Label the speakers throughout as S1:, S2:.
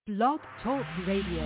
S1: Blog Talk Radio.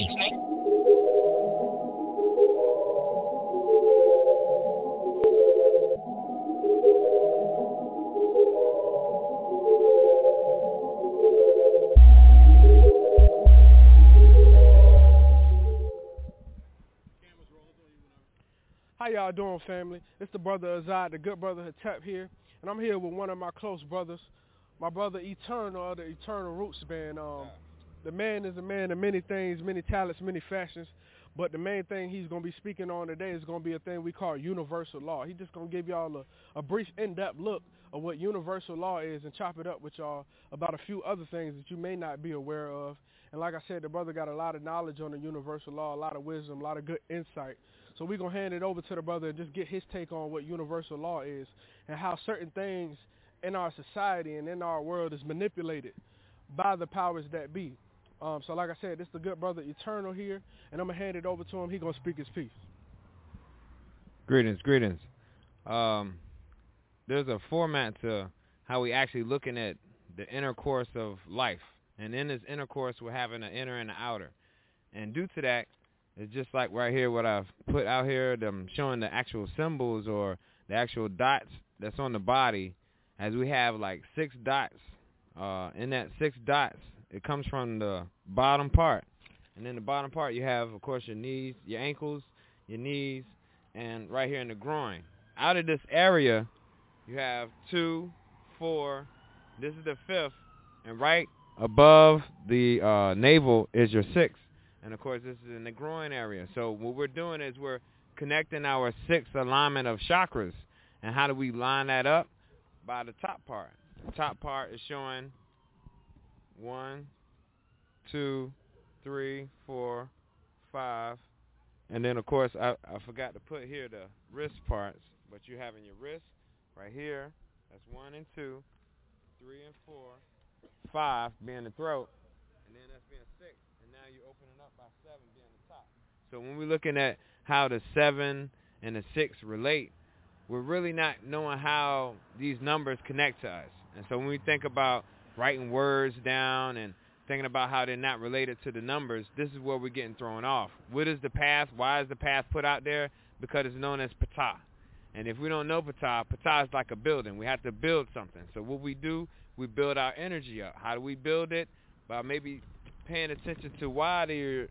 S1: How y'all doing, family? It's the brother Azad, the good brother Hatep here, and I'm here with one of my close brothers, my brother Eternal of the Eternal Roots Band. The man is a man of many things, many talents, many fashions, but the main thing he's going to be speaking on today is going to be a thing we call universal law. He's just going to give y'all a brief, in-depth look of what universal law is and chop it up with y'all about a few other things that you may not be aware of. And like I said, the brother got a lot of knowledge on the universal law, a lot of wisdom, a lot of good insight. So we're going to hand it over to the brother and just get his take on what universal law is and how certain things in our society and in our world is manipulated by the powers that be. So like I said, this is the good brother Eternal here, and I'm going to hand it over to him. He's going to speak his piece.
S2: Greetings. There's a format to how we actually looking at the intercourse of life. And in this intercourse, we're having an inner and an outer. And due to that, it's just like right here what I've put out here. I'm showing the actual symbols or the actual dots that's on the body, as we have like 6 dots. In that 6 dots, it comes from the bottom part. And in the bottom part, you have, of course, your knees, your ankles, your knees, and right here in the groin. Out of this area, you have 2, 4. This is the 5th. And right above the navel is your 6th. And, of course, this is in the groin area. So what we're doing is we're connecting our 6th alignment of chakras. And how do we line that up? By the top part. The top part is showing 1, 2, 3, 4, 5. And then, of course, I forgot to put here the wrist parts. But you have in your wrist right here. That's 1 and 2, 3 and 4, 5 being the throat. And then that's being 6. And now you're opening up by 7 being the top. So when we're looking at how the 7 and the 6 relate, we're really not knowing how these numbers connect to us. And so when we think about writing words down and thinking about how they're not related to the numbers, this is where we're getting thrown off. What is the path? Why is the path put out there? Because it's known as Ptah. And if we don't know Ptah, Ptah is like a building. We have to build something. So what we do, we build our energy up. How do we build it? By maybe paying attention to why the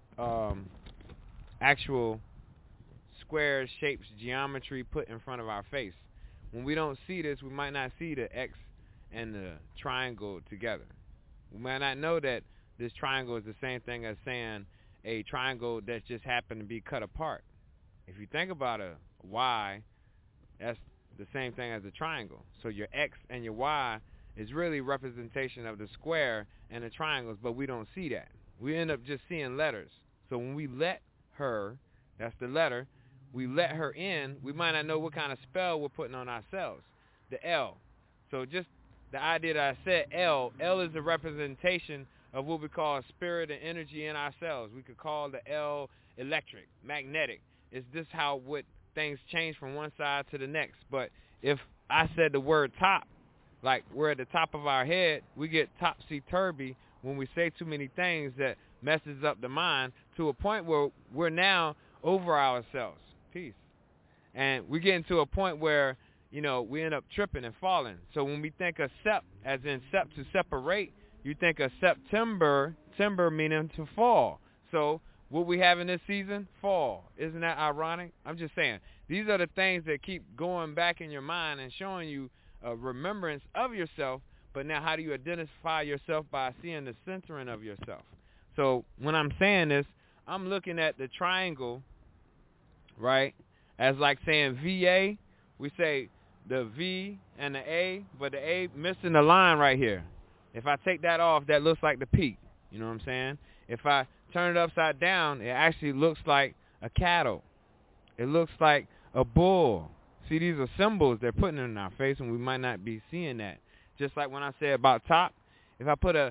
S2: actual squares, shapes, geometry put in front of our face. When we don't see this, we might not see the X and the triangle together. We might not know that this triangle is the same thing as saying a triangle that just happened to be cut apart. If you think about a Y, that's the same thing as a triangle. So your X and your Y is really representation of the square and the triangles, but we don't see that. We end up just seeing letters. So when we let her, that's the letter, we let her in, we might not know what kind of spell we're putting on ourselves. The L. So just the idea that I said L is a representation of what we call spirit and energy in ourselves. We could call the L electric, magnetic. It's just how what things change from one side to the next. But if I said the word top, like we're at the top of our head, we get topsy-turvy when we say too many things that messes up the mind to a point where we're now over ourselves. Peace. And we're getting to a point where, we end up tripping and falling. So when we think of sept, as in sept to separate, you think of September, timber meaning to fall. So what we have in this season, fall. Isn't that ironic? I'm just saying, these are the things that keep going back in your mind and showing you a remembrance of yourself. But now how do you identify yourself? By seeing the centering of yourself. So when I'm saying this, I'm looking at the triangle, right, as like saying VA. We say the V and the A, but the A missing the line right here. If I take that off, that looks like the peak. You know what I'm saying? If I turn it upside down, it actually looks like a cattle. It looks like a bull. See, these are symbols they're putting in our face, and we might not be seeing that. Just like when I said about top, if I put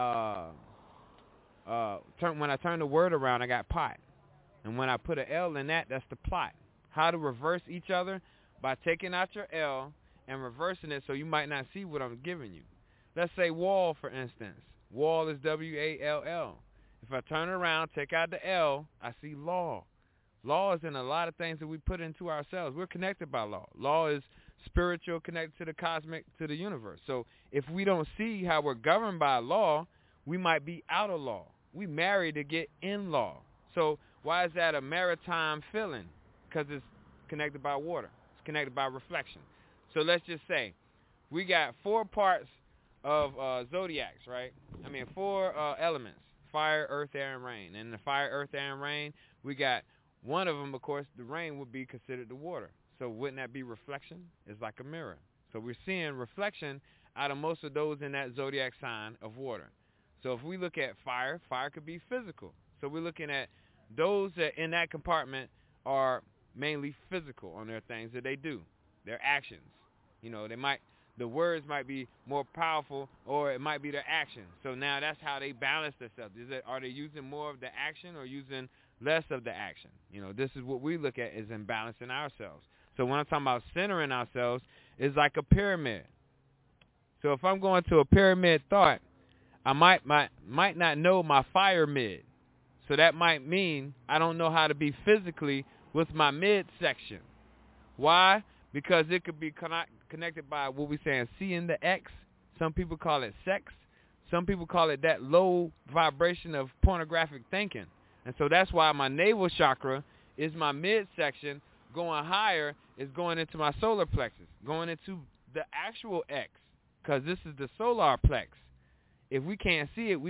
S2: when I turn the word around, I got pot. And when I put an L in that, that's the plot. How to reverse each other? By taking out your L and reversing it so you might not see what I'm giving you. Let's say wall, for instance. Wall is W-A-L-L. If I turn around, take out the L, I see law. Law is in a lot of things that we put into ourselves. We're connected by law. Law is spiritual, connected to the cosmic, to the universe. So if we don't see how we're governed by law, we might be out of law. We marry to get in law. So why is that a maritime feeling? Because it's connected by water. It's connected by reflection. So let's just say we got 4 parts of zodiacs, right? I mean, 4 elements: fire, earth, air, and rain. And the fire, earth, air, and rain, we got one of them, of course, the rain would be considered the water. So wouldn't that be reflection? It's like a mirror. So we're seeing reflection out of most of those in that zodiac sign of water. So if we look at fire, fire could be physical. So we're looking at those that in that compartment are mainly physical on their things that they do, their actions. You know, the words might be more powerful, or it might be their actions. So now that's how they balance themselves. Are they using more of the action or using less of the action? You know, this is what we look at as in balancing ourselves. So when I'm talking about centering ourselves, it's like a pyramid. So if I'm going to a pyramid thought, I might not know my fire mid. So that might mean I don't know how to be physically with my midsection. Why? Because it could be connected by what we saying seeing the X. Some people call it sex. Some people call it that low vibration of pornographic thinking. And so that's why my navel chakra is my midsection. Going higher is going into my solar plexus, going into the actual X, because this is the solar plex. If we can't see it, we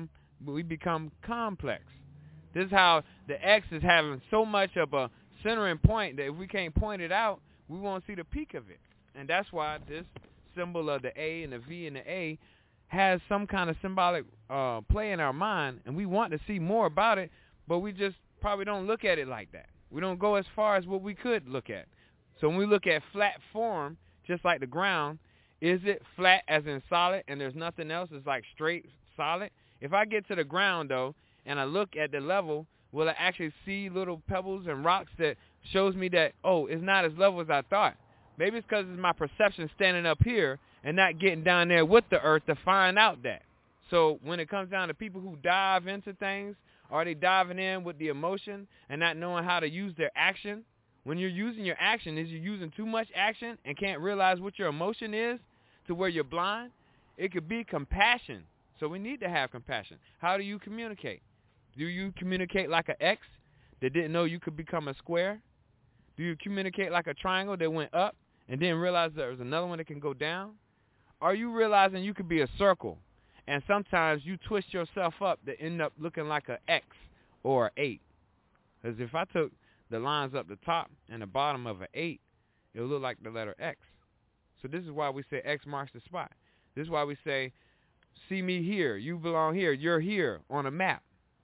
S2: become complex. This is how the X is having so much of a centering point that if we can't point it out, we won't see the peak of it. And that's why this symbol of the A and the V and the A has some kind of symbolic play in our mind, and we want to see more about it, but we just probably don't look at it like that. We don't go as far as what we could look at. So when we look at flat form, just like the ground, is it flat as in solid and there's nothing else? It's like straight, solid? If I get to the ground, though, and I look at the level, will I actually see little pebbles and rocks that shows me that, oh, it's not as level as I thought? Maybe it's because it's my perception standing up here and not getting down there with the earth to find out that. So when it comes down to people who dive into things, are they diving in with the emotion and not knowing how to use their action? When you're using your action, is you using too much action and can't realize what your emotion is to where you're blind? It could be compassion. So we need to have compassion. How do you communicate? Do you communicate like an X that didn't know you could become a square? Do you communicate like a triangle that went up and didn't realize there was another one that can go down? Are you realizing you could be a circle? And sometimes you twist yourself up to end up looking like an X or an 8. Because if I took the lines up the top and the bottom of an 8, it would look like the letter X. So this is why we say X marks the spot. This is why we say, see me here, you belong here, you're here on a map.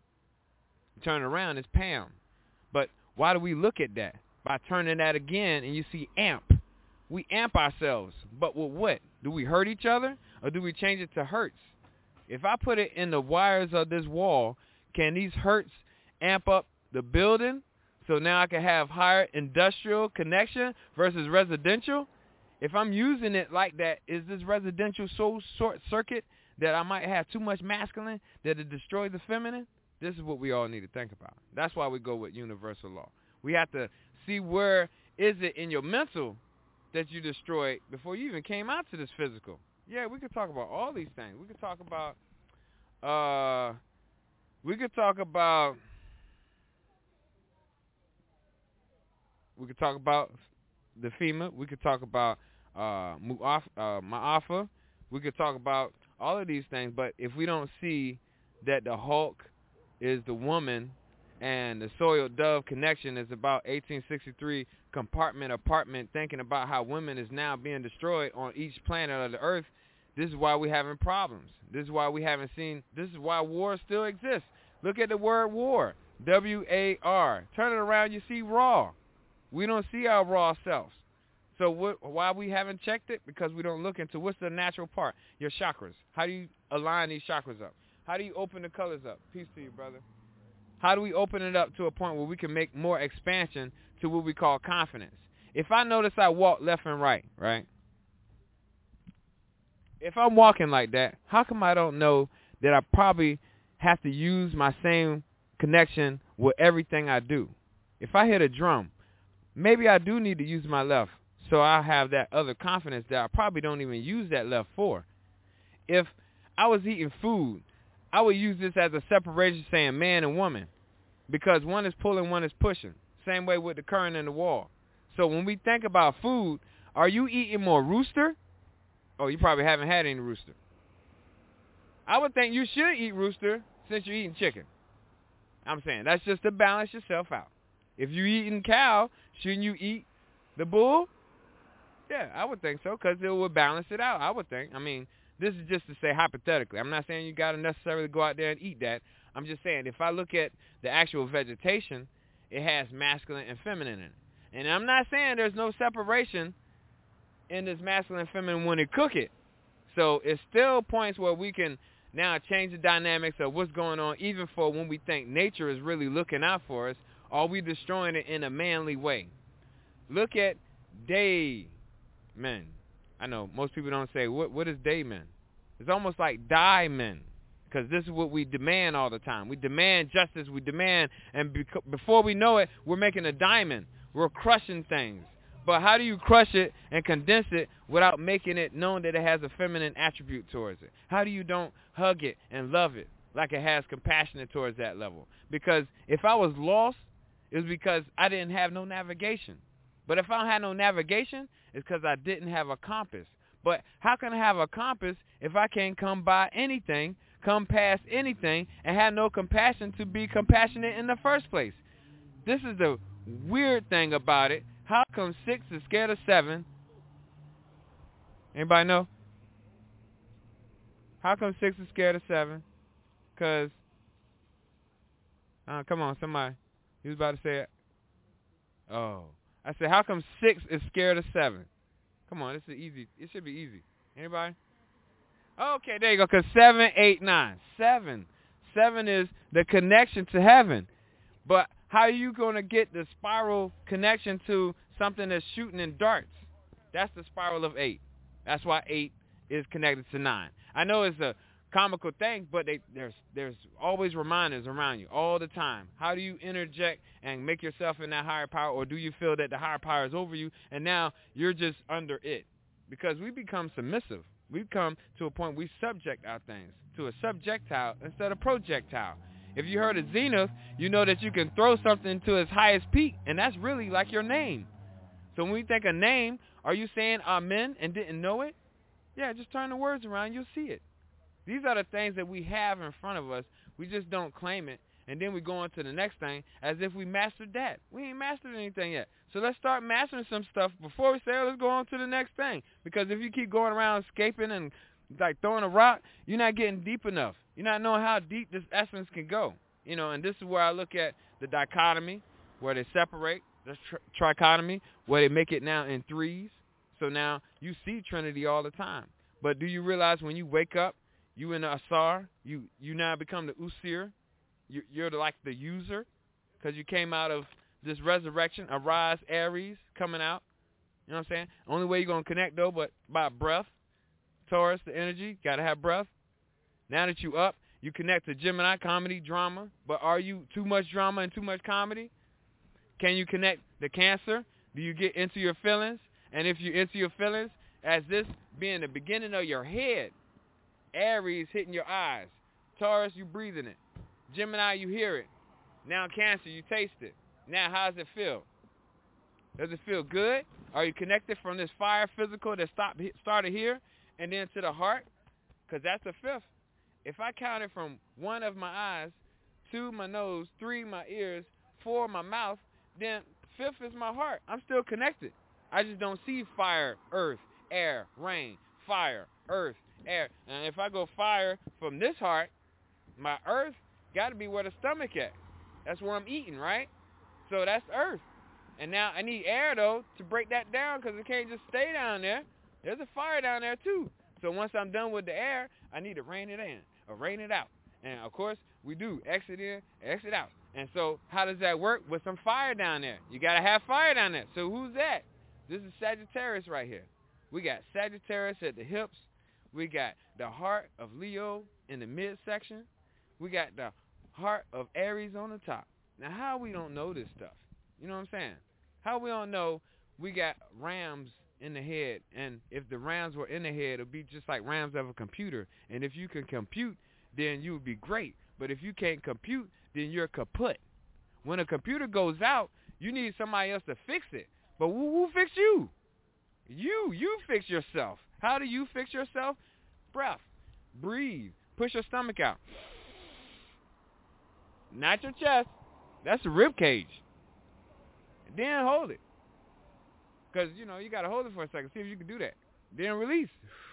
S2: Turn around, it's Pam. But why do we look at that? By turning that again and you see amp. We amp ourselves. But with what? Do we hurt each other or do we change it to hertz? If I put it in the wires of this wall, can these hertz amp up the building so now I can have higher industrial connection versus residential? If I'm using it like that, is this residential so short circuit that I might have too much masculine that it destroys the feminine? This is what we all need to think about. That's why we go with universal law. We have to see where is it in your mental that you destroyed before you even came out to this physical. Yeah, we could talk about all these things. We could talk about the FEMA. We could talk about Ma'afa. We could talk about all of these things. But if we don't see that the Hulk is the woman and the soiled dove connection is about 1863 compartment apartment, thinking about how women is now being destroyed on each planet of the earth, this is why we're having problems. This is why we haven't seen, this is why war still exists. Look at the word war, W-A-R. Turn it around, you see raw. We don't see our raw selves. So why we haven't checked it? Because we don't look into what's the natural part, your chakras. How do you align these chakras up? How do you open the colors up? Peace to you, brother. How do we open it up to a point where we can make more expansion to what we call confidence? If I notice I walk left and right, right? If I'm walking like that, how come I don't know that I probably have to use my same connection with everything I do. If I hit a drum, maybe I do need to use my left, so I have that other confidence that I probably don't even use that left for. If I was eating food, I would use this as a separation saying man and woman, because one is pulling, one is pushing. Same way with the current in the wall. So when we think about food, are you eating more rooster? Oh, you probably haven't had any rooster. I would think you should eat rooster since you're eating chicken. I'm saying that's just to balance yourself out. If you're eating cow, shouldn't you eat the bull? Yeah, I would think so, because it would balance it out, I would think. I mean, this is just to say hypothetically. I'm not saying you got to necessarily go out there and eat that. I'm just saying if I look at the actual vegetation, it has masculine and feminine in it. And I'm not saying there's no separation in this masculine and feminine when they cook it. So it's still points where we can now change the dynamics of what's going on, even for when we think nature is really looking out for us. Are we destroying it in a manly way? Look at day men. I know most people don't say, what is day men? It's almost like die men, because this is what we demand all the time. We demand justice. We demand, and before we know it, we're making a diamond. We're crushing things. But how do you crush it and condense it without making it known that it has a feminine attribute towards it? How do you don't hug it and love it like it has compassion towards that level? Because if I was lost, it was because I didn't have no navigation. But if I don't have no navigation, it's because I didn't have a compass. But how can I have a compass if I can't come by anything, come past anything, and have no compassion to be compassionate in the first place? This is the weird thing about it. How come 6 is scared of 7? Anybody know? How come 6 is scared of 7? Because, come on, somebody. You was about to say it. Oh. I said, how come 6 is scared of 7? Come on, this is easy. It should be easy. Anybody? Okay, there you go. Because 7, 8, 9. 7. 7 is the connection to heaven. But how are you going to get the spiral connection to something that's shooting in darts? That's the spiral of 8. That's why 8 is connected to 9. I know it's a comical thing, but there's always reminders around you all the time. How do you interject and make yourself in that higher power, or do you feel that the higher power is over you and now you're just under it? Because we become submissive. We come to a point we subject our things to a subjectile instead of projectile. If you heard of Zenith, you know that you can throw something to its highest peak, and that's really like your name. So when we think a name, are you saying amen and didn't know it? Yeah, just turn the words around, you'll see it. These are the things that we have in front of us. We just don't claim it, and then we go on to the next thing as if we mastered that. We ain't mastered anything yet. So let's start mastering some stuff before we say, let's go on to the next thing. Because if you keep going around escaping and like throwing a rock, you're not getting deep enough. You're not knowing how deep this essence can go. You know, and this is where I look at the dichotomy, where they separate, the trichotomy, where they make it now in threes. So now you see Trinity all the time. But do you realize when you wake up, you in the Asar, you now become the Usir. You're like the user, because you came out of this resurrection. Arise, Aries, coming out. You know what I'm saying? Only way you're going to connect, though, but by breath. Taurus, the energy, got to have breath. Now that you up, you connect to Gemini, comedy, drama. But are you too much drama and too much comedy? Can you connect the Cancer? Do you get into your feelings? And if you're into your feelings, as this being the beginning of your head, Aries hitting your eyes. Taurus, you breathing it. Gemini, you hear it. Now Cancer, you taste it. Now how does it feel? Does it feel good? Are you connected from this fire physical that started here and then to the heart? Because that's the fifth. If I counted from 1 of my eyes, 2 my nose, 3 my ears, 4 my mouth, then 5th is my heart. I'm still connected. I just don't see fire, earth, air, rain, fire, earth, air. And if I go fire from this heart, my earth got to be where the stomach at. That's where I'm eating, right? So that's earth. And now I need air, though, to break that down, because it can't just stay down there. There's a fire down there, too. So once I'm done with the air, I need to rain it in or rain it out. And, of course, we do exit in, exit out. And so how does that work? With some fire down there. You got to have fire down there. So who's that? This is Sagittarius right here. We got Sagittarius at the hips. We got the heart of Leo in the midsection. We got the heart of Aries on the top. Now, how we don't know this stuff? You know what I'm saying? How we don't know we got rams in the head, and if the rams were in the head, it would be just like rams of a computer. And if you can compute, then you would be great. But if you can't compute, then you're kaput. When a computer goes out, you need somebody else to fix it. But who fixed you? You fix yourself. How do you fix yourself? Breath. Breathe. Push your stomach out. Not your chest. That's the rib cage. Then hold it. Because, you got to hold it for a second. See if you can do that. Then release.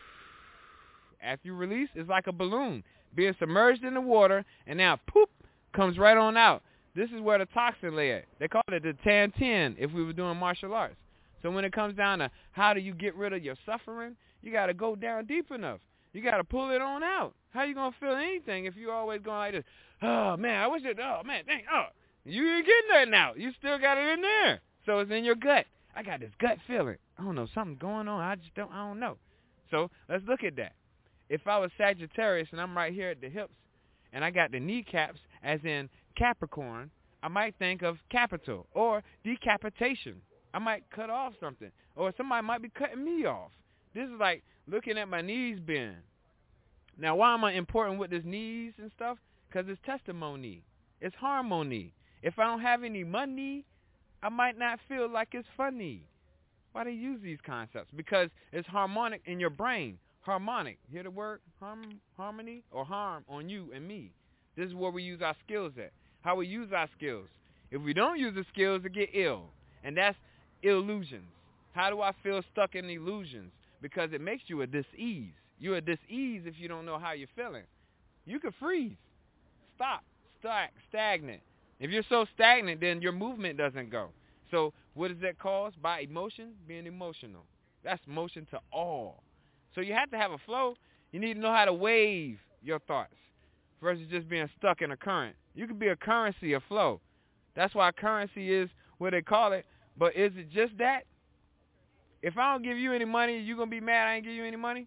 S2: After you release, it's like a balloon being submerged in the water, and now, poop, comes right on out. This is where the toxin lay at. They call it the tan-10 if we were doing martial arts. So when it comes down to how do you get rid of your suffering, you got to go down deep enough. You got to pull it on out. How you going to feel anything if you always going like this? Oh, man, I wish it, oh, man, dang, oh. You ain't getting nothing out. You still got it in there. So it's in your gut. I got this gut feeling. I don't know, something's going on. I don't know. So let's look at that. If I was Sagittarius and I'm right here at the hips and I got the kneecaps as in Capricorn, I might think of capital or decapitation. I might cut off something, or somebody might be cutting me off. This is like looking at my knees bend. Now, why am I important with this knees and stuff? Because it's testimony. It's harmony. If I don't have any money, I might not feel like it's funny. Why do you use these concepts? Because it's harmonic in your brain. Harmonic. Hear the word harmony or harm on you and me. This is where we use our skills at. How we use our skills. If we don't use the skills, it get ill. And that's illusions. How do I feel stuck in illusions? Because it makes you a dis-ease. You're a dis-ease if you don't know how you're feeling. You can freeze. Stop. Stagnant. If you're so stagnant, then your movement doesn't go. So what is that caused? By emotion? Being emotional. That's motion to all. So you have to have a flow. You need to know how to wave your thoughts versus just being stuck in a current. You can be a currency of flow. That's why currency is what they call it. But is it just that? If I don't give you any money, you going to be mad I ain't give you any money?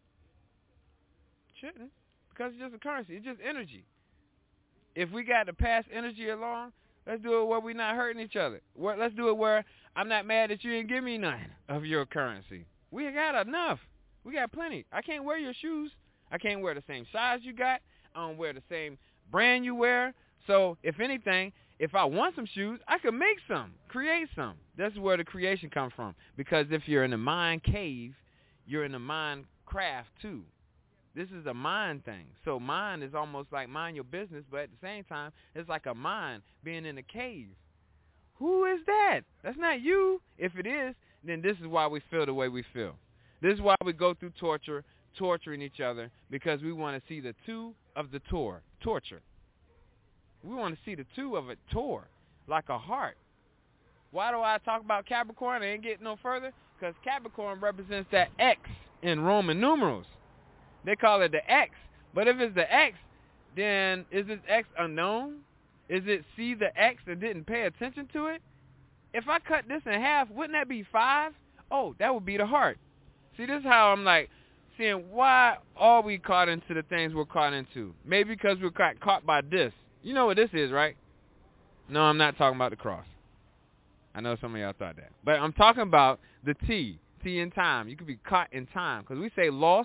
S2: Shouldn't. Because it's just a currency. It's just energy. If we got to pass energy along, let's do it where we're not hurting each other. Let's do it where I'm not mad that you didn't give me none of your currency. We got enough. We got plenty. I can't wear your shoes. I can't wear the same size you got. I don't wear the same brand you wear. So, if anything, if I want some shoes, I can make some, create some. That's where the creation comes from. Because if you're in the mind cave, you're in the mind craft too. This is a mind thing. So mind is almost like mind your business, but at the same time, it's like a mind being in a cave. Who is that? That's not you. If it is, then this is why we feel the way we feel. This is why we go through torture, torturing each other, because we want to see the two of the torture. We want to see the two of it tore, like a heart. Why do I talk about Capricorn? I ain't getting no further, because Capricorn represents that X in Roman numerals. They call it the X. But if it's the X, then is this X unknown? Is it see the X and didn't pay attention to it? If I cut this in half, wouldn't that be 5? Oh, that would be the heart. See, this is how I'm like seeing why are we caught into the things we're caught into. Maybe because we're caught by this. You know what this is, right? No, I'm not talking about the cross. I know some of y'all thought that. But I'm talking about the T in time. You could be caught in time. Because we say lost.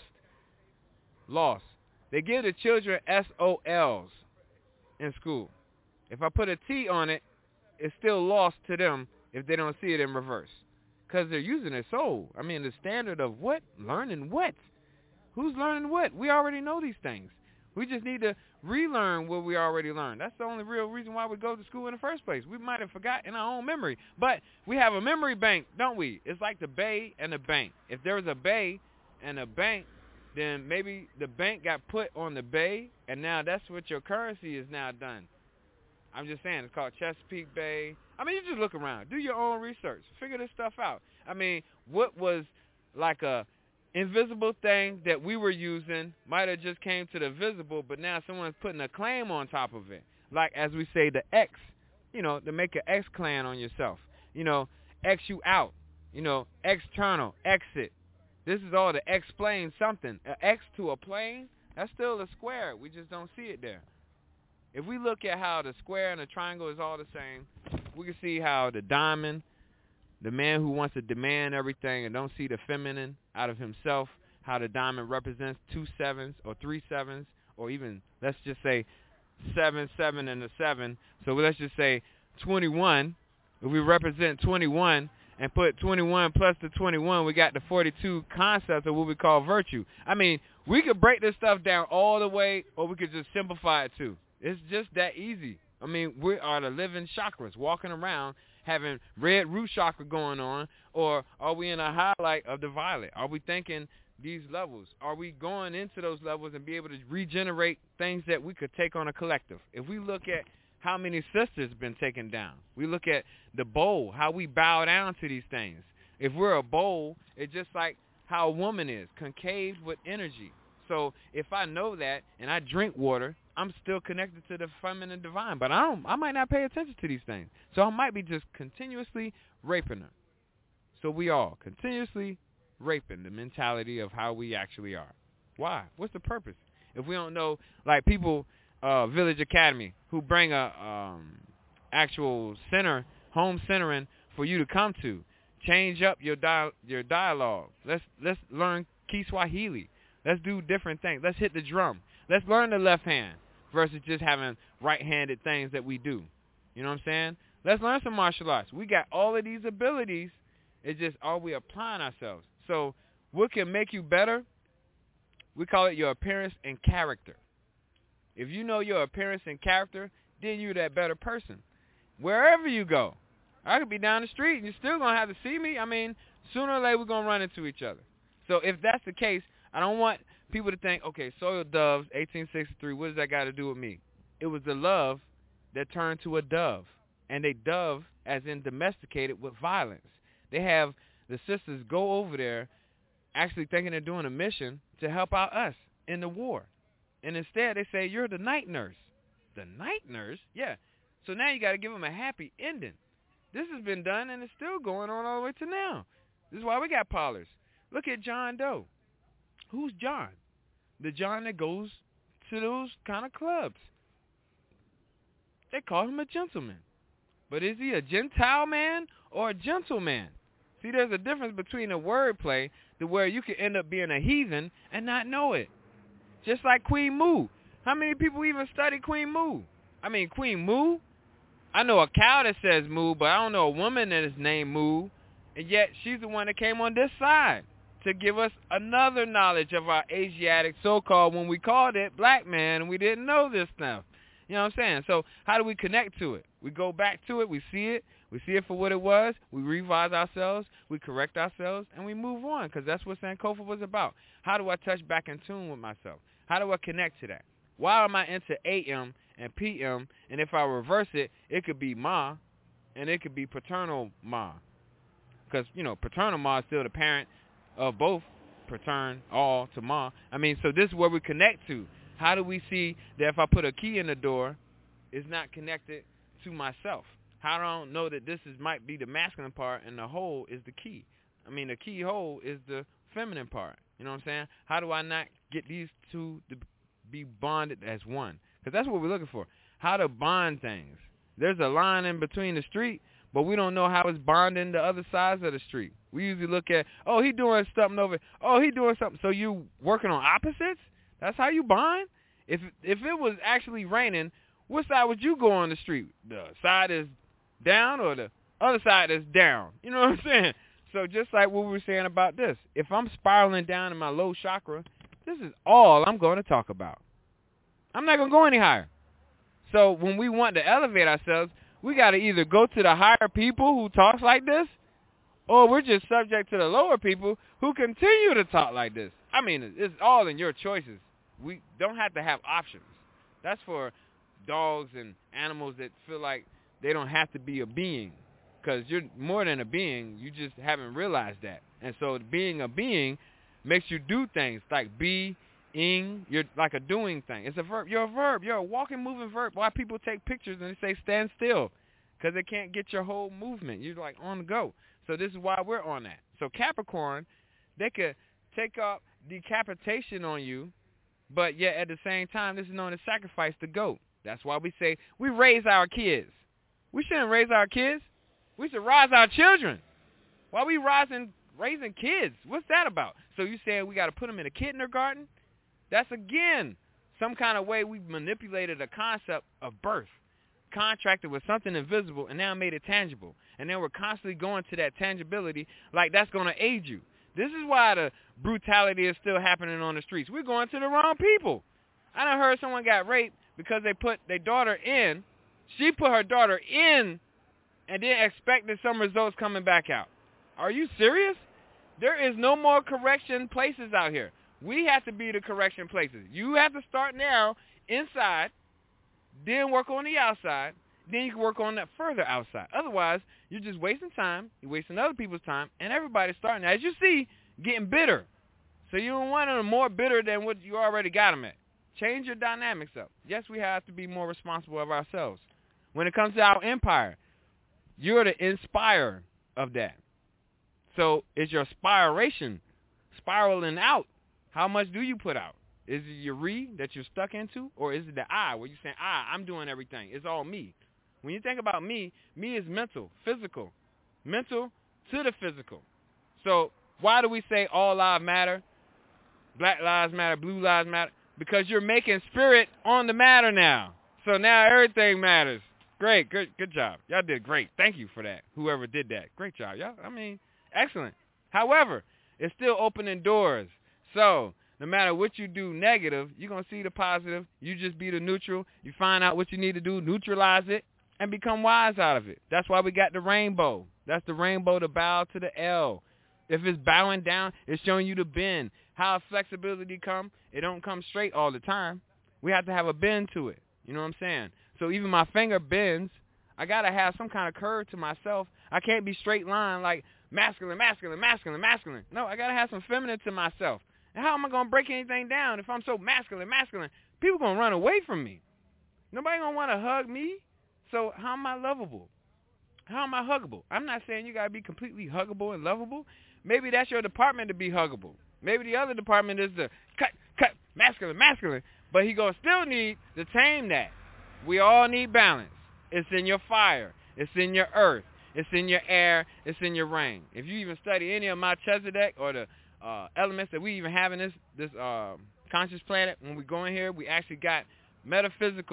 S2: They give the children SOLs in school. If I put a T on it, it's still lost to them if they don't see it in reverse. Because they're using their soul. I mean, the standard of what? Learning what? Who's learning what? We already know these things. We just need to relearn what we already learned. That's the only real reason why we go to school in the first place. We might have forgotten our own memory. But we have a memory bank, don't we? It's like the bay and the bank. If there was a bay and a bank, then maybe the bank got put on the bay, and now that's what your currency is now done. I'm just saying, it's called Chesapeake Bay. I mean, you just look around. Do your own research. Figure this stuff out. I mean, what was like a invisible thing that we were using might have just came to the visible, but now someone's putting a claim on top of it. Like, as we say, the X, to make an X clan on yourself. X you out. External, exit. This is all to explain something. An X to a plane, that's still a square. We just don't see it there. If we look at how the square and the triangle is all the same, we can see how the diamond, the man who wants to demand everything and don't see the feminine out of himself, how the diamond represents 2 sevens or 3 sevens, or even, let's just say, 7, 7, and a 7. So let's just say 21. If we represent 21 and put 21 plus the 21, we got the 42 concepts of what we call virtue. I mean, we could break this stuff down all the way, or we could just simplify it too. It's just that easy. I mean, we are the living chakras walking around having red root chakra going on, or are we in a highlight of the violet? Are we thinking these levels? Are we going into those levels and be able to regenerate things that we could take on a collective? If we look at how many sisters have been taken down, we look at the bowl, how we bow down to these things. If we're a bowl, it's just like how a woman is, concave with energy. So if I know that and I drink water, I'm still connected to the feminine divine, but I might not pay attention to these things. So I might be just continuously raping her. So we all continuously raping the mentality of how we actually are. Why? What's the purpose? If we don't know, like people, Village Academy, who bring a actual center, home centering for you to come to, change up your dialogue. Let's learn Kiswahili. Let's do different things. Let's hit the drum. Let's learn the left hand versus just having right-handed things that we do. You know what I'm saying? Let's learn some martial arts. We got all of these abilities. It's just, are we applying ourselves? So what can make you better? We call it your appearance and character. If you know your appearance and character, then you're that better person. Wherever you go. I could be down the street and you're still going to have to see me. I mean, sooner or later we're going to run into each other. So if that's the case, I don't want people to think, okay, Soil Doves, 1863, what does that got to do with me? It was the love that turned to a dove. And they dove as in domesticated with violence. They have the sisters go over there actually thinking they're doing a mission to help out us in the war. And instead they say, you're the night nurse. The night nurse? Yeah. So now you got to give them a happy ending. This has been done and it's still going on all the way to now. This is why we got parlors. Look at John Doe. Who's John? The John that goes to those kind of clubs. They call him a gentleman. But is he a Gentile man or a gentleman? See, there's a difference between a wordplay to where you can end up being a heathen and not know it. Just like Queen Mu. How many people even study Queen Mu? I mean, Queen Mu, I know a cow that says Mu, but I don't know a woman that is named Mu. And yet she's the one that came on this side to give us another knowledge of our Asiatic so-called, when we called it black man, and we didn't know this stuff. You know what I'm saying? So how do we connect to it? We go back to it. We see it for what it was. We revise ourselves. We correct ourselves, and we move on, because that's what Sankofa was about. How do I touch back in tune with myself? How do I connect to that? Why am I into AM and PM, and if I reverse it, it could be Ma, and it could be paternal Ma. Because, you know, paternal Ma is still the parent of both patern, all to Ma. I mean, so this is where we connect to. How do we see that if I put a key in the door, it's not connected to myself? How do I know that this might be the masculine part and the hole is the key? I mean, the keyhole is the feminine part. You know what I'm saying? How do I not get these two to be bonded as one? Because that's what we're looking for. How to bond things. There's a line in between the street, but we don't know how it's bonding the other sides of the street. We usually look at, oh, he doing something over, oh, he doing something. So you working on opposites? That's how you bond? If it was actually raining, what side would you go on the street? The side is down or the other side is down? You know what I'm saying? So just like what we were saying about this, if I'm spiraling down in my low chakra, this is all I'm going to talk about. I'm not going to go any higher. So when we want to elevate ourselves, we got to either go to the higher people who talks like this, or we're just subject to the lower people who continue to talk like this. I mean, it's all in your choices. We don't have to have options. That's for dogs and animals that feel like they don't have to be a being, because you're more than a being. You just haven't realized that. And so being a being makes you do things like being. You're like a doing thing. It's a verb. You're a verb. You're a walking, moving verb. Why people take pictures and they say stand still? Because they can't get your whole movement. You're like on the go. So this is why we're on that. So Capricorn, they could take up decapitation on you, but yet at the same time, this is known as sacrifice the goat. That's why we say we raise our kids. We shouldn't raise our kids. We should raise our children. Why are we raising kids? What's that about? So you saying we got to put them in a kindergarten? That's, again, some kind of way we've manipulated a concept of birth, contracted with something invisible, and now made it tangible. And then we're constantly going to that tangibility like that's going to aid you. This is why the brutality is still happening on the streets. We're going to the wrong people. I done heard someone got raped because they put their daughter in. She put her daughter in and then expected some results coming back out. Are you serious? There is no more correction places out here. We have to be the correction places. You have to start now inside, then work on the outside, then you can work on that further outside. Otherwise, you're just wasting time, you're wasting other people's time, and everybody's starting, as you see, getting bitter. So you don't want them more bitter than what you already got them at. Change your dynamics up. Yes, we have to be more responsible of ourselves. When it comes to our empire, you're the inspirer of that. So is your spiration spiraling out? How much do you put out? Is it your re that you're stuck into? Or is it the I where you're saying, I'm doing everything. It's all me. When you think about me is mental, physical. Mental to the physical. So why do we say all lives matter? Black lives matter, blue lives matter? Because you're making spirit on the matter now. So now everything matters. Great, good job. Y'all did great. Thank you for that, whoever did that. Great job, y'all. I mean, excellent. However, it's still opening doors. So no matter what you do negative, you're going to see the positive. You just be the neutral. You find out what you need to do, neutralize it, and become wise out of it. That's why we got the rainbow. That's the rainbow to bow to the L. If it's bowing down, it's showing you the bend. How flexibility come? It don't come straight all the time. We have to have a bend to it. You know what I'm saying? So even my finger bends. I got to have some kind of curve to myself. I can't be straight line like masculine, masculine, masculine, masculine. No, I got to have some feminine to myself. And how am I going to break anything down if I'm so masculine, masculine? People going to run away from me. Nobody going to want to hug me. So how am I lovable? How am I huggable? I'm not saying you got to be completely huggable and lovable. Maybe that's your department to be huggable. Maybe the other department is to cut, masculine, masculine. But he going to still need to tame that. We all need balance. It's in your fire. It's in your earth. It's in your air. It's in your rain. If you even study any of Melchizedek or the elements that we even have in this conscious planet, when we go in here, we actually got metaphysic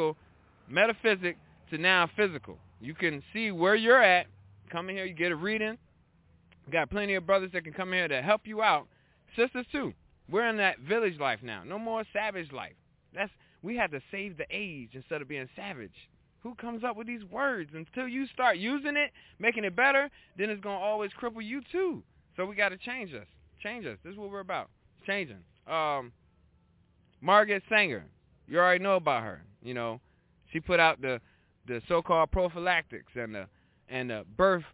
S2: to now physical. You can see where you're at. Come in here, you get a reading. We got plenty of brothers that can come in here to help you out. Sisters too. We're in that village life now. No more savage life. We have to save the age instead of being savage. Who comes up with these words? Until you start using it, making it better, then it's going to always cripple you too. So we got to change us. Change us. This is what we're about. Changing. Margaret Sanger. You already know about her. You know, she put out the so-called prophylactics and the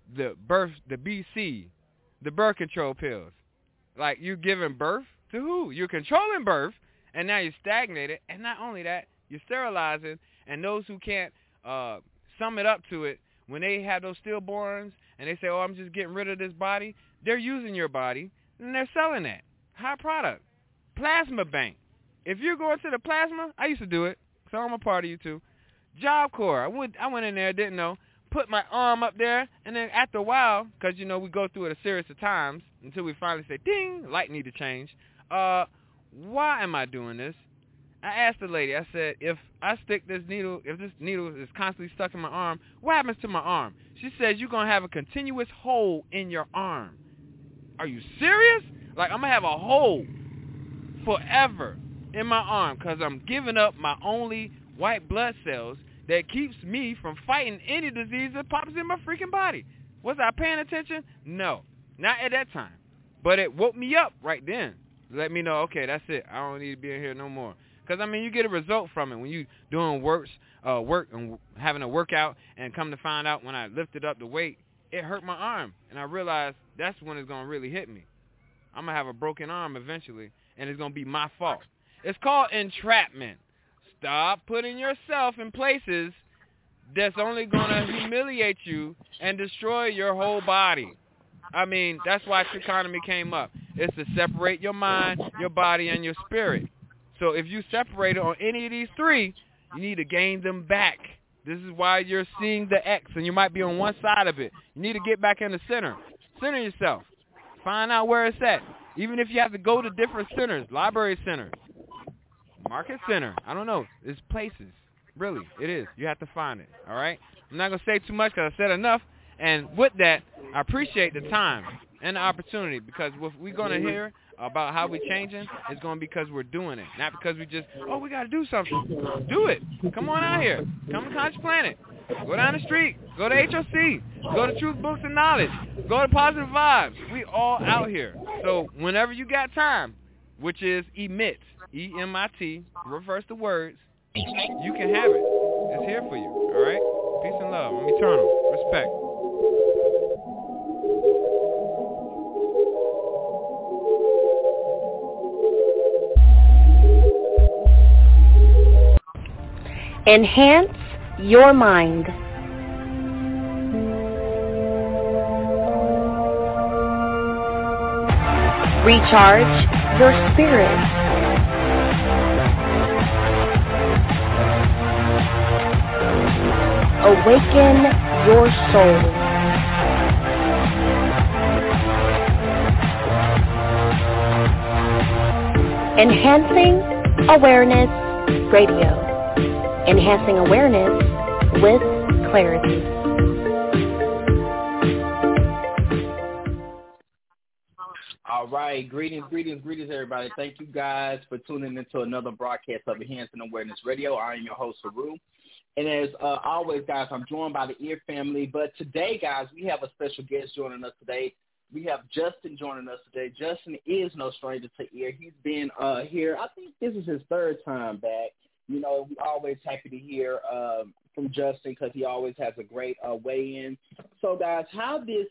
S2: BC, the birth control pills. Like, you're giving birth to who? You're controlling birth, and now you're stagnated. And not only that, you're sterilizing. And those who can't sum it up to it, when they have those stillborns and they say, I'm just getting rid of this body, they're using your body, and they're selling that. High product. Plasma bank. If you're going to the plasma, I used to do it, so I'm a part of you too. Job Corps. I went in there, didn't know, put my arm up there, and then after a while, because, you know, we go through it a series of times until we finally say, ding, light need to change. Why am I doing this? I asked the lady, I said, if I stick this needle, if this needle is constantly stuck in my arm, what happens to my arm? She says, you're going to have a continuous hole in your arm. Are you serious? Like, I'm going to have a hole forever in my arm because I'm giving up my only white blood cells that keeps me from fighting any disease that pops in my freaking body. Was I paying attention? No, not at that time. But it woke me up right then. Let me know, okay, that's it. I don't need to be in here no more. Because, I mean, you get a result from it when you doing work and having a workout, and come to find out when I lifted up the weight, it hurt my arm. And I realized that's when it's going to really hit me. I'm going to have a broken arm eventually, and it's going to be my fault. It's called entrapment. Stop putting yourself in places that's only going to humiliate you and destroy your whole body. I mean, that's why trichotomy came up. It's to separate your mind, your body, and your spirit. So if you separate it on any of these three, You need to gain them back. This is why you're seeing the X, and you might be on one side of it. You need to get back in the center. Center yourself. Find out where it's at. Even if you have to go to different centers, library center, market center, I don't know. It's places. Really, it is. You have to find it, all right? I'm not going to say too much because I said enough. And with that, I appreciate the time and the opportunity, because what we're going to hear about how we're changing is going to be because we're doing it, not because we just, we got to do something. Do it. Come on out here. Come to Conscious Planet. Go down the street. Go to HOC. Go to Truth Books and Knowledge. Go to Positive Vibes. We all out here. So whenever you got time, which is emit, E-M-I-T, reverse the words, you can have it. It's here for you. All right? Peace and love. I'm eternal. Respect.
S3: Enhance your mind. Recharge your spirit. Awaken your soul. Enhancing Awareness Radio. Enhancing awareness with clarity.
S4: All right. Greetings, everybody. Thank you guys for tuning into another broadcast of Enhancing Awareness Radio. I am your host, Haru. And as always, guys, I'm joined by the Ear family. But today, guys, we have a special guest joining us today. We have Justin joining us today. Justin is no stranger to Ear. He's been here, I think this is his third time back. You know, we're always happy to hear from Justin because he always has a great weigh-in. So, guys, how this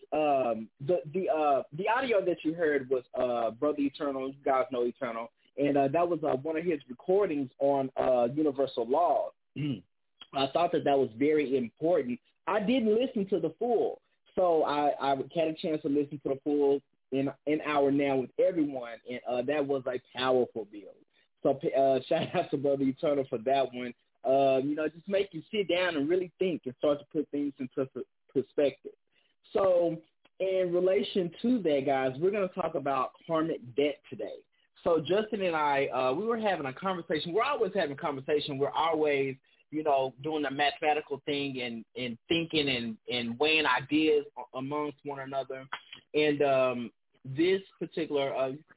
S4: the audio that you heard was Brother Eternal. You guys know Eternal, and that was one of his recordings on universal law. I thought that was very important. I didn't listen to the full, so I had a chance to listen to the full in our now with everyone, and that was a powerful build. So shout out to Brother Eternal for that one. Just make you sit down and really think and start to put things into perspective. So in relation to that, guys, we're going to talk about karmic debt today. So Justin and I, we were having a conversation. We're always having a conversation. We're always, doing the mathematical thing and thinking and weighing ideas amongst one another. And this particular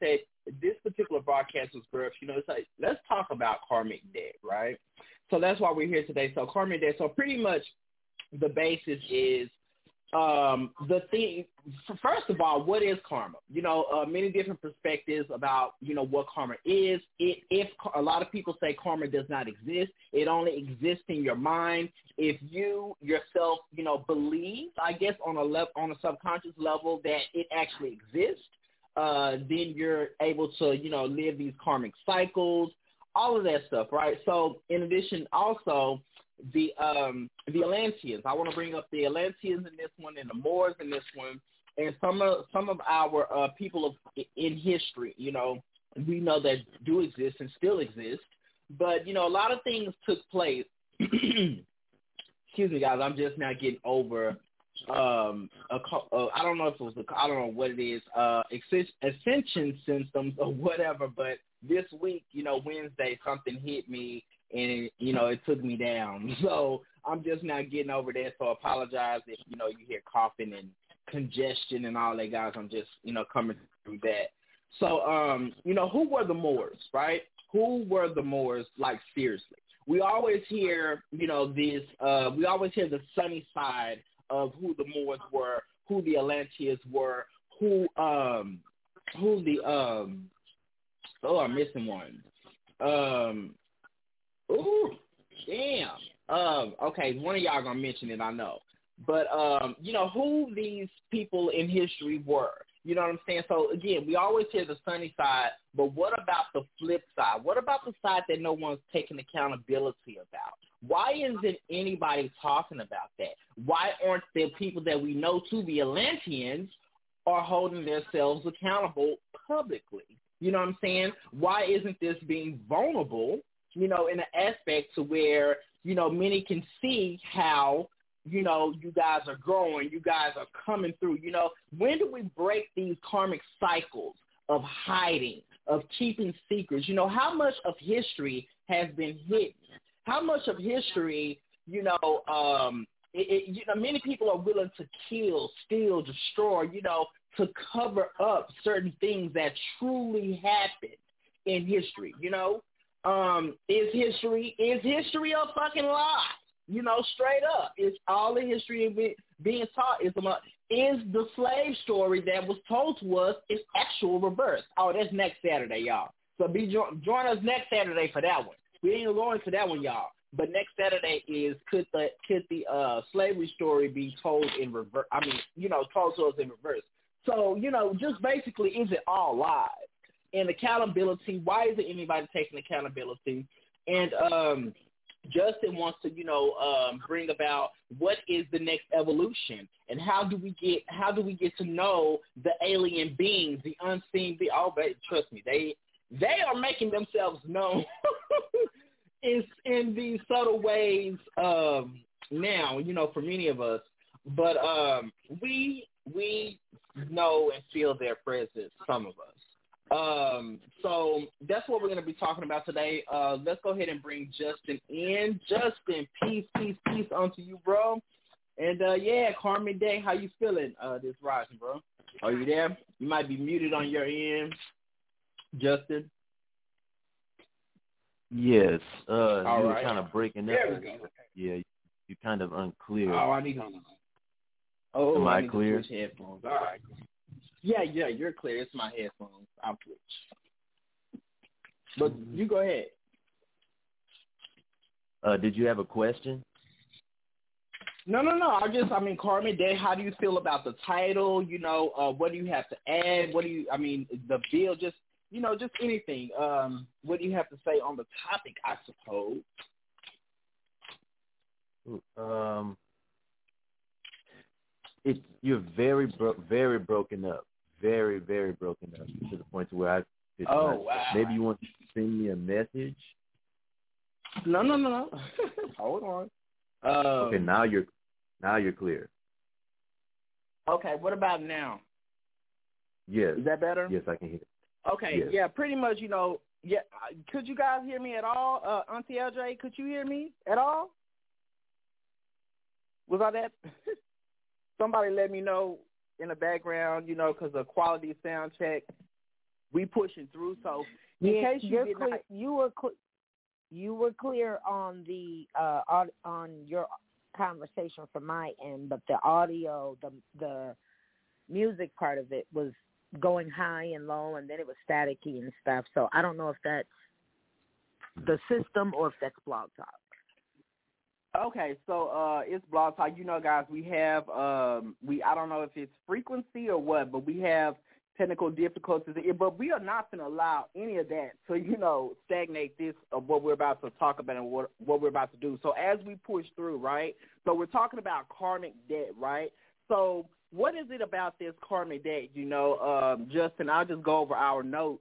S4: broadcast was birthed, it's like, let's talk about karmic debt, right? So that's why we're here today. So karmic debt, so pretty much the basis is the thing. First of all, what is karma? Many different perspectives about, what karma is. If a lot of people say karma does not exist, it only exists in your mind. If you yourself, believe, I guess on a subconscious level that it actually exists, then you're able to, live these karmic cycles, all of that stuff, right? So in addition, also the Atlanteans. I want to bring up the Atlanteans in this one and the Moors in this one, and some of our people in history, we know that do exist and still exist, but a lot of things took place. Excuse me, guys. I'm just now getting over. I don't know if it was I don't know what it is, ascension symptoms or whatever, but this week, Wednesday, something hit me and it took me down. So I'm just now getting over that. So I apologize if, you hear coughing and congestion and all that, guys. I'm just, coming through that. So, who were the Moors, right? Who were the Moors, like, seriously? We always hear, we always hear the sunny side of who the Moors were, who the Atlanteans were, I'm missing one. Okay, one of y'all gonna mention it, I know. But, who these people in history were. You know what I'm saying? So, again, we always hear the sunny side, but what about the flip side? What about the side that no one's taking accountability about? Why isn't anybody talking about that? Why aren't the people that we know to be Atlanteans are holding themselves accountable publicly? You know what I'm saying? Why isn't this being vulnerable in an aspect to where, many can see how, you guys are growing, you guys are coming through. When do we break these karmic cycles of hiding, of keeping secrets? How much of history has been hidden? How much of history, many people are willing to kill, steal, destroy, to cover up certain things that truly happened in history. Is history a fucking lie? Straight up. It's all the history being taught is the slave story that was told to us is actual reverse. Oh, that's next Saturday, y'all. So join us next Saturday for that one. We ain't going to that one, y'all. But next Saturday is could the slavery story be told in reverse? Told to us in reverse. So, just basically, is it all lies? And accountability, why isn't anybody taking accountability? And Justin wants to, bring about what is the next evolution, and how do we get to know the alien beings, the unseen beings? Oh, baby, trust me, they are making themselves known in these subtle ways now, for many of us. But we know and feel their presence, some of us. So that's what we're going to be talking about today. Let's go ahead and bring Justin in. Justin, peace unto you, bro. And, Karmic Day, how you feeling this rising, bro? Are you there? You might be muted on your end, Justin.
S5: Yes.
S4: All
S5: you
S4: right.
S5: were kind of breaking up.
S4: There we go.
S5: Yeah, you're kind of unclear.
S4: Oh, I need
S5: Am I
S4: need
S5: clear?
S4: to switch headphones. All right. Yeah, you're clear. It's my headphones. I'll switch. But you go ahead.
S5: Did you have a question?
S4: No. Karmic Day, how do you feel about the title? What do you have to add? The bill, just anything. What do you have to say on the topic, I suppose?
S5: You're very broken up. Very, very broken up to the point to where
S4: wow.
S5: Maybe you want to send me a message?
S4: No. Hold on.
S5: Okay, now you're clear.
S4: Okay, what about now?
S5: Yes.
S4: Is that better?
S5: Yes, I can hear.
S4: Okay,
S5: yes.
S4: Yeah, pretty much, yeah. Could you guys hear me at all? Auntie LJ, could you hear me at all? Was I that? Somebody let me know in the background, because the quality sound check, we pushing through. So in case
S6: you were clear on the on your conversation from my end, but the audio, the music part of it was going high and low, and then it was staticky and stuff. So I don't know if that's the system or if that's Blog Talk.
S4: Okay, so it's Blog Talk. Guys, we have I don't know if it's frequency or what, but we have technical difficulties. But we are not going to allow any of that to stagnate this of what we're about to talk about and what we're about to do. So as we push through, right? So we're talking about karmic debt, right? So what is it about this karmic debt? Justin, I'll just go over our notes.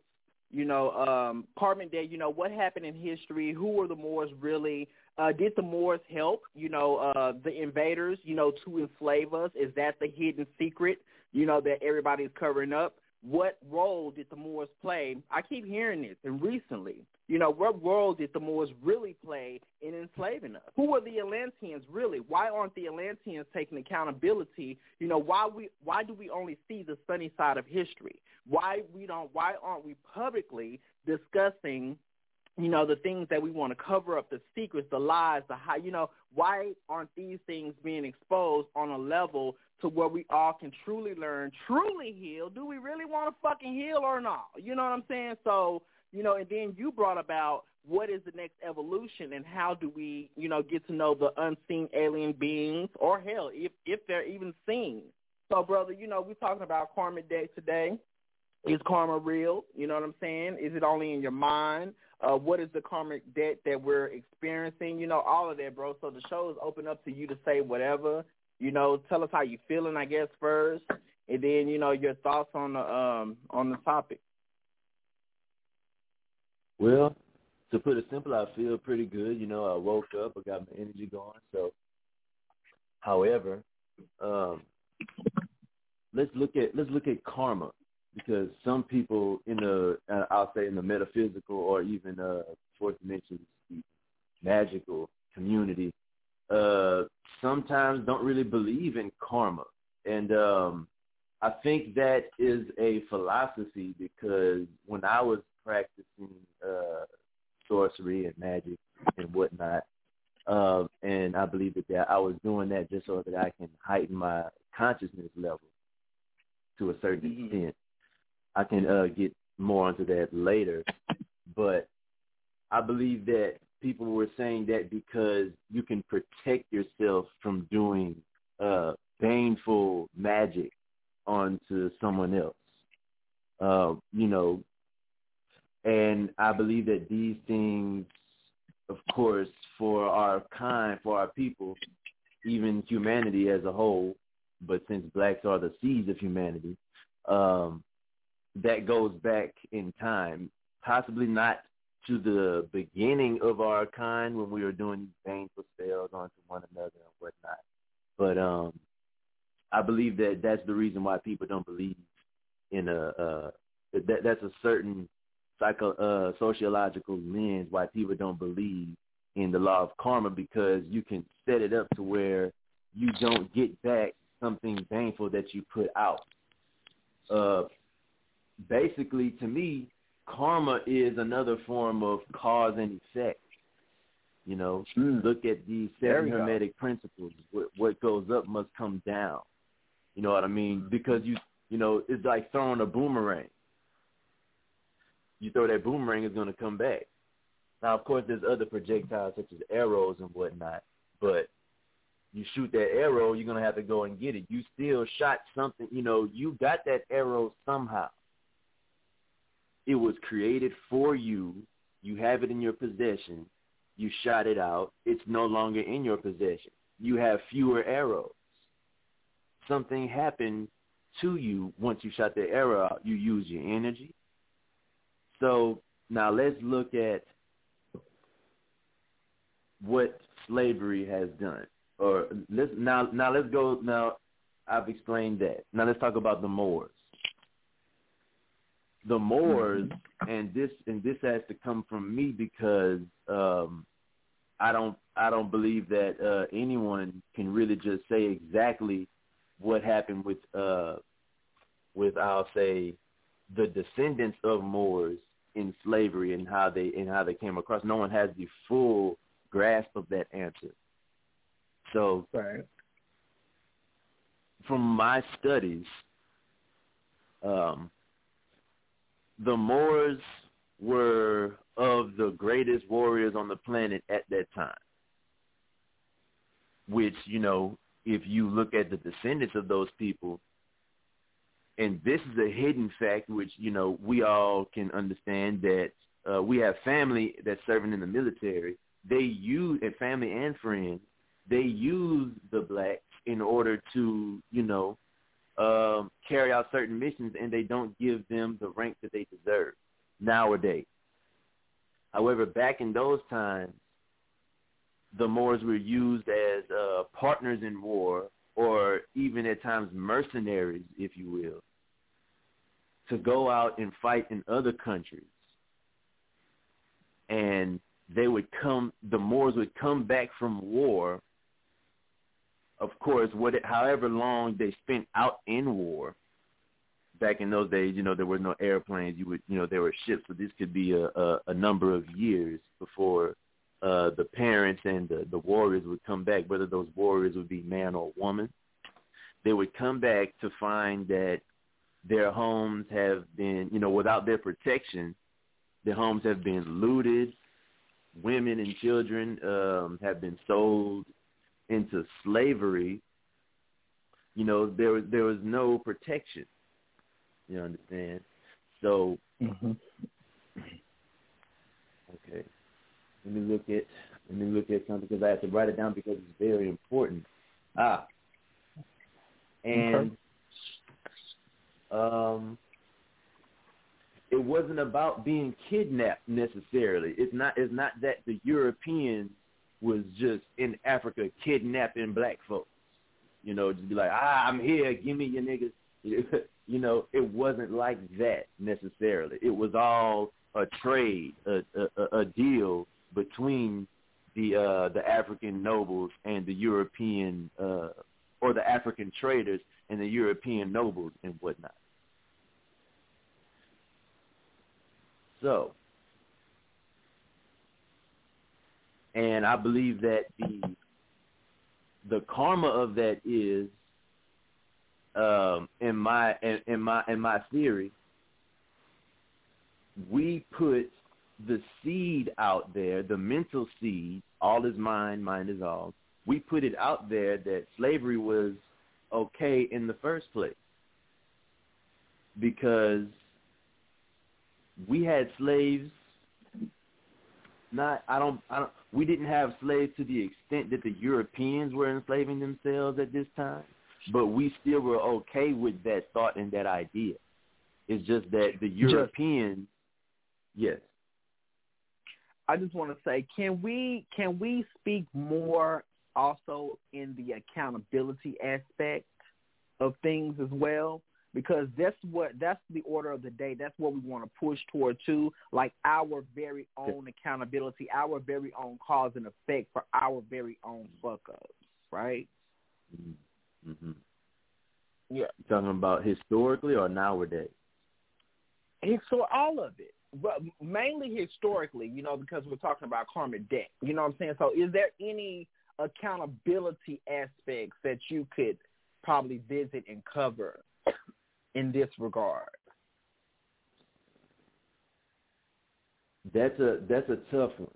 S4: Karmic debt. What happened in history? Who were the Moors really? Did the Moors help, the invaders, to enslave us? Is that the hidden secret, that everybody's covering up? What role did the Moors play? I keep hearing this, and recently, what role did the Moors really play in enslaving us? Who were the Atlanteans really? Why aren't the Atlanteans taking accountability? Why do we only see the sunny side of history? Why aren't we publicly discussing the things that we want to cover up, the secrets, the lies, why aren't these things being exposed on a level to where we all can truly learn, truly heal? Do we really want to fucking heal or not? You know what I'm saying? So, and then you brought about what is the next evolution and how do we, get to know the unseen alien beings, or hell, if they're even seen. So, brother, we're talking about Karmic Day today. Is karma real? You know what I'm saying? Is it only in your mind? What is the karmic debt that we're experiencing? All of that, bro. So the show is open up to you to say whatever. Tell us how you feeling, I guess, first, and then your thoughts on the topic.
S5: Well, to put it simple, I feel pretty good. You know, I woke up, I got my energy going. So, however, let's look at karma, because some people in the I'll say in the metaphysical or even fourth dimension magical community sometimes don't really believe in karma, and I think that is a philosophy, because when I was practicing sorcery and magic and whatnot, and I believe that I was doing that just so that I can heighten my consciousness level to a certain extent. I can get more into that later, but I believe that people were saying that because you can protect yourself from doing baneful magic onto someone else, you know, and I believe that these things, of course, for our kind, for our people, even humanity as a whole, but since blacks are the seeds of humanity, that goes back in time, possibly not to the beginning of our kind when we were doing baneful spells onto one another and whatnot. But I believe that that's the reason why people don't believe in that's a certain sociological lens why people don't believe in the law of karma, because you can set it up to where you don't get back something baneful that you put out. Basically, to me, karma is another form of cause and effect. You know, look at these 7 Hermetic principles. What goes up must come down. You know what I mean? Because you know, it's like throwing a boomerang. You throw that boomerang, it's going to come back. Now, of course, there's other projectiles such as arrows and whatnot, but you shoot that arrow, you're going to have to go and get it. You still shot something, you know, you got that arrow somehow. It was created for you. You have it in your possession. You shot it out. It's no longer in your possession. You have fewer arrows. Something happened to you once you shot the arrow out. You use your energy. So now let's look at what slavery has done. Or let's go. Now I've explained that. Now let's talk about the Moors. The Moors, and this has to come from me, because I don't believe that anyone can really just say exactly what happened with I'll say the descendants of Moors in slavery and how they came across. No one has the full grasp of that answer. So, from my studies, the Moors were of the greatest warriors on the planet at that time, which, you know, if you look at the descendants of those people, and this is a hidden fact, which, you know, we all can understand, that we have family that's serving in the military. They use, and family and friends, they use the blacks in order to, you know, carry out certain missions, and they don't give them the rank that they deserve nowadays. However, back in those times, the Moors were used as partners in war, or even at times mercenaries, if you will, to go out and fight in other countries. And the Moors would come back from war. Of course, however long they spent out in war. Back in those days, you know, there were no airplanes. There were ships, so this could be a number of years before the parents and the warriors would come back, whether those warriors would be man or woman. They would come back to find that their homes have been, you know, without their protection, their homes have been looted. Women and children have been sold into slavery. You know, there was no protection. You understand? So, okay. Let me look at something, because I have to write it down because it's very important. And it wasn't about being kidnapped necessarily. It's not that the Europeans was just in Africa kidnapping black folks. You know, just be like, I'm here, give me your niggas. You know, it wasn't like that necessarily. It was all a trade, a deal between the African nobles and the European, or the African traders and the European nobles and whatnot. So, and I believe that the karma of that is, in my theory, we put the seed out there, the mental seed, all is mine, mine is all. We put it out there that slavery was okay in the first place because we had slaves. We didn't have slaves to the extent that the Europeans were enslaving themselves at this time, but we still were okay with that thought and that idea. It's just that the Europeans, yes.
S7: I just want to say, can we speak more also in the accountability aspect of things as well? Because that's the order of the day. That's what we want to push toward too, like our very own accountability, our very own cause and effect for our very own fuck ups, right?
S5: Mm-hmm.
S7: Yeah.
S5: You talking about historically or nowadays?
S7: So all of it, but mainly historically, you know, because we're talking about karmic debt. You know what I'm saying? So is there any accountability aspects that you could probably visit and cover in this regard?
S5: That's a tough one.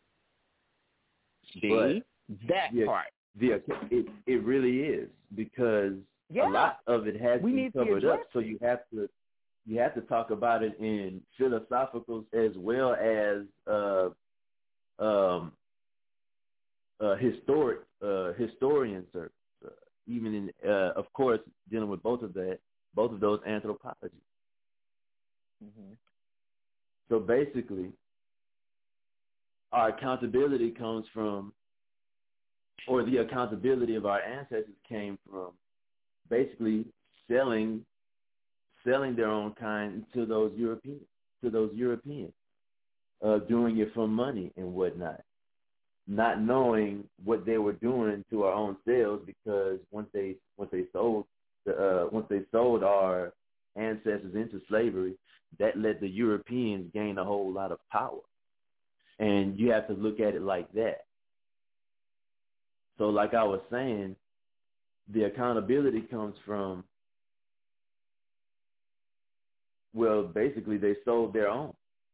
S7: Part.
S5: It really is, because a lot of it has been covered up. So you have to talk about it in philosophical as well as historian circles, even in of course dealing with both of those anthropologies.
S7: Mm-hmm.
S5: So basically, our accountability comes from, or the accountability of our ancestors came from, basically selling their own kind to those Europeans, doing it for money and whatnot, not knowing what they were doing to our own selves, because once they sold our ancestors into slavery, that let the Europeans gain a whole lot of power. And you have to look at it like that. So like I was saying, the accountability comes from, well, basically they sold their own.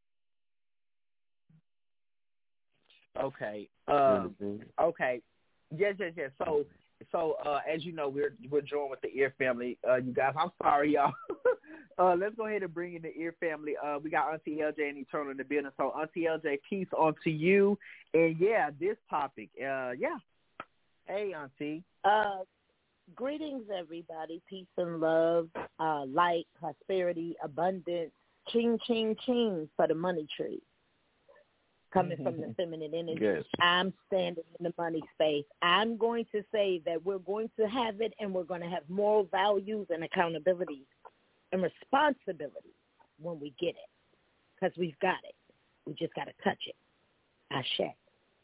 S7: Okay. Okay. Yes. So as you know, we're joined with the Ear family. You guys, I'm sorry, y'all. Let's go ahead and bring in the Ear family. We got Auntie LJ and Eternal in the building. So Auntie LJ, peace on to you. And this topic. Hey, Auntie.
S6: Greetings, everybody. Peace and love, light, prosperity, abundance. Ching, ching, ching for the money tree. Coming from the feminine energy.
S5: Yes.
S6: I'm standing in the money space. I'm going to say that we're going to have it, and we're going to have moral values and accountability and responsibility when we get it, because we've got it. We just got to touch it. Ashe.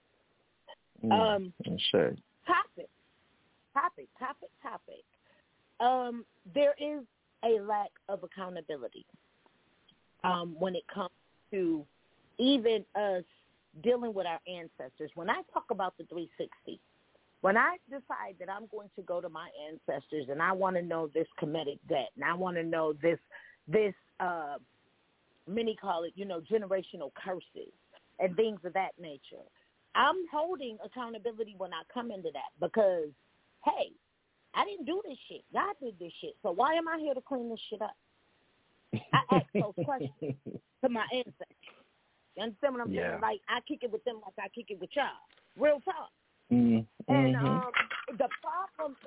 S7: Sure.
S6: Topic. There is a lack of accountability when it comes to even us dealing with our ancestors. When I talk about the 360, when I decide that I'm going to go to my ancestors and I want to know this Kemetic debt, and I want to know this many call it, generational curses and things of that nature, I'm holding accountability when I come into that, because, hey, I didn't do this shit. God did this shit. So why am I here to clean this shit up? I ask those questions to my ancestors. You understand what I'm saying? Like, I kick it with them like I kick it with y'all. Real talk.
S7: Mm-hmm.
S6: And the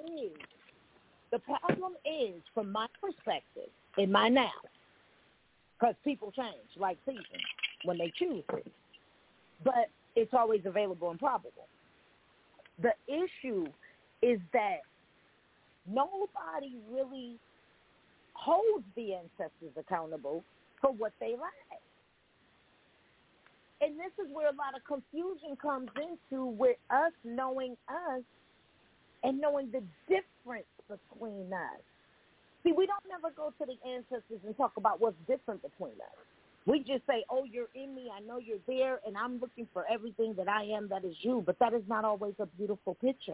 S6: problem is, from my perspective, in my now, because people change like seasons when they choose it. But it's always available and probable. The issue is that nobody really holds the ancestors accountable for what they lack. And this is where a lot of confusion comes into, with us knowing us and knowing the difference between us. See, we don't never go to the ancestors and talk about what's different between us. We just say, oh, you're in me, I know you're there, and I'm looking for everything that I am that is you. But that is not always a beautiful picture.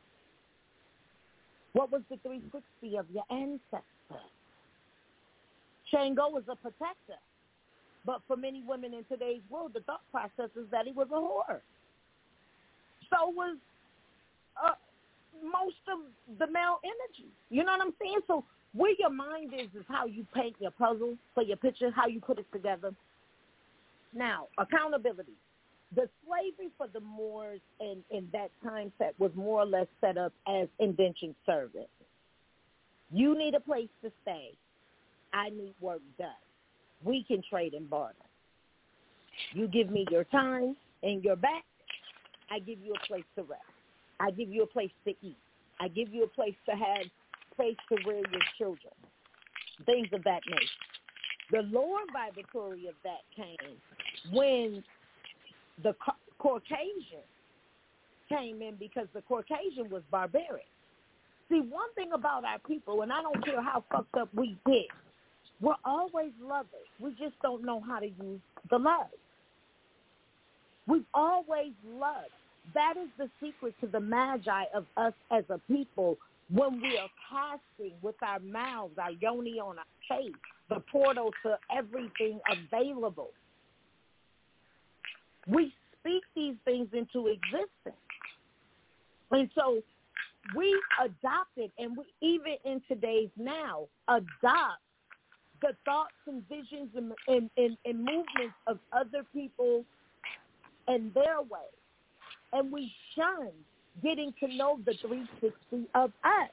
S6: What was the 360 of your ancestor? Shango was a protector. But for many women in today's world, the thought process is that he was a whore. So was most of the male energy. You know what I'm saying? So where your mind is how you paint your puzzle for your picture, how you put it together. Now, accountability. The slavery for the Moors in that time set was more or less set up as indentured servants. You need a place to stay. I need work done. We can trade and barter. You give me your time and your back. I give you a place to rest. I give you a place to eat. I give you a place to have space to rear your children. Things of that nature. The lower vibratory of that came when the Caucasian came in, because the Caucasian was barbaric. See, one thing about our people, and I don't care how fucked up we get, we're always lovers. We just don't know how to use the love. We've always loved. That is the secret to the magi of us as a people, when we are casting with our mouths, our yoni on our face, the portal to everything available. We speak these things into existence. And so we adopted, and we even in today's now, adopt the thoughts and visions and movements of other people and their way. And we shun getting to know the 360 of us.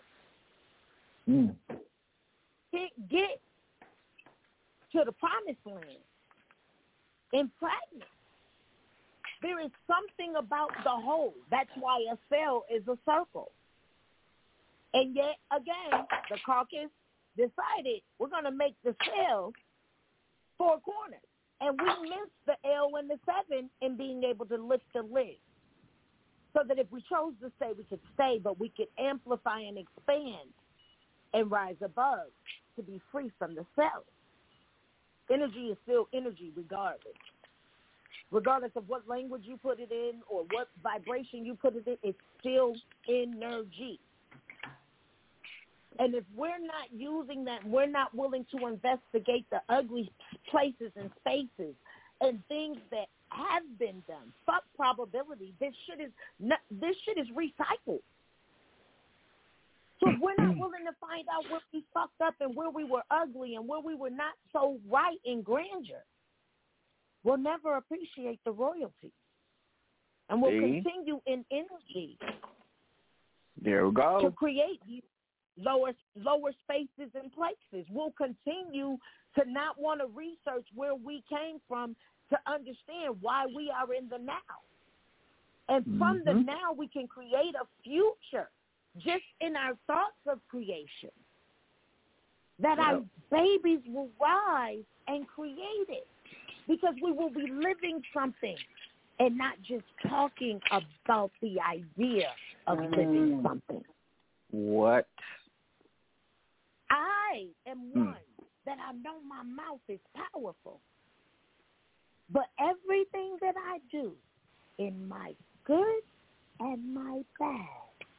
S6: Can't get to the promised land in practice. There is something about the whole. That's why a cell is a circle. And yet, again, the caucus decided we're going to make the cell 4 corners. And we missed the L and the 7 in being able to lift the lid. So that if we chose to stay, we could stay, but we could amplify and expand and rise above to be free from the cell. Energy is still energy regardless. Regardless of what language you put it in or what vibration you put it in, it's still energy. And if we're not using that, we're not willing to investigate the ugly places and spaces and things that have been done. Fuck probability. This shit is recycled. So if we're not willing to find out where we fucked up and where we were ugly and where we were not so right in grandeur, we'll never appreciate the royalty. And we'll continue in energy.
S7: There we go.
S6: To create these lower spaces and places. We'll continue to not want to research where we came from to understand why we are in the now. And from the now, we can create a future just in our thoughts of creation. That our babies will rise and create it. Because we will be living something and not just talking about the idea of living something.
S7: What?
S6: I am one that I know my mouth is powerful. But everything that I do, in my good and my bad,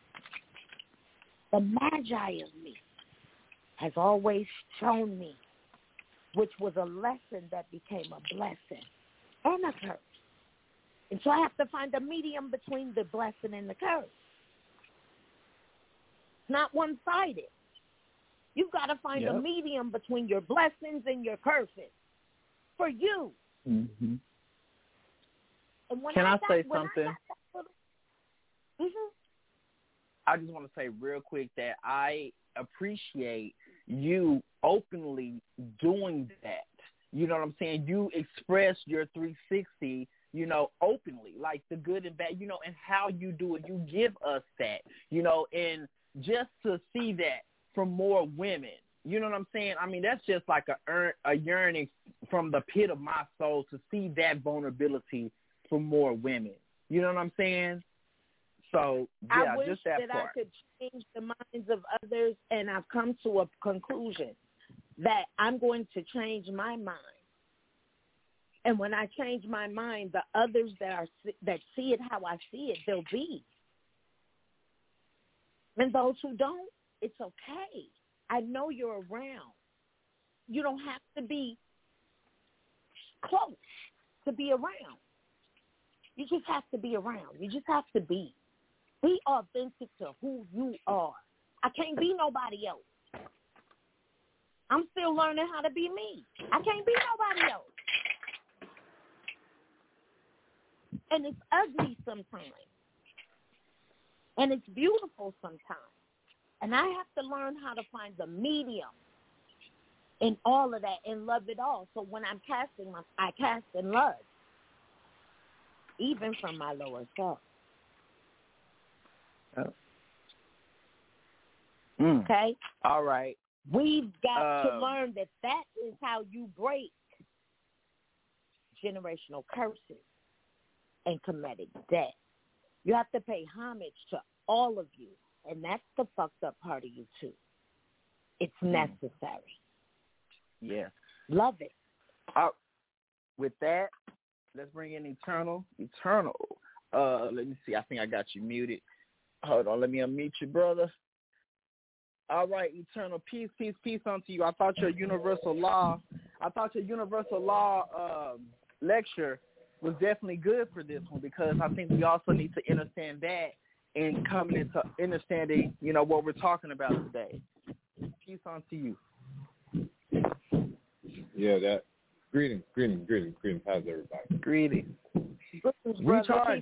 S6: the magi of me has always shown me, which was a lesson that became a blessing and a curse. And so I have to find a medium between the blessing and the curse. It's not one-sided. You've got to find a medium between your blessings and your curses for you.
S7: Mm-hmm.
S6: And when
S7: Can I say something? I just want to say real quick that I appreciate you openly doing that You know what I'm saying? You express your 360, you know, openly, like the good and bad, you know, and how you do it. You give us that, you know, and just to see that from more women, you know what I'm saying? I mean, that's just like a yearning from the pit of my soul to see that vulnerability for more women. You know what I'm saying? So, yeah,
S6: I wish
S7: just that
S6: that
S7: part.
S6: I could change the minds of others, and I've come to a conclusion that I'm going to change my mind. And when I change my mind, the others that see it how I see it, they'll be. And those who don't, it's okay. I know you're around. You don't have to be close to be around. You just have to be around. You just have to be. Be authentic to who you are. I can't be nobody else. I'm still learning how to be me. I can't be nobody else. And it's ugly sometimes. And it's beautiful sometimes. And I have to learn how to find the medium in all of that and love it all. So when I'm casting, I cast in love, even from my lower self. Okay?
S7: All right.
S6: We've got to learn that is how you break generational curses and comedic debt. You have to pay homage to all of you, and that's the fucked up part of you, too. It's necessary.
S7: Yeah.
S6: Love it.
S7: With that, let's bring in Eternal. Eternal. Let me see. I think I got you muted. Hold on. Let me unmute you, brother. All right, Eternal. Peace, peace, peace unto you. I thought your universal law lecture was definitely good for this one, because I think we also need to understand that and coming into understanding, you know, what we're talking about today. Peace unto you.
S8: Yeah, that. Greetings. How's everybody?
S7: Greetings.
S6: Recharge.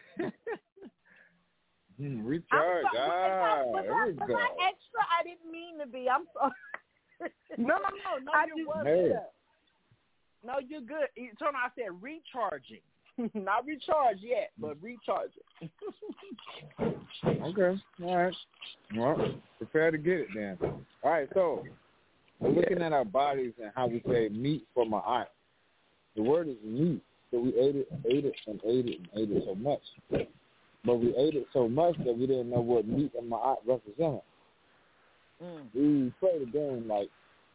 S8: Recharge.
S6: Was I extra? I didn't mean to be. I'm sorry.
S7: No, you're good.
S8: Hey.
S7: No, you're good. Eternal, I said recharging. Not recharge yet, but recharging.
S8: Okay. All right. Well, prepare to get it then. All right, so we're looking at our bodies and how we say meat for my eye. The word is meat. So we ate it so much. But we ate it so much that we didn't know what meat and my eye represented. We played a game like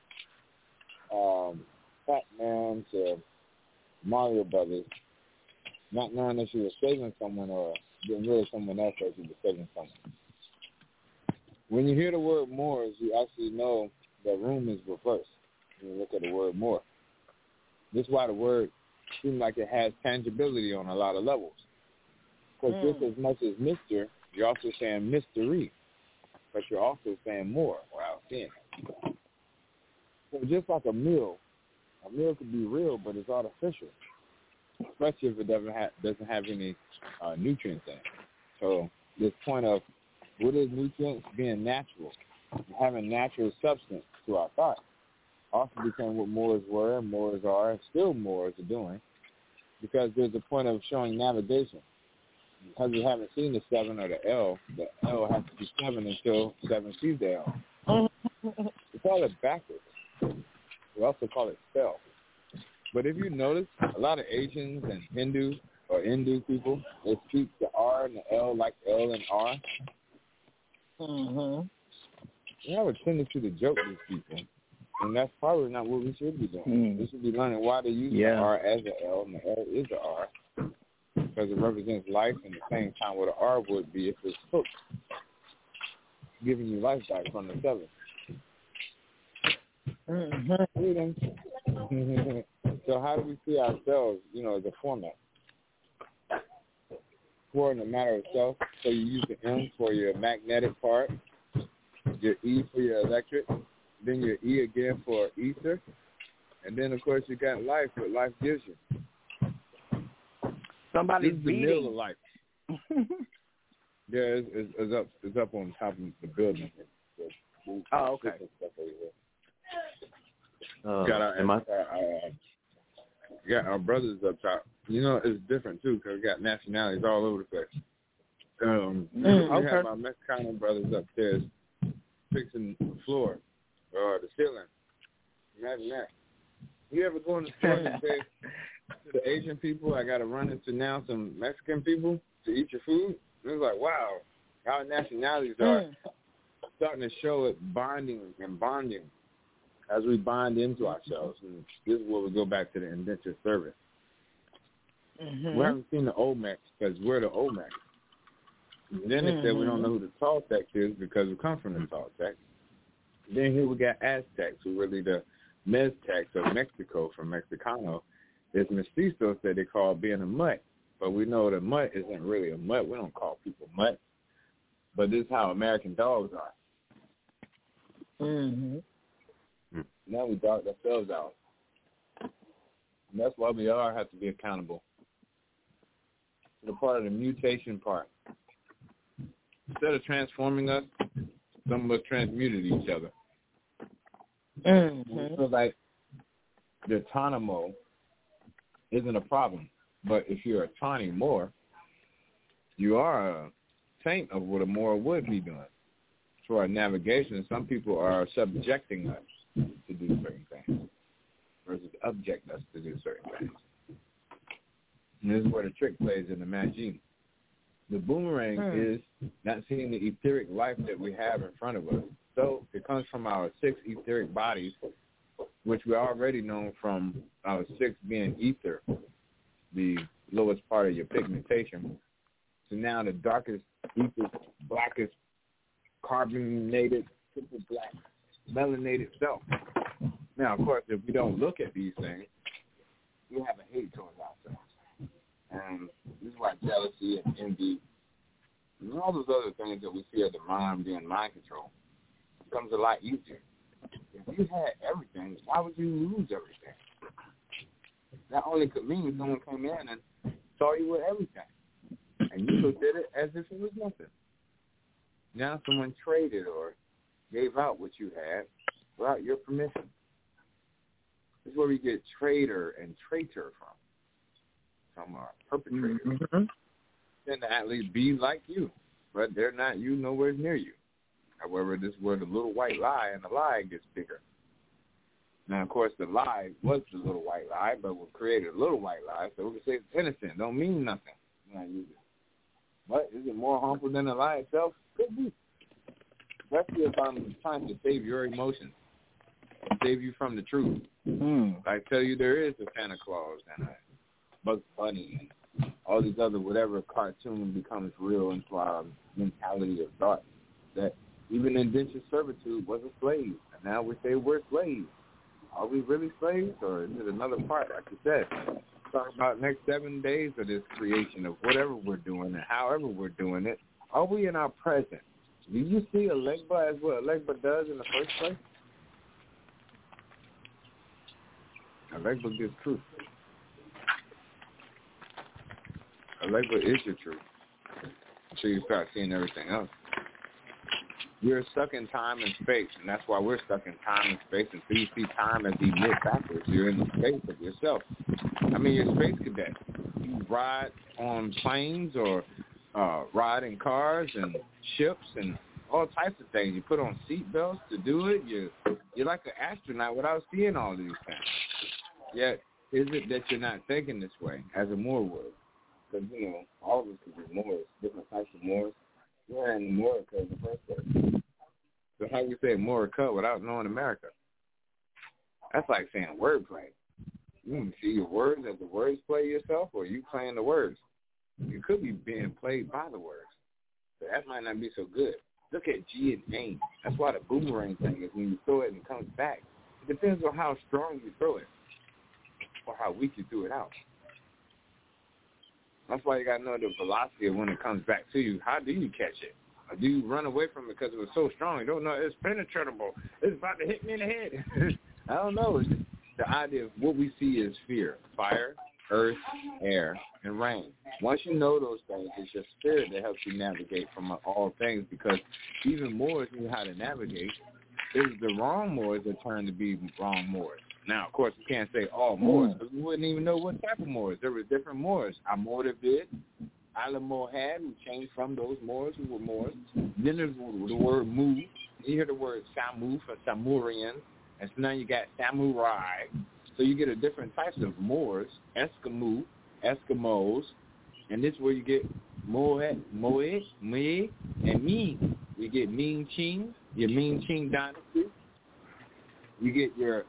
S8: Pac-Man to Mario Brothers, not knowing that you were saving someone or getting rid of someone else as you were saving someone. When you hear the word Moors, you actually know that room is reversed when you look at the word more. This is why the word seems like it has tangibility on a lot of levels. Because just as much as Mr., you're also saying mystery, but you're also saying more without seeing it. So just like a meal could be real, but it's artificial, especially if it doesn't have any nutrients in it. So this point of what is nutrients being natural, having natural substance to our thought, also became what Moors were, and Moors are, and still Moors are doing, because there's a point of showing navigation. Because we haven't seen the 7 or the L has to be 7 until 7 sees the L. We call it backwards. We also call it spell. But if you notice, a lot of Asians and Hindu people, they speak the R and the L like L and R. We have a tendency to joke these people, and that's probably not what we should be doing. We should be learning why they use the R as an L and the L is the R, because it represents life, and at the same time what an R would be if it's hooked, giving you life back from the 7. So how do we see ourselves, as a format? For in the matter of self, so you use the M for your magnetic part, your E for your electric, then your E again for ether, and then of course you got life, what life gives you.
S7: Somebody's
S8: this is the middle of life. Yeah, it's up on top of the building.
S7: Oh, okay.
S8: got our brothers up top. You know, it's different too because we got nationalities all over the place. We have my Mexicano brothers upstairs fixing the floor or the ceiling. Imagine that. You ever go in the store and say to the Asian people, I got to run into now some Mexican people to eat your food? And it's like, wow, our nationalities are starting to show it bonding as we bond into ourselves. And this is where we go back to the indentured servant. We haven't seen the Olmecs because we're the Olmecs. And then they said we don't know who the Toltecs is because we come from the Toltecs. Then here we got Aztecs, who really the Meztecs of Mexico from Mexicano. There's mestizos that they call being a mutt. But we know that mutt isn't really a mutt. We don't call people mutt. But this is how American dogs are. Now we dog ourselves out. And that's why we all have to be accountable. The part of the mutation part. Instead of transforming us, some of us transmuted each other. We feel like the autonomo isn't a problem. But if you're a tawny Moor, you are a taint of what a Moor would be doing. For our navigation, some people are subjecting us to do certain things versus object us to do certain things. And this is where the trick plays in the magi. The boomerang is not seeing the etheric life that we have in front of us. So it comes from our 6 etheric bodies, which we already know from our 6 being ether, the lowest part of your pigmentation. So now the darkest, deepest, blackest, carbonated, triple black, melanated self. Now, of course, if we don't look at these things, we have a hate towards ourselves. And this is why jealousy and envy and all those other things that we see as the mind being mind control becomes a lot easier. If you had everything, why would you lose everything? That only could mean someone came in and saw you with everything. And you looked at it as if it was nothing. Now someone traded or gave out what you had without your permission. This is where we get trader and traitor from. Some are perpetrators. Tend to at least be like you, but they're not you, nowhere near you. However, this is where the little white lie and the lie gets bigger. Now, of course, the lie was the little white lie, but we created a little white lie, so we can say it's innocent. Don't mean nothing. Not use it. But is it more harmful than the lie itself? Could be. Especially if I'm trying to save your emotions, save you from the truth. I tell you there is a Santa Claus and a Bugs Bunny and all these other whatever cartoon becomes real into our mentality of thought. That even indentured servitude was a slave. And now we say we're slaves. Are we really slaves, or is it another part, like you said? Talk about next 7 days of this creation of whatever we're doing and however we're doing it. Are we in our present? Do you see Elegba as what Elegba does in the first place? Elegba gives truth. Elegba is your truth. Until you start seeing everything else. You're stuck in time and space, and that's why we're stuck in time and space. Until you see time as emit backwards, you're in the space of yourself. I mean, you're a space cadet. You ride on planes or ride in cars and ships and all types of things. You put on seat belts to do it. You're like an astronaut without seeing all these things. Yet, is it that you're not thinking this way as a Moor would? Because, you know, all of us could be Moors, different types of Moors. We're in America in the first place. So how you say America without knowing America? That's like saying wordplay. You can see your words as the words play yourself, or you playing the words. You could be being played by the words. So that might not be so good. Look at G and aim. That's why the boomerang thing is when you throw it and it comes back. It depends on how strong you throw it or how weak you threw it out. That's why you got to know the velocity of when it comes back to you. How do you catch it? Or do you run away from it because it was so strong? You don't know it's penetratable. It's about to hit me in the head. I don't know. It's just the idea of what we see is fear. Fire, earth, air, and rain. Once you know those things, it's your spirit that helps you navigate from all things, because even Moors knew how to navigate. It was the wrong Moors that turned to be wrong Moors. Now, of course, we can't say all Moors because we wouldn't even know what type of Moors. There were different Moors. Almoravid, Alamohad, who changed from those Moors who were Moors. Then there's the word Mu. You hear the word Samu for Samurian. And so now you got Samurai. So you get a different types of Moors, Eskimo, Eskimos. And this is where you get Moe, Me, and Ming. You get Ming Qing, your Ming Qing dynasty. You get your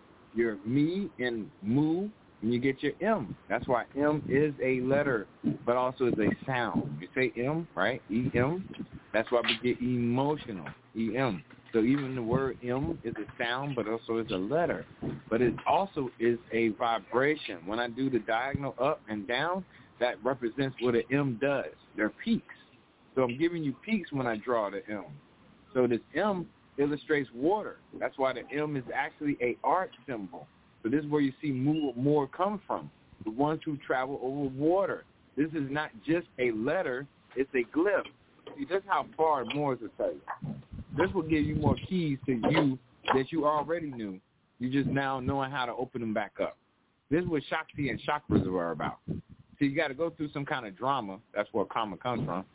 S8: Mi and Mu, and you get your M. That's why M is a letter, but also is a sound. You say M, right? E-M. That's why we get emotional, E-M. So even the word M is a sound, but also is a letter. But it also is a vibration. When I do the diagonal up and down, that represents what an M does. They're peaks. So I'm giving you peaks when I draw the M. So this M illustrates water. That's why the M is actually a art symbol. So this is where you see more come from, the ones who travel over water. This is not just a letter, it's a glyph. See, this is how far Moors will tell you. This will give you more keys to you that you already knew. You just now knowing how to open them back up. This is what Shakti and chakras are about. So you got to go through some kind of drama. That's where karma comes from.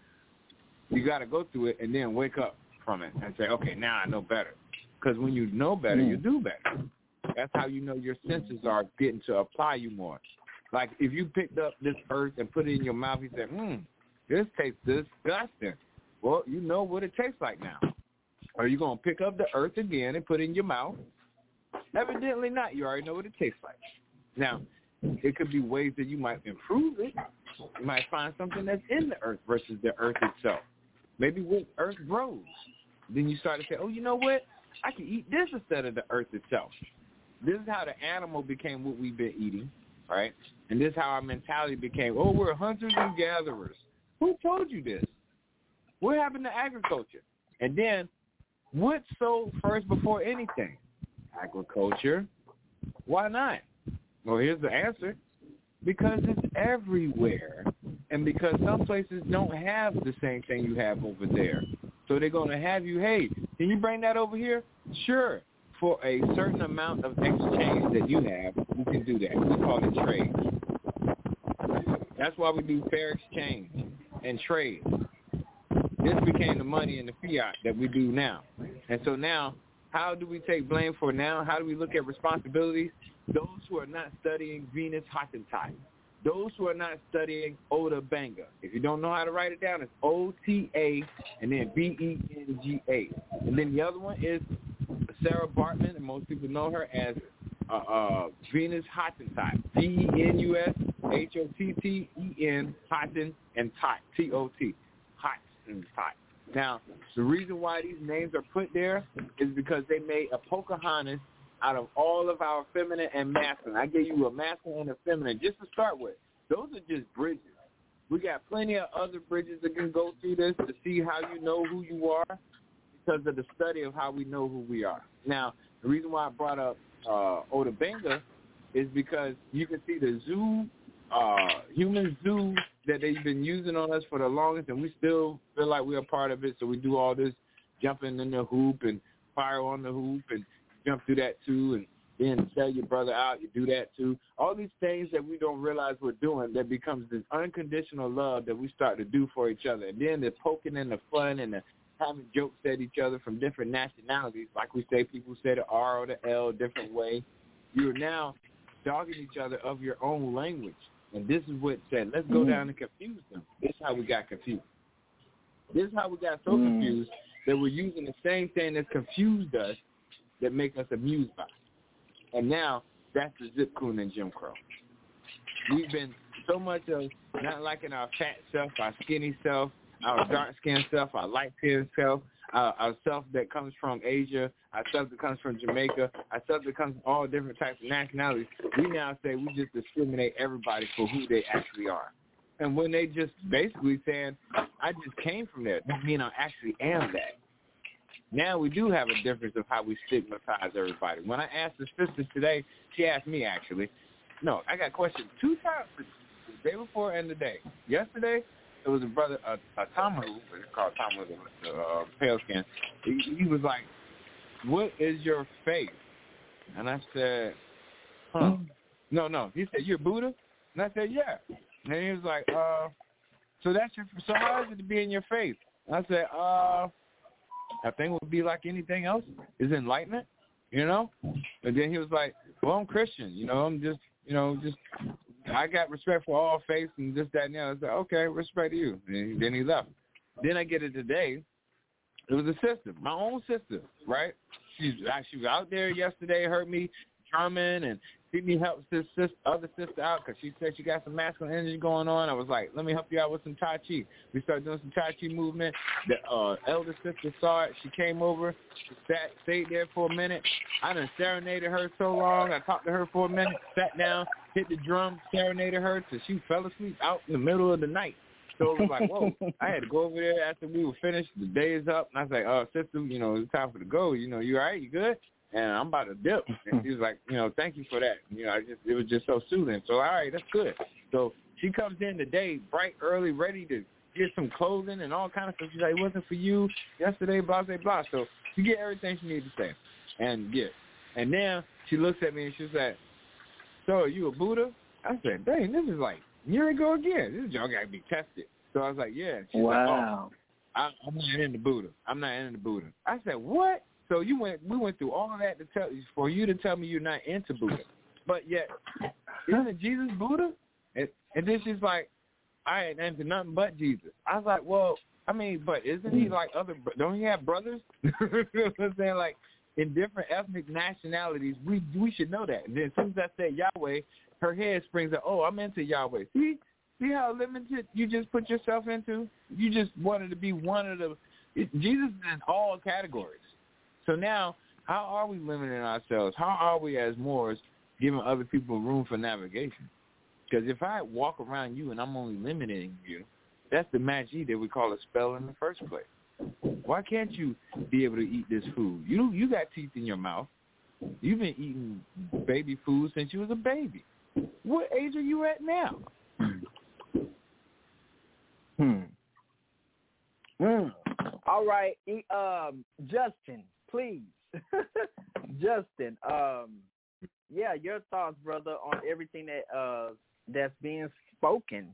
S8: You got to go through it and then wake up from it and say, okay, now I know better. Because when you know better, you do better. That's how you know your senses are getting to apply you more. Like if you picked up this earth and put it in your mouth, you said, this tastes disgusting. Well, you know what it tastes like now. Are you going to pick up the earth again and put it in your mouth? Evidently not. You already know what it tastes like. Now, it could be ways that you might improve it. You might find something that's in the earth versus the earth itself. Maybe when earth grows, then you start to say, oh, you know what? I can eat this instead of the earth itself. This is how the animal became what we've been eating, right? And this is how our mentality became, oh, we're hunters and gatherers. Who told you this? What happened to agriculture? And then what sold first before anything? Agriculture. Why not? Well, here's the answer. Because it's everywhere. And because some places don't have the same thing you have over there. So they're going to have you, hey, can you bring that over here? Sure. For a certain amount of exchange that you have, you can do that. We call it trade. That's why we do fair exchange and trade. This became the money and the fiat that we do now. And so now, how do we take blame for now? How do we look at responsibilities? Those who are not studying Venus Hottentot. Those who are not studying Ota Benga. If you don't know how to write it down, it's O-T-A and then B-E-N-G-A. And then the other one is Sarah Bartman, and most people know her as Venus Hottentot. V-E-N-U-S-H-O-T-T-E-N, Hotten and Tot, T-O-T, Hottentot. Now, the reason why these names are put there is because they made a Pocahontas out of all of our feminine and masculine. I gave you a masculine and a feminine just to start with. Those are just bridges. We got plenty of other bridges that can go through this to see how you know who you are because of the study of how we know who we are. Now, the reason why I brought up Ota Benga is because you can see the zoo, human zoo that they've been using on us for the longest, and we still feel like we're a part of it, so we do all this jumping in the hoop and fire on the hoop and jump through that too, and then sell your brother out, you do that too. All these things that we don't realize we're doing, that becomes this unconditional love that we start to do for each other. And then the poking and the fun and the having jokes at each other from different nationalities. Like we say, people say the R or the L a different way. You're now dogging each other of your own language. And this is what said, let's go down and confuse them. This is how we got confused. This is how we got so confused that we're using the same thing that confused us that make us amused by. And now, that's the Zip Coon and Jim Crow. We've been so much of not liking our fat self, our skinny self, our dark-skinned self, our light-skinned self, our self that comes from Asia, our self that comes from Jamaica, our self that comes from all different types of nationalities. We now say we just discriminate everybody for who they actually are. And when they just basically saying, I just came from there, that means I actually am that. Now we do have a difference of how we stigmatize everybody. When I asked the sisters today, she asked me actually. No, I got questions 2 times, the day before and today. Yesterday, it was a brother, a Tamahu, it's called Tamahu, the pale skin. He was like, what is your faith? And I said, huh? No. He said, you're Buddha? And I said, yeah. And he was like, so how is it to be in your faith? And I said, I think it would be like anything else, is enlightenment, you know? And then he was like, well, I'm Christian, you know, I'm just, I got respect for all faiths and this, that, and the other. I said, okay, respect to you. And then he left. Then I get it today. It was a sister, my own sister, right? She was out there yesterday, heard me drumming and see me help this other sister out because she said she got some masculine energy going on. I was like, let me help you out with some Tai Chi. We started doing some Tai Chi movement. The elder sister saw it. She came over, stayed there for a minute. I done serenaded her so long. I talked to her for a minute, sat down, hit the drum, serenaded her till she fell asleep out in the middle of the night. So it was like, whoa, I had to go over there after we were finished. The day is up. And I was like, oh, sister, it's time for the go. You all right? You good? And I'm about to dip. And she was like, thank you for that. It was just so soothing. So, all right, that's good. So she comes in today bright, early, ready to get some clothing and all kind of stuff. She's like, it wasn't for you yesterday, blah, blah, blah. So she get everything she needs to say. And and then she looks at me and she's like, so are you a Buddha? I said, dang, this is like, here we go again. This joke got to be tested. So I was like, yeah. She's
S7: wow.
S8: Like, I'm not into Buddha. I'm not into Buddha. I said, what? So we went through all of that for you to tell me you're not into Buddha. But yet, isn't Jesus Buddha? And then she's like, I ain't into nothing but Jesus. I was like, well, I mean, but isn't he like don't he have brothers? You know what I'm saying? Like, in different ethnic nationalities, we should know that. And then as soon as I say Yahweh, her head springs up, oh, I'm into Yahweh. See how limited you just put yourself into? You just wanted to be one of the Jesus is in all categories. So now, how are we limiting ourselves? How are we as Moors giving other people room for navigation? Because if I walk around you and I'm only limiting you, that's the magie that we call a spell in the first place. Why can't you be able to eat this food? You got teeth in your mouth. You've been eating baby food since you was a baby. What age are you at now?
S7: All right, Justin, please. Justin, your thoughts, brother, on everything that that's being spoken.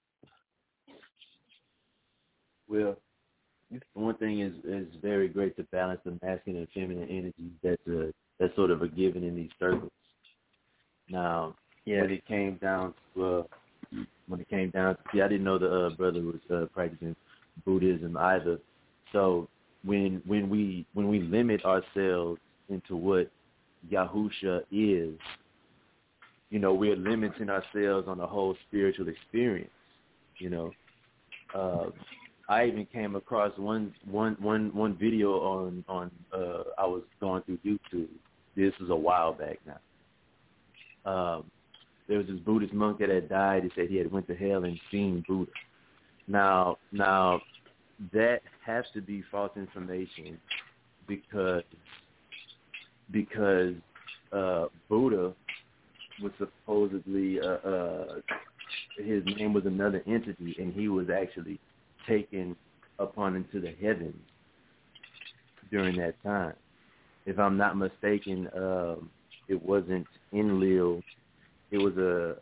S5: Well, one thing is very great to balance the masculine and feminine energies. That's sort of a given in these circles. Now, when it came down to see, I didn't know the brother was practicing Buddhism either. So when we limit ourselves into what Yahusha is, we're limiting ourselves on the whole spiritual experience. I even came across one video on I was going through YouTube. This was a while back now. There was this Buddhist monk that had died. He said he had went to hell and seen Buddha. Now that has to be false information because Buddha was supposedly his name was another entity, and he was actually taken upon into the heavens during that time. If I'm not mistaken, it wasn't Enlil. It was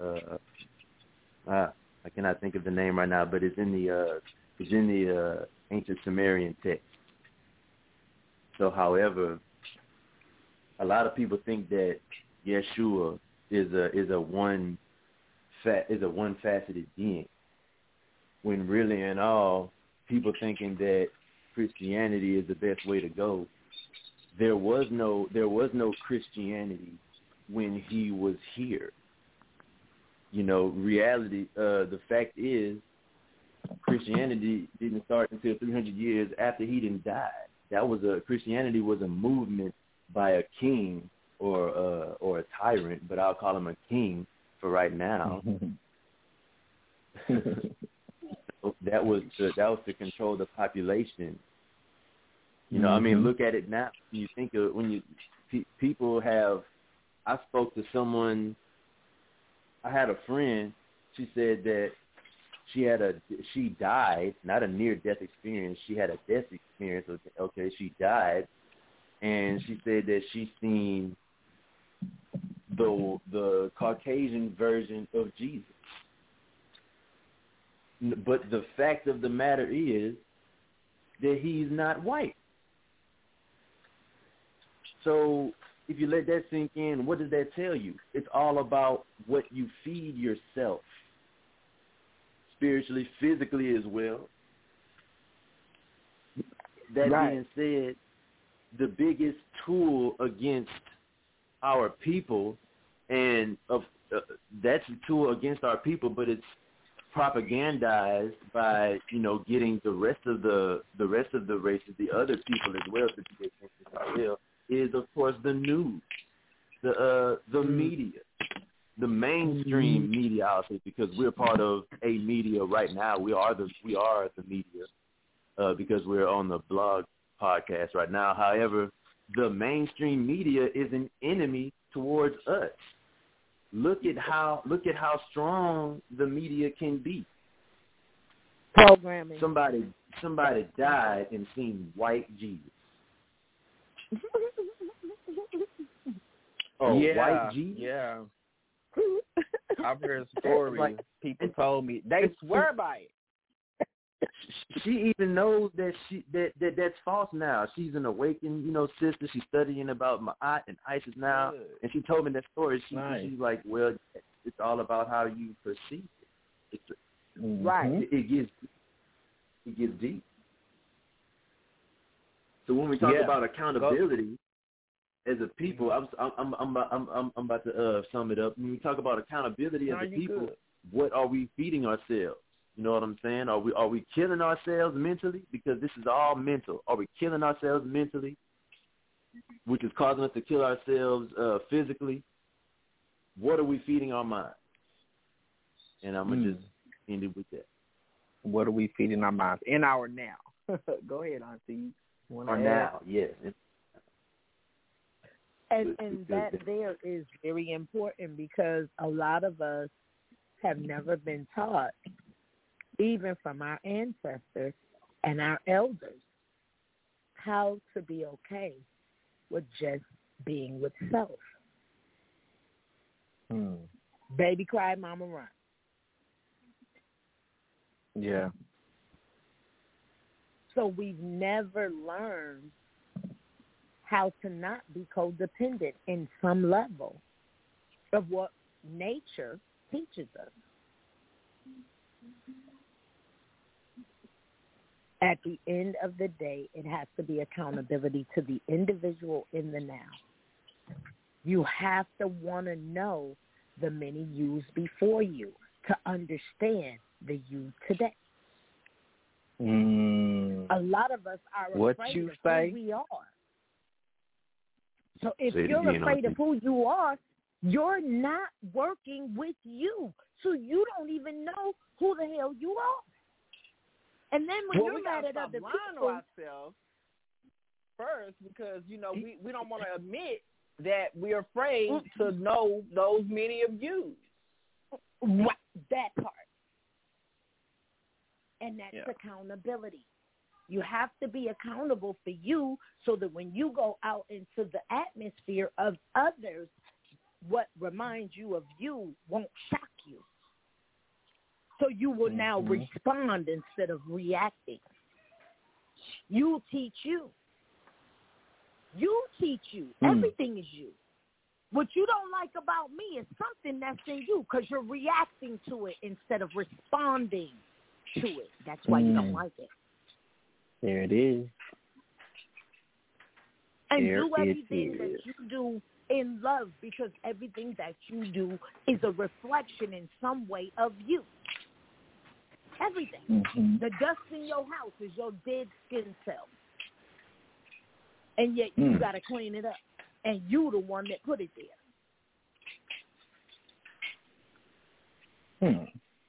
S5: I cannot think of the name right now, but it's in the ancient Sumerian text. So, however, a lot of people think that Yeshua is a one-faceted being, when really in all, people thinking that Christianity is the best way to go. There was no Christianity when he was here. Reality, the fact is, Christianity didn't start until 300 years after he didn't die. Christianity was a movement by a king or a tyrant, but I'll call him a king for right now. That was to control the population. I mean, look at it now. You think of people have. I spoke to someone. I had a friend. She said that she died, not a near-death experience. She had a death experience. Okay, she died, and she said that she seen the Caucasian version of Jesus. But the fact of the matter is that he's not white. So if you let that sink in, what does that tell you? It's all about what you feed yourself, spiritually, physically as well. That being said, the biggest tool against our people, and that's a tool against our people, but it's propagandized by getting the rest of the races, the other people as well, to be attention as well, is of course the news, the media, the mainstream media. I'll say, because we're part of a media right now. We are the media because we're on the blog podcast right now. However, the mainstream media is an enemy towards us. Look at how strong the media can be.
S6: Programming.
S5: Somebody died and seen white Jesus. White Jesus?
S7: Yeah. I've heard stories. People told me they swear by it.
S5: She even knows that that's false now. She's an awakened, sister. She's studying about Ma'at and Isis now, and she told me that story. She's like, well, it's all about how you perceive it. It gets deep. So when we talk about accountability as a people, I'm about to sum it up. When we talk about accountability as a people, what are we feeding ourselves? You know what I'm saying? Are we killing ourselves mentally? Because this is all mental. Are we killing ourselves mentally, which is causing us to kill ourselves physically? What are we feeding our minds? And I'm going to just end it with that.
S7: What are we feeding our minds in our now? Go ahead, Auntie.
S5: Our now, yes.
S6: And that there is very important, because a lot of us have never been taught, even from our ancestors and our elders, how to be okay with just being with self. Baby cry, mama run.
S7: Yeah.
S6: So we've never learned how to not be codependent in some level of what nature teaches us. At the end of the day, it has to be accountability to the individual in the now. You have to want to know the many yous before you to understand the you today. A lot of us are afraid of who we are. So if you're afraid of who you are, you're not working with you. So you don't even know who the hell you are. And then when you're mad at other people,
S7: ourselves first, because we don't want to admit that we're afraid to know those many of you.
S6: That part. And that's accountability. You have to be accountable for you, so that when you go out into the atmosphere of others, what reminds you of you won't shock you. So you will now respond instead of reacting. You teach you. You teach you. Everything is you. What you don't like about me is something that's in you, because you're reacting to it instead of responding to it. That's why you don't like it.
S7: There it is.
S6: And do everything that you do in love, because everything that you do is a reflection in some way of you. Everything. The dust in your house is your dead skin cell. And yet you got to clean it up. And you the one that put it there.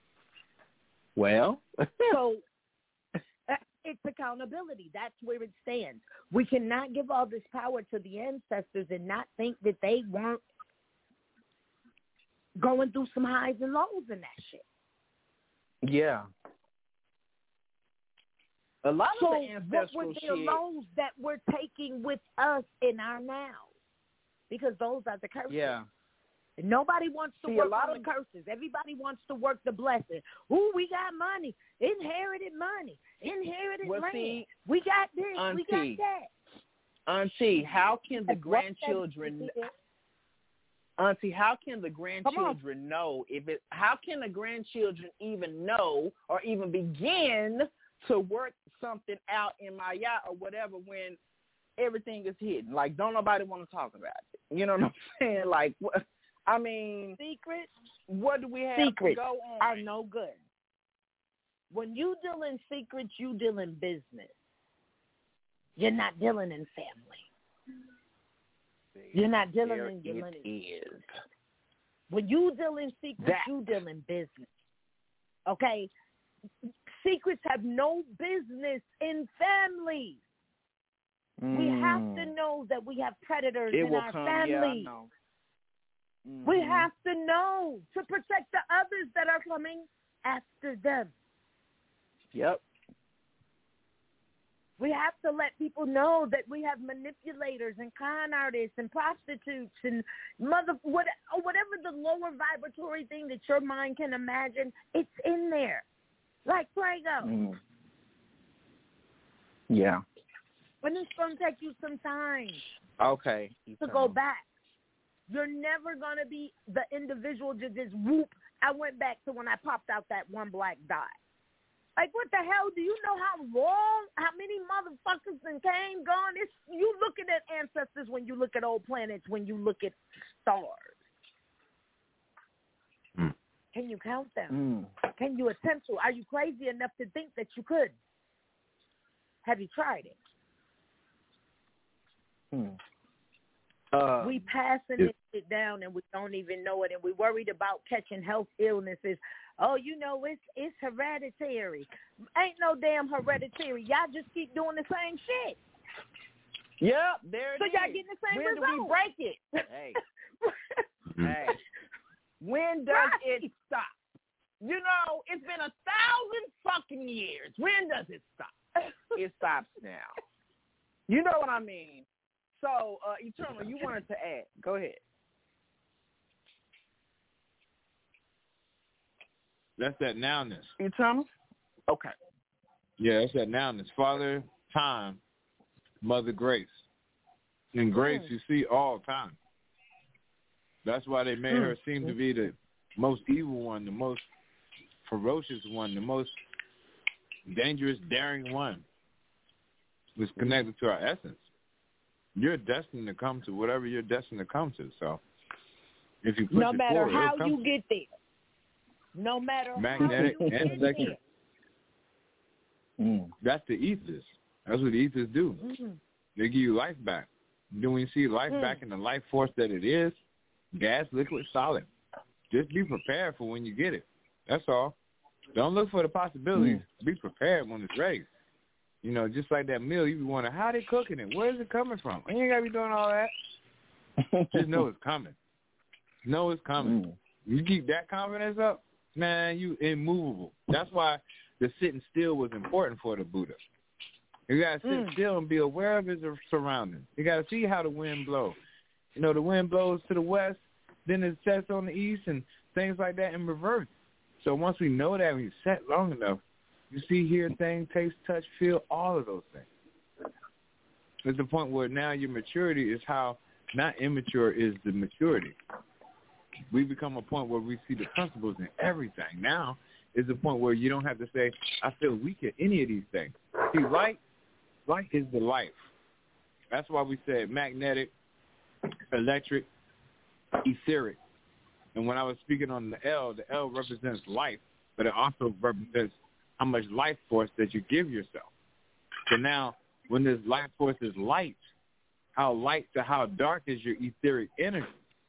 S7: Well.
S6: So it's accountability. That's where it stands. We cannot give all this power to the ancestors and not think that they weren't going through some highs and lows in that shit.
S7: Yeah. A lot of the ancestral
S6: what were their lows that we're taking with us in our now? Because those are the curses.
S7: Yeah.
S6: Nobody wants to work on the curses. Everybody wants to work the blessing. Ooh, we got money, inherited land. We got this,
S7: Auntie,
S6: we got that.
S7: Auntie, how can the grandchildren? Auntie, how can the grandchildren know how can the grandchildren even know or even begin to work something out in my yacht or whatever when everything is hidden? Like, don't nobody want to talk about it. You know what I'm saying? Like, I mean,
S6: secrets.
S7: What do we have
S6: secrets
S7: to go on?
S6: Are no good. When you deal in secrets, you deal in business. You're not dealing in family. You're not dealing in your lineage. When you deal in secrets, you deal in business. Okay? Secrets have no business in families. We have to know that we have predators in our family. We have to know to protect the others that are coming after them.
S7: Yep.
S6: We have to let people know that we have manipulators and con artists and prostitutes and whatever the lower vibratory thing that your mind can imagine, it's in there. Like Prego.
S7: Yeah.
S6: But it's going to take you some time.
S7: Okay.
S6: To go back. You're never going to be the individual to just whoop. I went back to when I popped out that one black dot. Like, what the hell? Do you know how long, how many motherfuckers came, gone? You looking at ancestors when you look at old planets, when you look at stars. Can you count them? Can you attempt to? Are you crazy enough to think that you could? Have you tried it? We passing this shit down and we don't even know it, and we worried about catching health illnesses. Oh, you know, it's hereditary. Ain't no damn hereditary. Y'all just keep doing the same shit.
S7: Yep, there it is.
S6: So y'all getting the same result.
S7: When do we break it? Hey. Hey. When does it stop? You know, it's been 1,000 fucking years. When does it stop? It stops now. You know what I mean? So, Eternal, you wanted to add. Go ahead.
S2: That's that nowness.
S7: Eternal? Okay.
S2: Yeah, that's that nowness. Father, time, Mother, grace. In grace, you see all time. That's why they made her seem to be the most evil one, the most ferocious one, the most dangerous, daring one. It's connected to our essence. You're destined to come to whatever you're destined to come to. So if you push
S6: no matter
S2: forward,
S6: how you get there, no matter
S2: magnetic
S6: how you
S2: and
S6: get
S2: electric.
S6: there.
S2: That's the ethers. That's what the ethers do. They give you life back. Then when you see life back in the life force that it is, gas, liquid, solid, just be prepared for when you get it. That's all. Don't look for the possibilities. Be prepared when it's ready. You know, just like that meal, you be wondering, how they cooking it? Where is it coming from? You ain't got to be doing all that. Just know it's coming. Know it's coming. You keep that confidence up, man, you immovable. That's why the sitting still was important for the Buddha. You got to sit still and be aware of his surroundings. You got to see how the wind blows. You know, the wind blows to the west, then it sets on the east and things like that in reverse. So once we know that, when you set long enough, you see, hear things, taste, touch, feel, all of those things. It's the point where now your maturity is how, not immature is the maturity. We become a point where we see the principles in everything. Now is the point where you don't have to say, I feel weak at any of these things. See, light is the life. That's why we said magnetic, electric, etheric. And when I was speaking on the L represents life, but it also represents how much life force that you give yourself. So now, when this life force is light, how light to how dark is your etheric energy?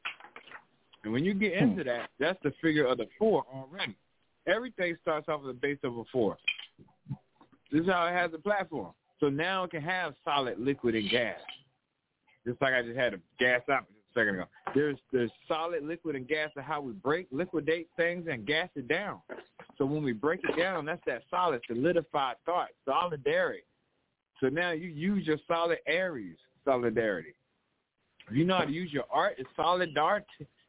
S2: And when you get into that, that's the figure of the 4 already. Everything starts off with the base of a 4. This is how it has a platform. So now it can have solid, liquid, and gas. Just like I just had a gas out just a second ago. There's solid, liquid, and gas of how we liquidate things and gas it down. So when we break it down, that's that solid, solidified thought, solidarity. So now you use your solid Aries solidarity. If you know how to use your art, it's solid art.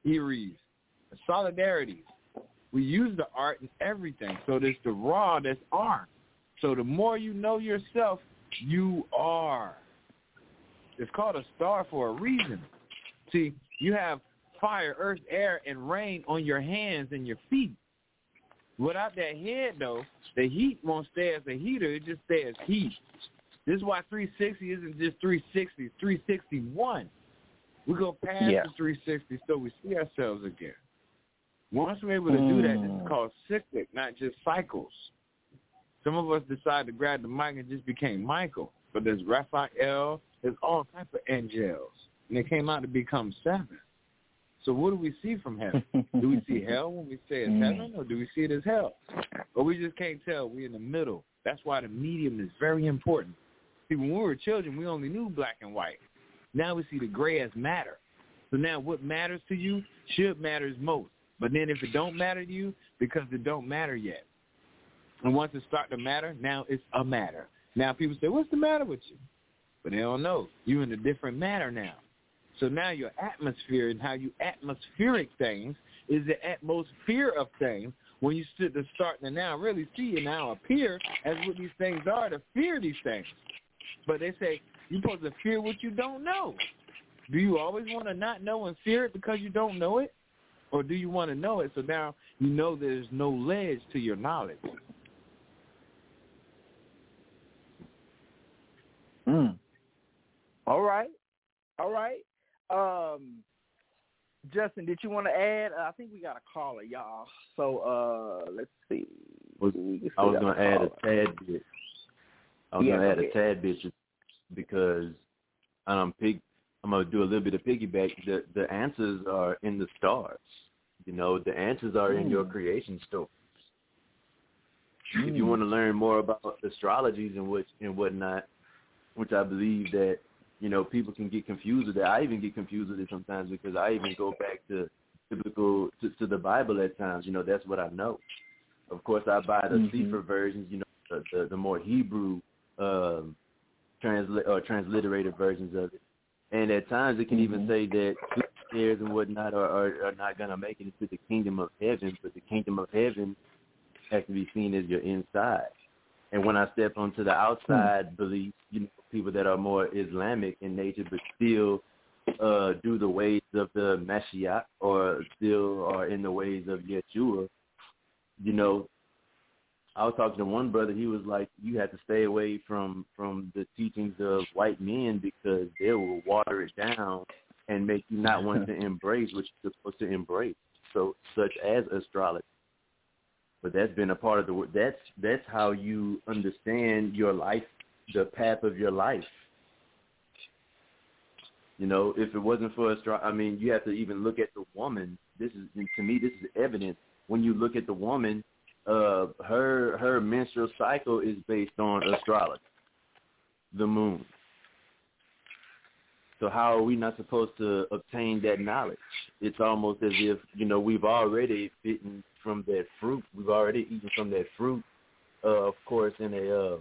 S8: Eries, solidarities. We use the art in everything. So there's the raw, that's art. So the more you know yourself, you are. It's called a star for a reason. See, you have fire, earth, air, and rain on your hands and your feet. Without that head, though, the heat won't stay as a heater. It just stays as heat. This is why 360 isn't just 360. It's 361. We go past the 360 so we see ourselves again. Once we're able to do that, this is called cyclic, not just cycles. Some of us decided to grab the mic and just became Michael. But there's Raphael, there's all types of angels. And they came out to become 7. So what do we see from heaven? Do we see hell when we say it's heaven, or do we see it as hell? Or we just can't tell. We're in the middle. That's why the medium is very important. See, when we were children, we only knew black and white. Now we see the gray as matter. So now what matters to you should matter most. But then if it don't matter to you, because it don't matter yet. And once it start to matter, now it's a matter. Now people say, what's the matter with you? But they don't know. You're in a different matter now. So now your atmosphere and how you atmospheric things is the atmosphere of things. When you starting to now really see and now appear as what these things are, to fear these things. But they say you're supposed to fear what you don't know. Do you always want to not know and fear it because you don't know it? Or do you want to know it so now you know there's no ledge to your knowledge?
S7: All right. Justin, did you want to add? I think we got a caller, y'all. So let's see.
S5: I was going to add a tad bit. A tad bit because I'm going to do a little bit of piggyback. The answers are in the stars. You know, the answers are in your creation story. If you want to learn more about astrologies and whatnot, which I believe that, you know, people can get confused with that. I even get confused with it sometimes because I even go back to biblical to the Bible at times. You know, that's what I know. Of course, I buy the Sefer versions. You know, the more Hebrew transliterated versions of it. And at times it can even say that heirs and whatnot are not going to make it into the kingdom of heaven, but the kingdom of heaven has to be seen as your inside. And when I step onto the outside belief, you know, people that are more Islamic in nature but still do the ways of the Mashiach or still are in the ways of Yeshua, you know, I was talking to one brother. He was like, you have to stay away from the teachings of white men because they will water it down and make you not want to embrace what you're supposed to embrace, so such as astrology. But that's been a part of that's how you understand your life, the path of your life. You know, if it wasn't for astrology, you have to even look at the woman. To me, this is evidence. When you look at the woman, her menstrual cycle is based on astrology, the moon. So how are we not supposed to obtain that knowledge? It's almost as if, you know, we've already bitten from that fruit. We've already eaten from that fruit, of course, in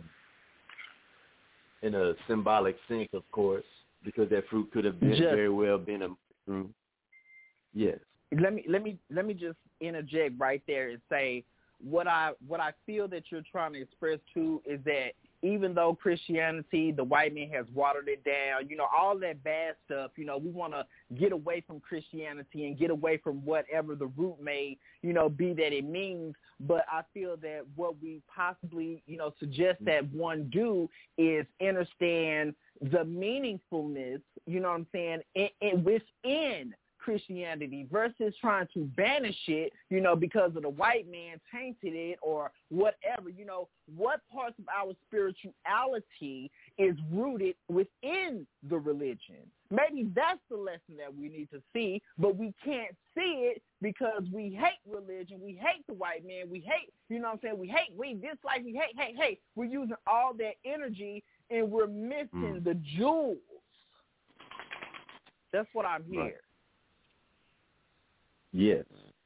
S5: a symbolic sense, of course, because that fruit could have been very well been a fruit. Yes.
S7: Let me just interject right there and say what I feel that you're trying to express too is that even though Christianity, the white man has watered it down, you know, all that bad stuff, you know, we want to get away from Christianity and get away from whatever the root may, you know, be that it means. But I feel that what we possibly, you know, suggest that one do is understand the meaningfulness, you know what I'm saying, within Christianity versus trying to banish it, you know, because of the white man tainted it or whatever. You know, what parts of our spirituality is rooted within the religion? Maybe that's the lesson that we need to see, but we can't see it because we hate religion. We hate the white man. We hate, you know what I'm saying? We dislike, we hate. We're using all that energy and we're missing the jewels. That's what I'm hearing.
S5: Right. Yes.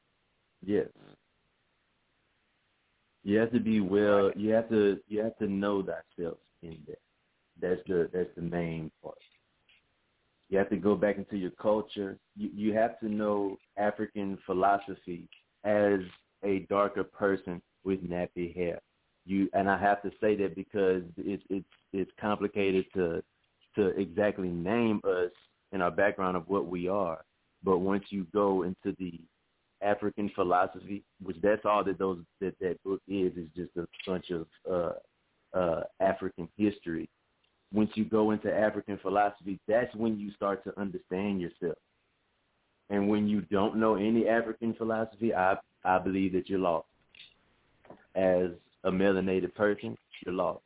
S5: You have to be well. You have to know thyself in that. That's the main part. You have to go back into your culture. You have to know African philosophy as a darker person with nappy hair. And I have to say that because it's complicated to exactly name us in our background of what we are. But once you go into the African philosophy, which that's all that book is just a bunch of African history. Once you go into African philosophy, that's when you start to understand yourself. And when you don't know any African philosophy, I believe that you're lost. As a melanated person, you're lost.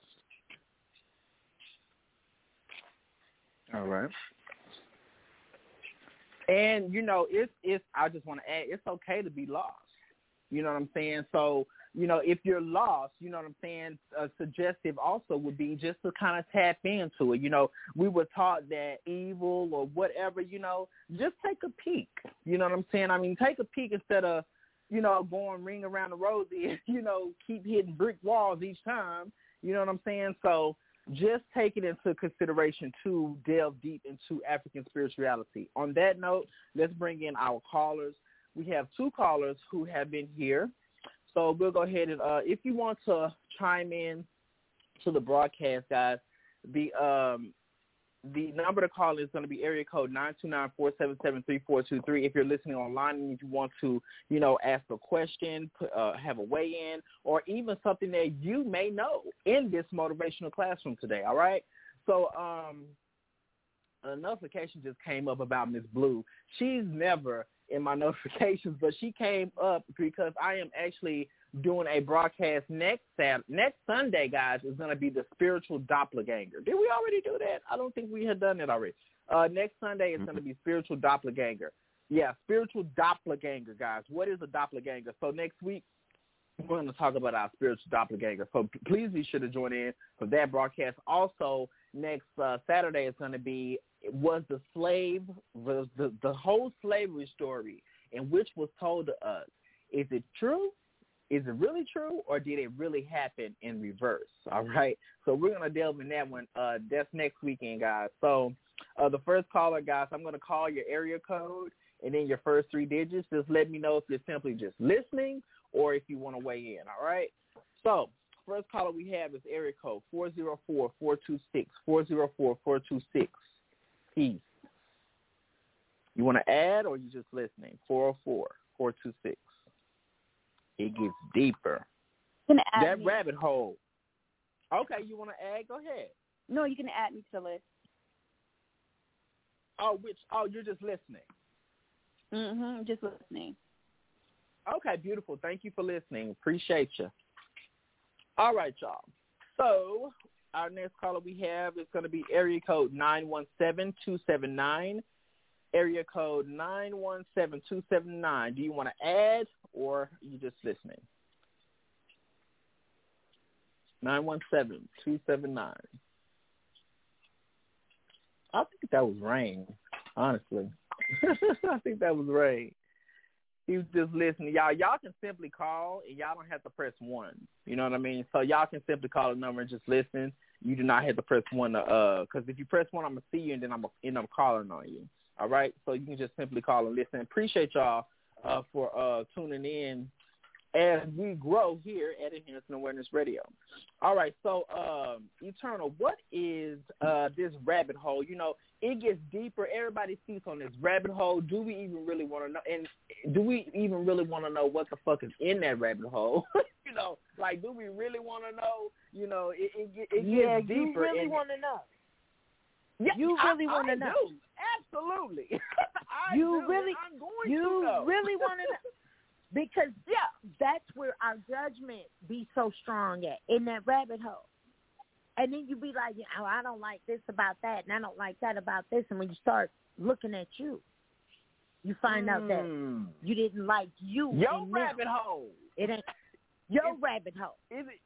S7: All right. And, it's I just want to add, it's okay to be lost. You know what I'm saying? So, if you're lost, you know what I'm saying, suggestive also would be just to kind of tap into it. We were taught that evil or whatever, just take a peek. You know what I'm saying? I mean, take a peek instead of, going ring around the rosy, keep hitting brick walls each time. You know what I'm saying? So just take it into consideration to delve deep into African spirituality. On that note, let's bring in our callers. We have 2 callers who have been here. So we'll go ahead and if you want to chime in to the broadcast, guys, the number to call is going to be area code 929-477-3423. If you're listening online and if you want to, ask a question, have a weigh-in, or even something that you may know in this motivational classroom today, all right? So a notification just came up about Miss Blue. She's never in my notifications, but she came up because I am actually doing a broadcast next Sunday, guys. Is going to be the spiritual doppelganger. Did we already do that? I don't think we had done it already. Next Sunday is going to be spiritual doppelganger. Yeah, spiritual doppelganger, guys. What is a doppelganger? So next week, we're going to talk about our spiritual doppelganger. So please be sure to join in for that broadcast. Also, next Saturday is going to be the whole slavery story, and which was told to us. Is it true? Is it really true, or did it really happen in reverse? All right. So we're going to delve in that one. That's next weekend, guys. So the first caller, guys, I'm going to call your area code and then your first 3 digits. Just let me know if you're simply just listening or if you want to weigh in. All right. So first caller we have is area code 404-426, 404-426. Peace. You want to add or you just listening? 404-426. It gets deeper. That
S9: me.
S7: Rabbit hole. Okay, you want to add? Go ahead.
S9: No, you can add me to the list.
S7: You're just listening.
S9: Just listening.
S7: Okay, beautiful. Thank you for listening. Appreciate you. All right, y'all. So our next caller we have is going to be area code 917-279. Area code 917-279. Do you want to add or are you just listening? 917-279. I think that was Rain, honestly. I think that was Rain. He was just listening. Y'all can simply call, and y'all don't have to press 1. You know what I mean? So y'all can simply call a number and just listen. You do not have to press 1 because if you press 1, I'm going to see you, and then I'm going to end up calling on you. All right? So you can just simply call and listen. Appreciate y'all for tuning in as we grow here at Enhancing Awareness Radio. All right, so Eternal, what is this rabbit hole? It gets deeper. Everybody speaks on this rabbit hole. Do we even really want to know? And do we even really want to know what the fuck is in that rabbit hole? Do we really want to know? It gets deeper.
S6: You really want to know.
S7: Yeah,
S6: you really want to know.
S7: Do. Absolutely.
S6: You really want to know. Because that's where our judgment be so strong at, in that rabbit hole. And then you be like, I don't like this about that, and I don't like that about this. And when you start looking at you find out that you didn't like you.
S7: Your rabbit hole.
S6: It ain't your rabbit hole.
S7: Is it?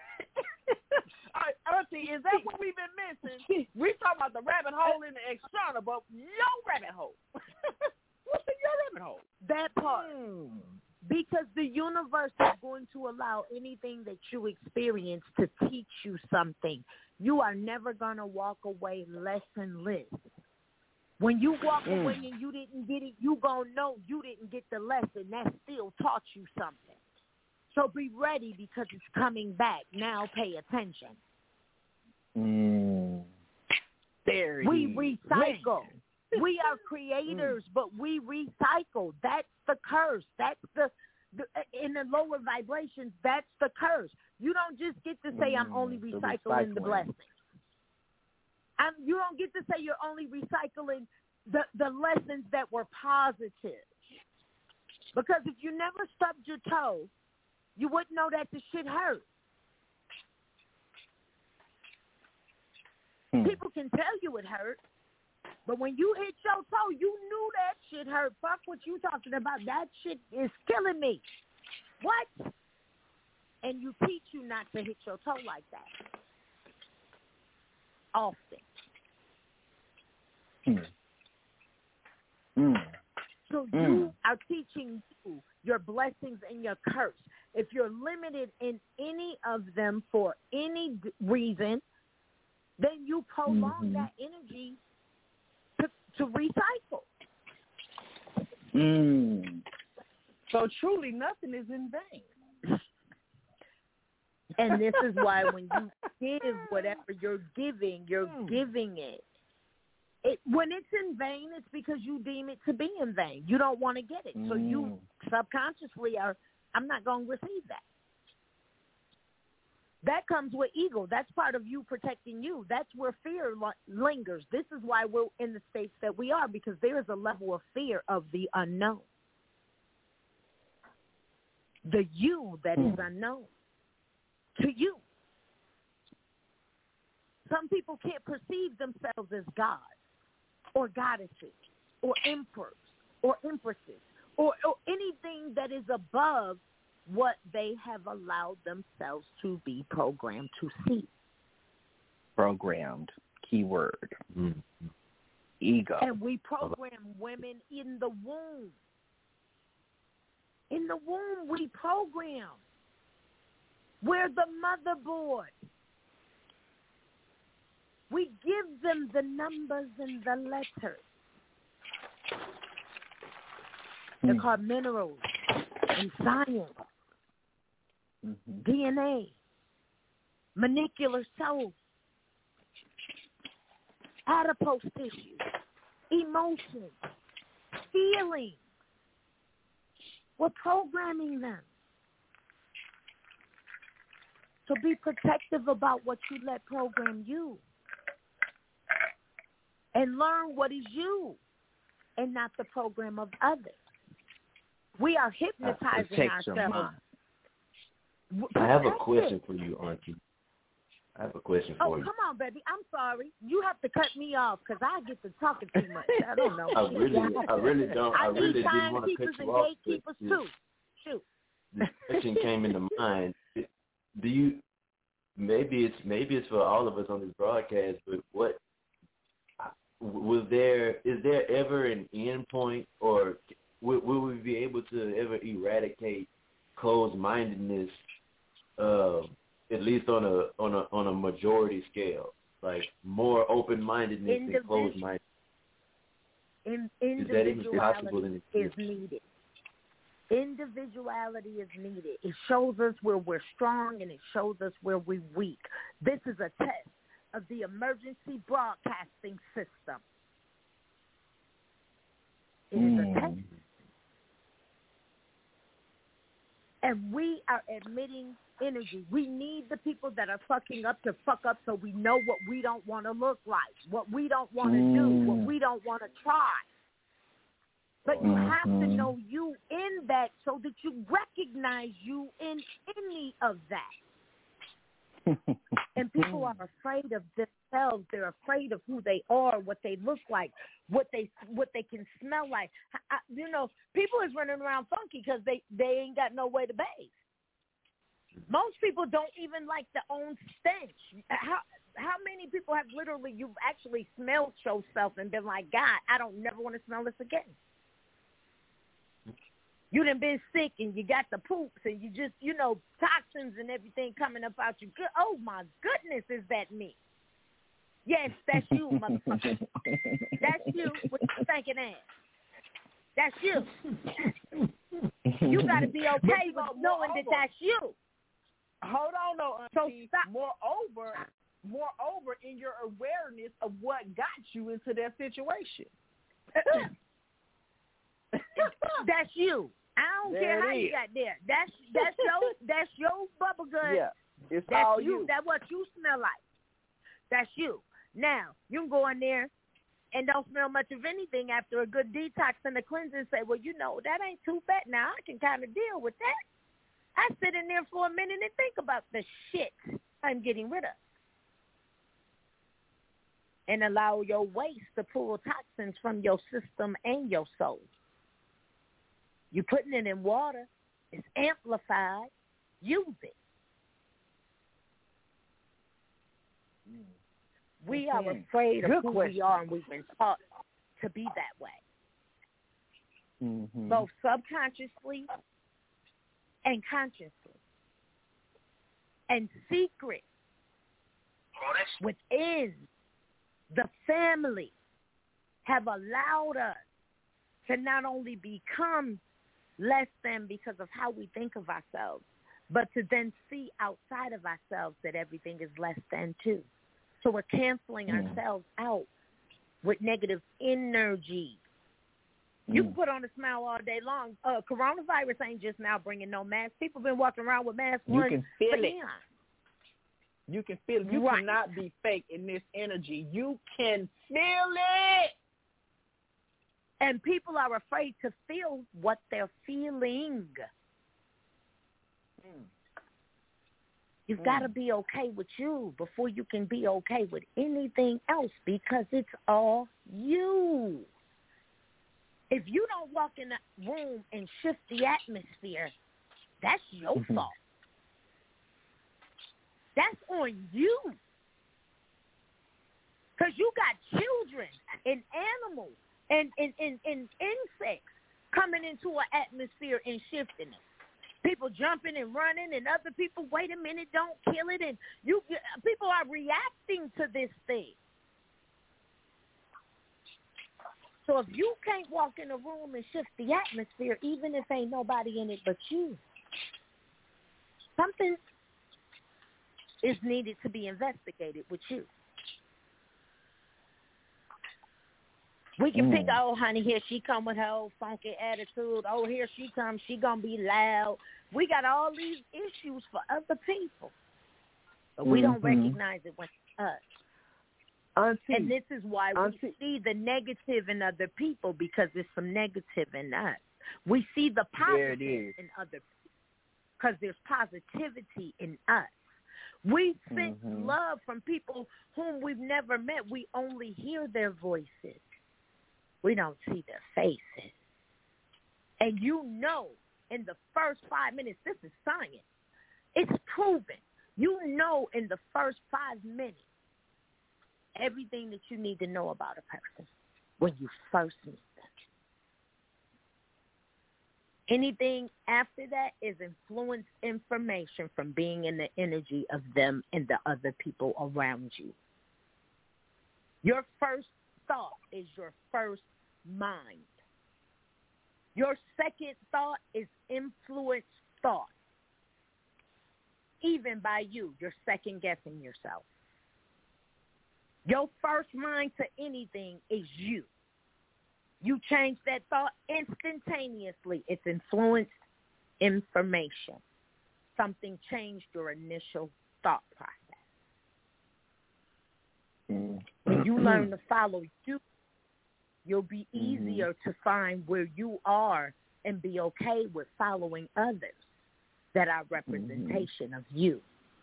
S7: Auntie, is that what we've been missing? We talking about the rabbit hole in the external, but your rabbit hole. What's in your rabbit hole?
S6: That part. Because the universe is going to allow anything that you experience to teach you something. You are never going to walk away lessonless. When you walk away and you didn't get it, you gonna know you didn't get the lesson. That still taught you something. So be ready because it's coming back. Now pay attention.
S7: There
S6: we recycle. We are creators, but we recycle. That's the curse. That's the in the lower vibrations, that's the curse. You don't just get to say, I'm only recycling the blessings. You don't get to say you're only recycling the lessons that were positive. Because if you never stubbed your toe, you wouldn't know that the shit hurt. People can tell you it hurt, but when you hit your toe, you knew that shit hurt. Fuck what you talking about. That shit is killing me. What? And you teach you not to hit your toe like that. Often. So you are teaching you your blessings and your curse. If you're limited in any of them for any reason, then you prolong that energy to recycle.
S7: So truly nothing is in vain.
S6: And this is why when you give whatever you're giving it. When it's in vain, it's because you deem it to be in vain. You don't want to get it. So you subconsciously are, I'm not going to receive that. That comes with ego. That's part of you protecting you. That's where fear lingers. This is why we're in the states that we are, because there is a level of fear of the unknown. The you that is unknown to you. Some people can't perceive themselves as gods or goddesses or emperors or empresses or anything that is above what they have allowed themselves to be programmed to see.
S7: Programmed, keyword. Ego.
S6: And we program women in the womb. In the womb, we program. We're the motherboard. We give them the numbers and the letters. They're called minerals and science, DNA, molecular cells, adipose tissue, emotions, feelings. We're programming them. So be protective about what you let program you. And learn what is you and not the program of others. We are hypnotizing ourselves.
S5: I have a question for you, Auntie. I have a question for you.
S6: Oh, come on, baby. I'm sorry. You have to cut me off because I get to talking too much. I don't know.
S5: I really don't. I really didn't want to cut you off.
S6: Gatekeepers too. Shoot.
S5: This question came into mind. Do you? Maybe it's for all of us on this broadcast. But what? Is there ever an end point, or will we be able to ever eradicate closed-mindedness, at least on a majority scale, like more open-mindedness than closed-mindedness? Is that even possible in the
S6: is needed. Individuality is needed. It shows us where we're strong and it shows us where we're weak. This is a test of the emergency broadcasting system. It is a test. And we are emitting energy. We need the people that are fucking up to fuck up so we know what we don't want to look like, what we don't want to do, what we don't want to try. But you have to know you in that so that you recognize you in any of that. And people are afraid of themselves. They're afraid of who they are, what they look like, what they can smell like. People is running around funky because they ain't got no way to bathe. Most people don't even like their own stench. How many people have literally, you've actually smelled yourself and been like, God, I don't never want to smell this again. You done been sick and you got the poops and you just, toxins and everything coming up out you. Oh, my goodness, is that me? Yes, that's you, motherfucker. That's you with the stinking ass. That's you. You got to be okay with knowing that that's you.
S7: Hold on, though, Auntie.
S6: So stop.
S7: Moreover, in your awareness of what got you into that situation.
S6: That's you. I don't care how you got there. That's your bubble gun.
S7: Yeah, it's
S6: that's
S7: all
S6: you. That's what you smell like. That's you. Now you can go in there and don't smell much of anything after a good detox and a cleanse and say, well, you know, that ain't too bad. Now I can kind of deal with that. I sit in there for a minute and think about the shit I'm getting rid of. And allow your waste to pull toxins from your system and your soul. You're putting it in water. It's amplified. Use it. We are afraid of who we are, and we've been taught to be that way.
S7: Mm-hmm.
S6: Both subconsciously and consciously. And secret within the family have allowed us to not only become less than because of how we think of ourselves, but to then see outside of ourselves that everything is less than too. So we're canceling ourselves out with negative energy. You can put on a smile all day long. Coronavirus ain't just now bringing no masks. People been walking around with masks.
S7: You can feel it.
S6: Eons.
S7: You can feel it. You cannot be fake in this energy. You can feel it.
S6: And people are afraid to feel what they're feeling. You've got to be okay with you before you can be okay with anything else, because it's all you. If you don't walk in the room and shift the atmosphere, that's your fault. That's on you. Because you got children and animals and insects coming into an atmosphere and shifting it. People jumping and running, and other people, wait a minute, don't kill it. And people are reacting to this thing. So if you can't walk in a room and shift the atmosphere, even if ain't nobody in it but you, something is needed to be investigated with you. We can pick, oh, honey, here she come with her old funky attitude. Oh, here she comes. She going to be loud. We got all these issues for other people. But we don't recognize it when it's us.
S7: Auntie,
S6: and this is why we see the negative in other people, because there's some negative in us. We see the positive in other people because there's positivity in us. We sense love from people whom we've never met. We only hear their voices. We don't see their faces. And you know, in the first 5 minutes, this is science. It's proven. You know in the first 5 minutes everything that you need to know about a person when you first meet them. Anything after that is influenced information from being in the energy of them and the other people around you. Your first thought is your first mind. Your second thought is influenced thought. Even by you, you're second-guessing yourself. Your first mind to anything is you. You change that thought instantaneously. It's influenced information. Something changed your initial thought process. When you learn to follow you, you'll be easier to find where you are and be okay with following others that are representation of you.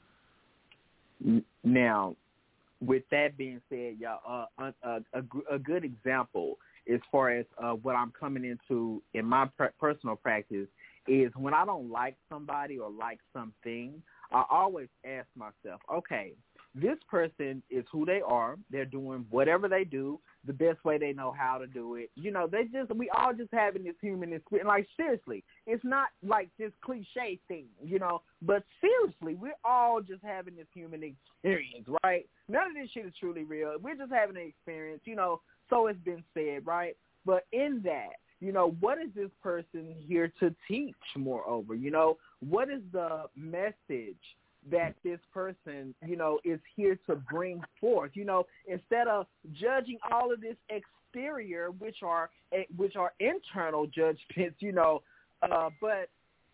S7: Now, with that being said, y'all, a good example as far as what I'm coming into in my personal practice is when I don't like somebody or like something, I always ask myself, okay, this person is who they are. They're doing whatever they do the best way they know how to do it. We all just having this human experience. Like, seriously, it's not like this cliche thing, but seriously, we're all just having this human experience, right? None of this shit is truly real. We're just having an experience, so it's been said, right? But in that, what is this person here to teach, moreover? What is the message that this person, is here to bring forth? Instead of judging all of this exterior, which are internal judgments, but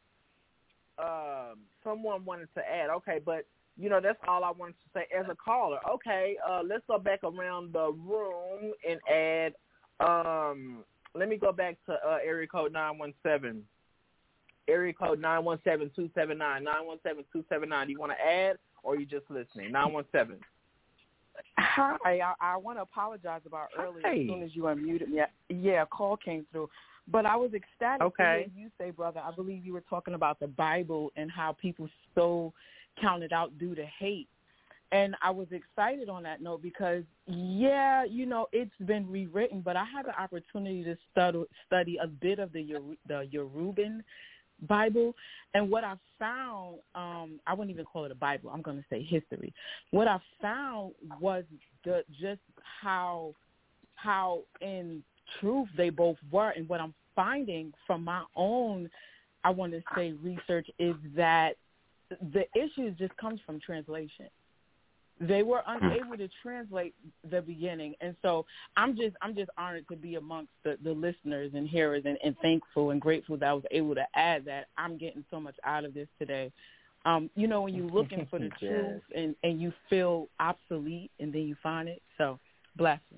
S7: someone wanted to add, okay, but that's all I wanted to say as a caller. Okay, let's go back around the room and add. Let me go back to area code 917. Area code 917-279. 917-279. Do you want to add, or are you just listening? 917.
S10: Hi, I want to apologize about earlier. As soon as you unmuted me, a call came through. But I was ecstatic to hear you say, brother, I believe you were talking about the Bible and how people so counted out due to hate. And I was excited on that note because, it's been rewritten, but I had the opportunity to study a bit of the Yoruban Bible. And what I found, I wouldn't even call it a Bible, I'm going to say history. What I found was just how in truth they both were. And what I'm finding from my own, I want to say, research is that the issue just comes from translation. They were unable to translate the beginning, and so I'm just honored to be amongst the listeners and hearers, and thankful and grateful that I was able to add that. I'm getting so much out of this today. When you're looking for the truth and you feel obsolete, and then you find it. So blessings.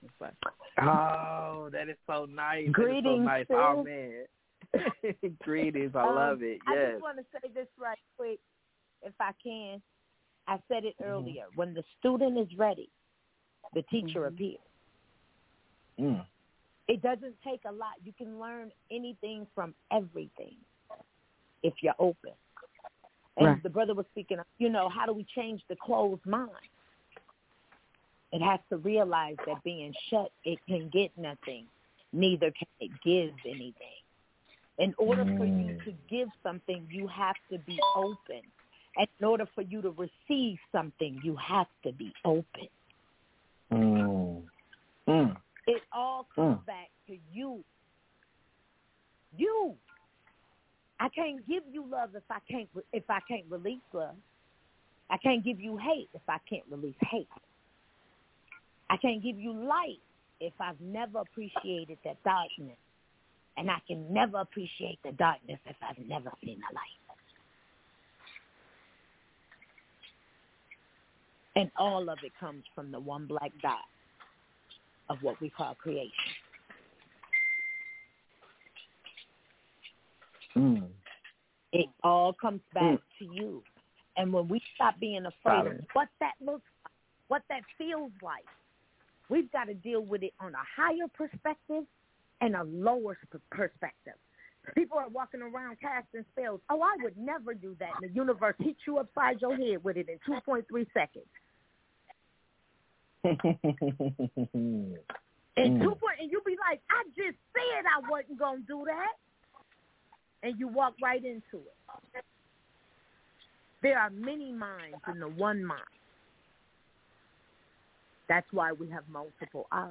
S7: Oh, that is so nice.
S6: Greetings,
S7: that is so nice. Oh man, greetings. I love it. Yes.
S6: I just want to say this right quick, if I can. I said it earlier. When the student is ready, the teacher appears. It doesn't take a lot. You can learn anything from everything if you're open. And the brother was speaking of, how do we change the closed mind? It has to realize that being shut, it can get nothing. Neither can it give anything. In order for you to give something, you have to be open. And in order for you to receive something, you have to be open. It all comes back to you. You. I can't give you love if I can't release love. I can't give you hate if I can't release hate. I can't give you light if I've never appreciated that darkness. And I can never appreciate the darkness if I've never seen the light. And all of it comes from the one black dot of what we call creation. It all comes back to you. And when we stop being afraid of what that looks like, what that feels like, we've got to deal with it on a higher perspective and a lower perspective. People are walking around casting spells. Oh, I would never do that. And the universe hits you upside your head with it in 2.3 seconds. And and you be like, I just said I wasn't going to do that. And you walk right into it. There are many minds in the one mind. That's why we have multiple eyes.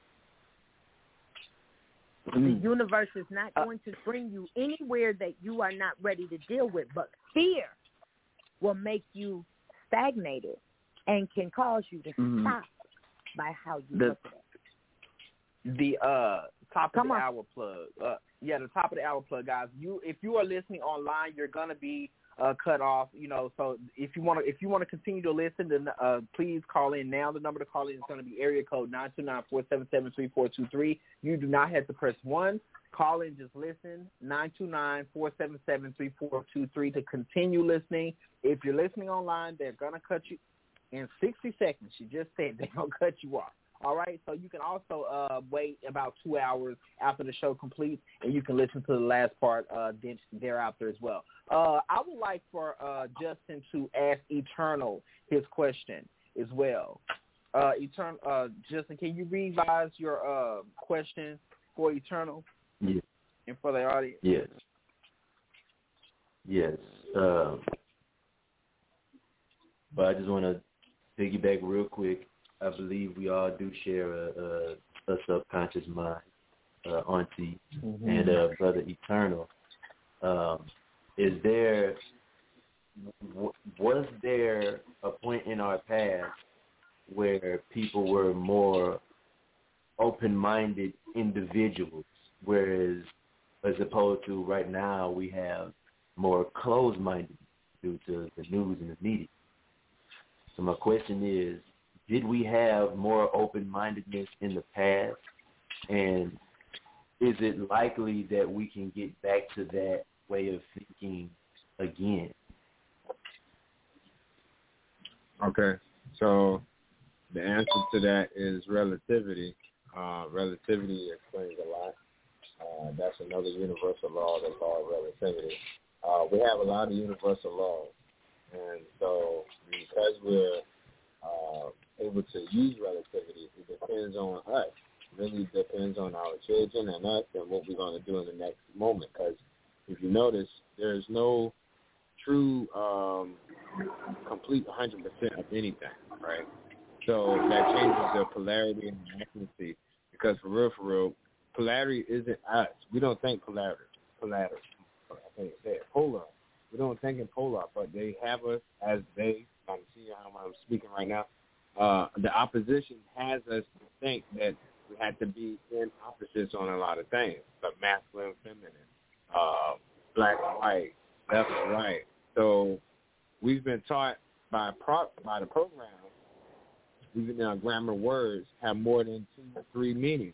S6: The universe is not going to bring you anywhere that you are not ready to deal with, but fear will make you stagnated and can cause you to stop by how you look at it.
S7: The top of the hour plug. The top of the hour plug, guys. If you are listening online, you're gonna be cut off. So if you want to continue to listen, then please call in now. The number to call in is going to be area code 929-477-3423. You do not have to press 1. Call in, just listen. 929-477-3423 to continue listening. If you're listening online, they're gonna cut you in 60 seconds. She just said they're gonna cut you off. All right, so you can also wait about 2 hours after the show completes, and you can listen to the last part thereafter as well. I would like for Justin to ask Eternal his question as well. Justin, can you revise your question for Eternal?
S5: Yes.
S7: And for the audience?
S5: Yes. Yes. But I just want to piggyback real quick. I believe we all do share a subconscious mind, Auntie and Brother Eternal. Was there a point in our past where people were more open-minded individuals, whereas as opposed to right now we have more closed-minded due to the news and the media? So my question is, did we have more open-mindedness in the past, and is it likely that we can get back to that way of thinking again?
S8: Okay, so the answer to that is relativity. Relativity explains a lot. That's another universal law, the law of relativity. We have a lot of universal laws, and so because we're able to use relativity, it depends on us. It really depends on our children and us and what we're going to do in the next moment. Because if you notice, there's no true complete 100% of anything, right? So that changes the polarity and the accuracy. Because for real, polarity isn't us. We don't think polarity. I can't say it. Polar. We don't think in polar, but they have us as they. I'm seeing how I'm speaking right now. The opposition has us to think that we had to be in opposites on a lot of things, like masculine, feminine, black and white, left and right. So we've been taught by the program, even our grammar words have more than 2 or 3 meanings.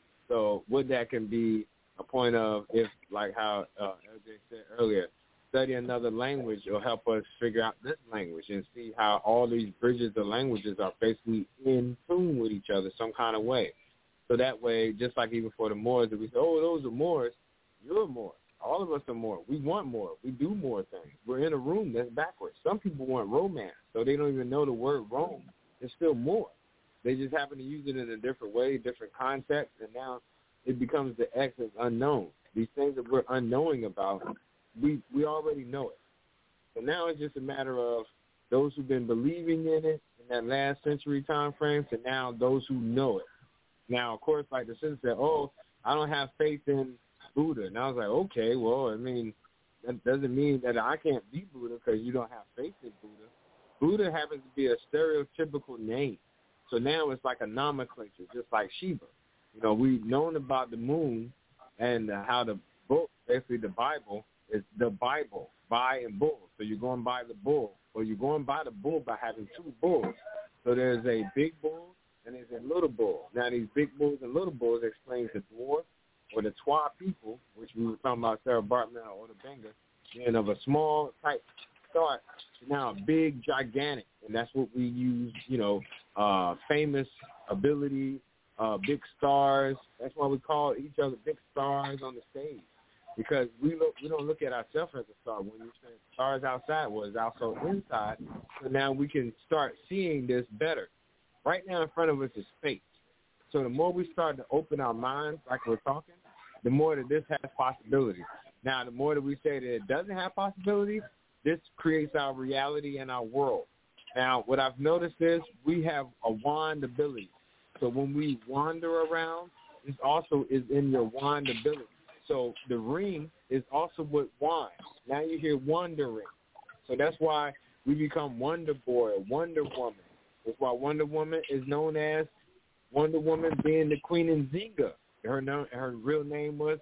S8: So what that can be a point of, if like how LJ said earlier, study another language will help us figure out this language and see how all these bridges of languages are basically in tune with each other some kind of way. So that way, just like even for the Moors, if we say, oh, those are Moors, you're a Moor. All of us are more. We want more. We do more things. We're in a room that's backwards. Some people want romance, so they don't even know the word Rome. It's still more. They just happen to use it in a different way, different context, and now it becomes the X is unknown. These things that we're unknowing about, we already know it. So now it's just a matter of those who've been believing in it in that last century time frame to now those who know it. Now, of course, like the sister said, oh, I don't have faith in Buddha. And I was like, okay, well, I mean, that doesn't mean that I can't be Buddha because you don't have faith in Buddha. Buddha happens to be a stereotypical name. So now it's like a nomenclature, just like Shiva. You know, we've known about the moon and how the book, basically the Bible, is the Bible, by and bull. So you're going by the bull, or you're going by the bull by having 2 bulls. So there's a big bull and there's a little bull. Now these big bulls and little bulls explains the dwarf or the Twa people, which we were talking about Sarah Bartman or the Benga, and of a small type start to now a big, gigantic. And that's what we use, you know, famous ability, big stars. That's why we call each other big stars on the stage. Because we don't look at ourselves as a star. When you say stars outside, well, it's also inside. So now we can start seeing this better. Right now in front of us is space. So the more we start to open our minds, like we're talking, the more that this has possibility. Now, the more that we say that it doesn't have possibility, this creates our reality and our world. Now, what I've noticed is we have a wand ability. So when we wander around, this also is in your wand ability. So the ring is also with wand. Now you hear wandering. So that's why we become Wonder Boy or Wonder Woman. That's why Wonder Woman is known as Wonder Woman being the Queen Nzinga. Her real name was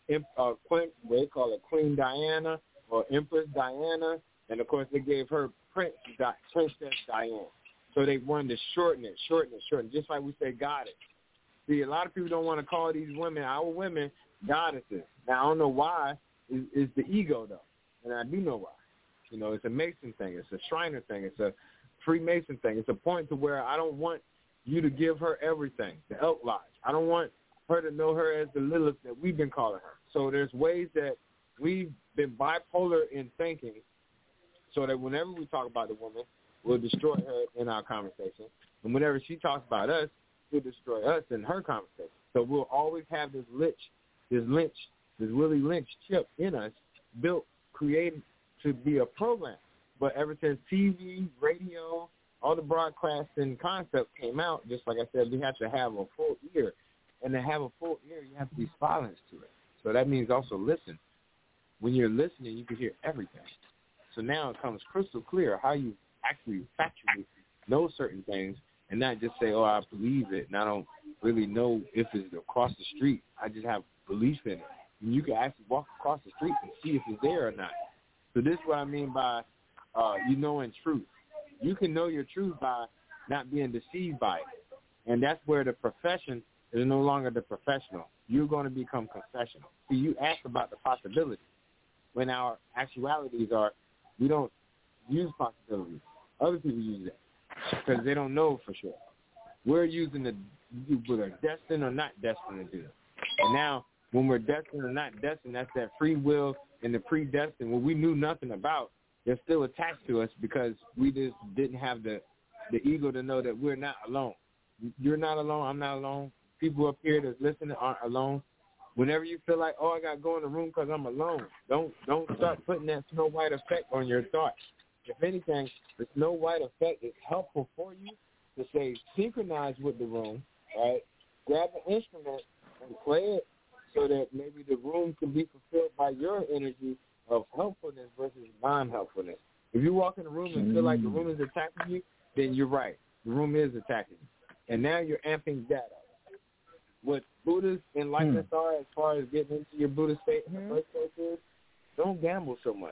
S8: they call it Queen Diana or Empress Diana. And, of course, they gave her Princess Diana. So they wanted to shorten it, just like we say goddess. See, a lot of people don't want to call these women, our women, goddesses. Now, I don't know why. It's the ego, though. And I do know why. You know, it's a Mason thing. It's a Shriner thing. It's a Freemason thing. It's a point to where I don't want you to give her everything, the Elk Lodge. I don't want her to know her as the Lilith that we've been calling her. So there's ways that we've been bipolar in thinking so that whenever we talk about the woman, we'll destroy her in our conversation. And whenever she talks about us, she'll destroy us in her conversation. So we'll always have this Willie Lynch chip in us built, created to be a program. But ever since TV, radio, all the broadcasting concepts came out, just like I said, we have to have a full ear. And to have a full ear, you have to be silenced to it. So that means also listen. When you're listening, you can hear everything. So now it comes crystal clear how you actually factually know certain things and not just say, oh, I believe it, and I don't really know if it's across the street. I just have belief in it. And you can actually walk across the street and see if it's there or not. So this is what I mean by you knowing truth. You can know your truth by not being deceived by it. And that's where the profession is no longer the professional. You're going to become confessional. See, you ask about the possibilities when our actualities are we don't use possibilities. Other people use that because they don't know for sure. We're using whether destined or not destined to do it. And now when we're destined or not destined, that's that free will and the predestined, what we knew nothing about, they're still attached to us because we just didn't have the ego to know that we're not alone. You're not alone. I'm not alone. People up here that's listening aren't alone. Whenever you feel like, oh, I got to go in the room because I'm alone, don't start putting that Snow White effect on your thoughts. If anything, the Snow White effect is helpful for you to say synchronize with the room, right? Grab an instrument and play it so that maybe the room can be fulfilled by your energy of helpfulness versus non-helpfulness. If you walk in the room and feel like the room is attacking you, then you're right. The room is attacking you. And now you're amping that up. What Buddhist enlightenment are as far as getting into your Buddhist state in the first place is don't gamble so much.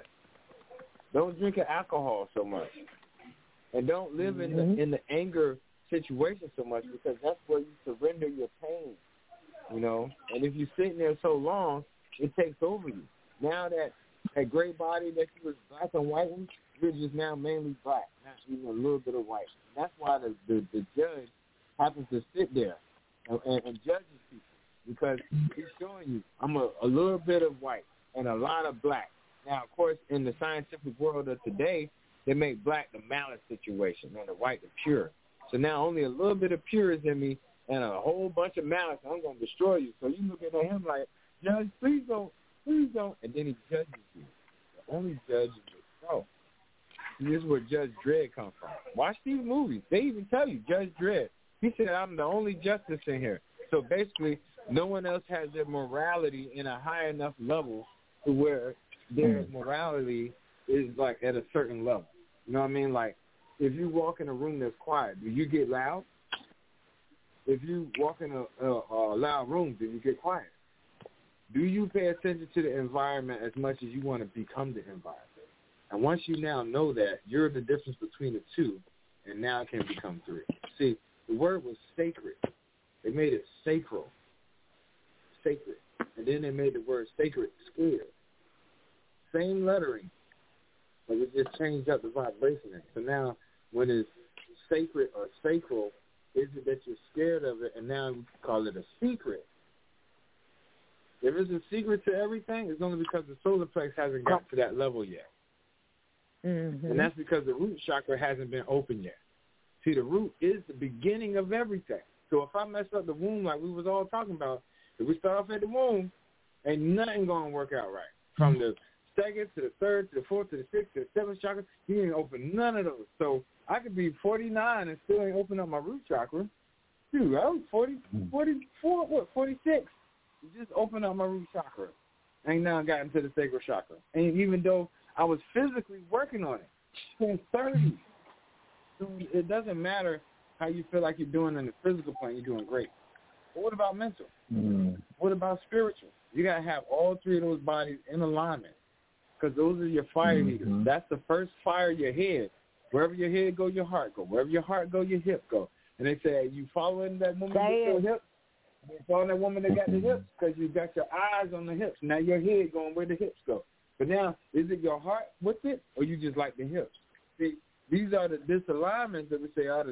S8: Don't drink alcohol so much. And don't live in the anger situation so much because that's where you surrender your pain, you know. And if you're sitting there so long, it takes over you. Now that gray body that you was black and white in, you're just now mainly black, not even a little bit of white. And that's why the judge happens to sit there and judges people because he's showing you I'm a little bit of white and a lot of black. Now, of course, in the scientific world of today, they make black the malice situation and the white the pure. So now only a little bit of pure is in me and a whole bunch of malice. I'm going to destroy you. So you looking at him like, Judge, please don't. And then he judges you. The only judge is yourself. This is where Judge Dredd comes from. Watch these movies. They even tell you, Judge Dredd. He said, I'm the only justice in here. So basically, no one else has their morality in a high enough level to where their morality is like at a certain level. You know what I mean? Like, if you walk in a room that's quiet, do you get loud? If you walk in a loud room, do you get quiet? Do you pay attention to the environment as much as you want to become the environment? And once you now know that, you're the difference between the two, and now it can become three. See, the word was sacred. They made it sacral. Sacred. And then they made the word sacred scared. Same lettering, but it just changed up the vibration. So now when it's sacred or sacral, is it that you're scared of it, and now we can call it a secret. If it's a secret to everything, it's only because the solar plex hasn't got to that level yet. Mm-hmm. And that's because the root chakra hasn't been open yet. See, the root is the beginning of everything. So if I mess up the womb like we was all talking about, if we start off at the womb, ain't nothing going to work out right. From the second to the third to the fourth to the sixth to the seventh chakra, you ain't open none of those. So I could be 49 and still ain't open up my root chakra. Dude, I was 44, 46. Just open up my root chakra. I ain't now gotten to the sacral chakra. And even though I was physically working on it, since 30. So it doesn't matter how you feel like you're doing in the physical plane, you're doing great. But what about mental? What about spiritual? You got to have all three of those bodies in alignment because those are your fire leaders. That's the first fire, your head. Wherever your head go, your heart go. Wherever your heart go, your hip go. And they say, you following that woman with your hips? You following that woman that got the hips because you got your eyes on the hips. Now your head going where the hips go. But now, is it your heart with it or you just like the hips? See, these are the disalignments that we say out of the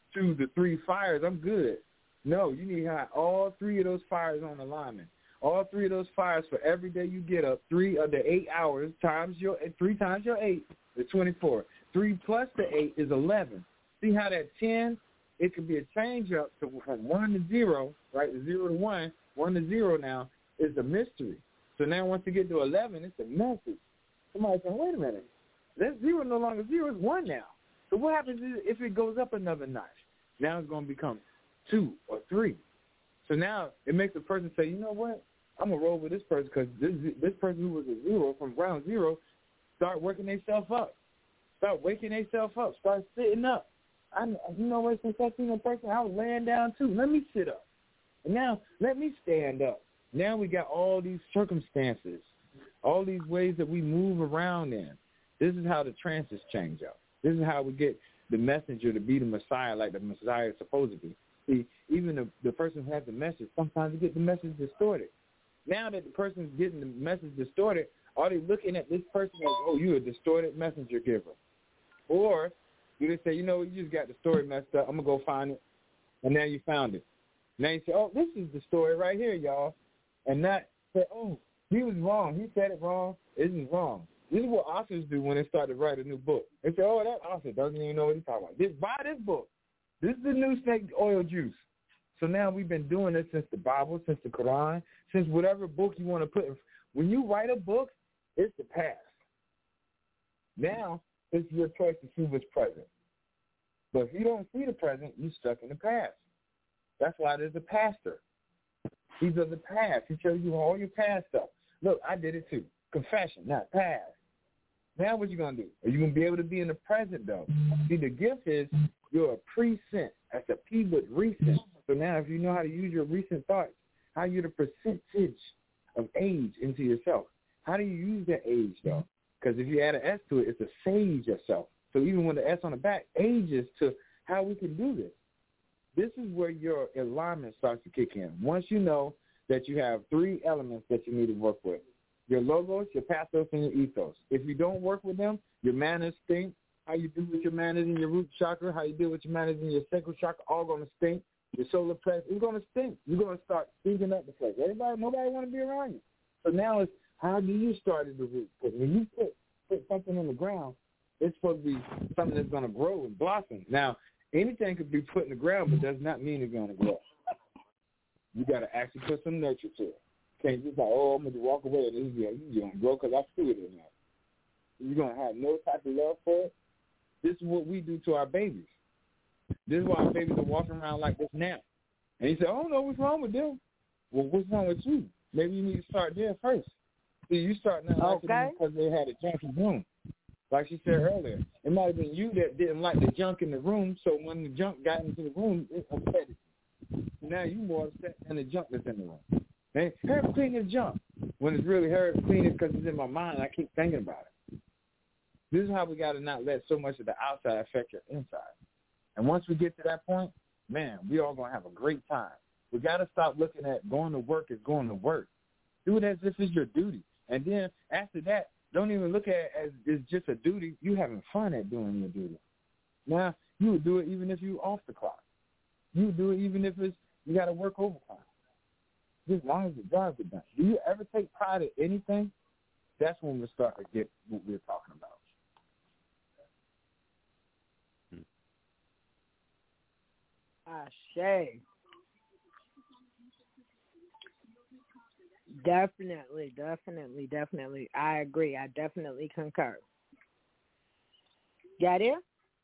S8: to the 3 fires, I'm good. No, you need to have all 3 of those fires on alignment. All 3 of those fires for every day you get up, 3 of the 8 hours times 3 times your 8 is 24. 3 plus the 8 is 11. See how that 10, it could be a change up to from 1 to 0, right? 0 to 1, 1 to 0 now is a mystery. So now once you get to 11, it's a message. Somebody saying, wait a minute, that 0 no longer 0, it's 1 now. So what happens if it goes up another notch? Now it's going to become 2 or 3. So now it makes the person say, you know what? I'm going to roll with this person because this person who was a 0 from ground 0 start working themselves up. Start waking themselves up. Start sitting up. You know what? Since I seen a person, I was laying down too. Let me sit up. And now let me stand up. Now we got all these circumstances, all these ways that we move around in. This is how the trances change up. This is how we get the messenger to be the Messiah like the Messiah is supposed to be. See, even the person who has the message, sometimes you get the message distorted. Now that the person's getting the message distorted, are they looking at this person as, oh, you're a distorted messenger giver? Or do they say, you know, you just got the story messed up. I'm going to go find it. And now you found it. Now you say, oh, this is the story right here, y'all. And not say, oh, he was wrong. He said it wrong. This is wrong. This is what authors do when they start to write a new book. They say, oh, that author doesn't even know what he's talking about. Just buy this book. This is the new snake oil juice. So now we've been doing this since the Bible, since the Quran, since whatever book you want to put in. When you write a book, it's the past. Now it's your choice to see what's present. But if you don't see the present, you're stuck in the past. That's why there's a pastor. These are the past. He shows you all your past stuff. Look, I did it too. Confession, not past. Now what you going to do? Are you going to be able to be in the present, though? See, the gift is you're a present. That's a P with recent. So now if you know how to use your recent thoughts, how you're the percentage of age into yourself. How do you use that age, though? Because if you add an S to it, it's a sage yourself. So even when the S on the back, ages to how we can do this. This is where your alignment starts to kick in. Once you know that you have 3 elements that you need to work with, your logos, your pathos, and your ethos. If you don't work with them, your manners stink. How you do with your manners in your root chakra, how you deal with your manners in your sacral chakra, all going to stink. Your solar plexus, it's going to stink. You're going to start stinking up the place. Nobody want to be around you. So now it's how do you start at the root? Because when you put something on the ground, it's supposed to be something that's going to grow and blossom. Now, anything could be put in the ground, but does not mean it's going to grow. You got to actually put some nurture to it. You can't just like, oh, I'm going to walk away and you're going to grow because I see it in there. You're going to have no type of love for it. This is what we do to our babies. This is why our babies are walking around like this now. And you say, oh, no, what's wrong with them? Well, what's wrong with you? Maybe you need to start there first. See, you start now liking them because they had a junky room. Like she said earlier, it might have been you that didn't like the junk in the room, so when the junk got into the room, it upset you. Now you more upset than the junk that's in the room. Hey, Herb, clean this junk. When it's really Herb, clean it because it's in my mind and I keep thinking about it. This is how we got to not let so much of the outside affect your inside. And once we get to that point, man, we all going to have a great time. We got to stop looking at going to work as going to work. Do it as if it's your duty. And then after that, don't even look at it as it's just a duty. You having fun at doing your duty. Now, you would do it even if you're off the clock. You would do it even if it's you got to work overtime. Just as long as the job is done. Do you ever take pride in anything? That's when we start to get what we're talking about.
S6: Ashe. Definitely. I agree. I definitely concur. Got it?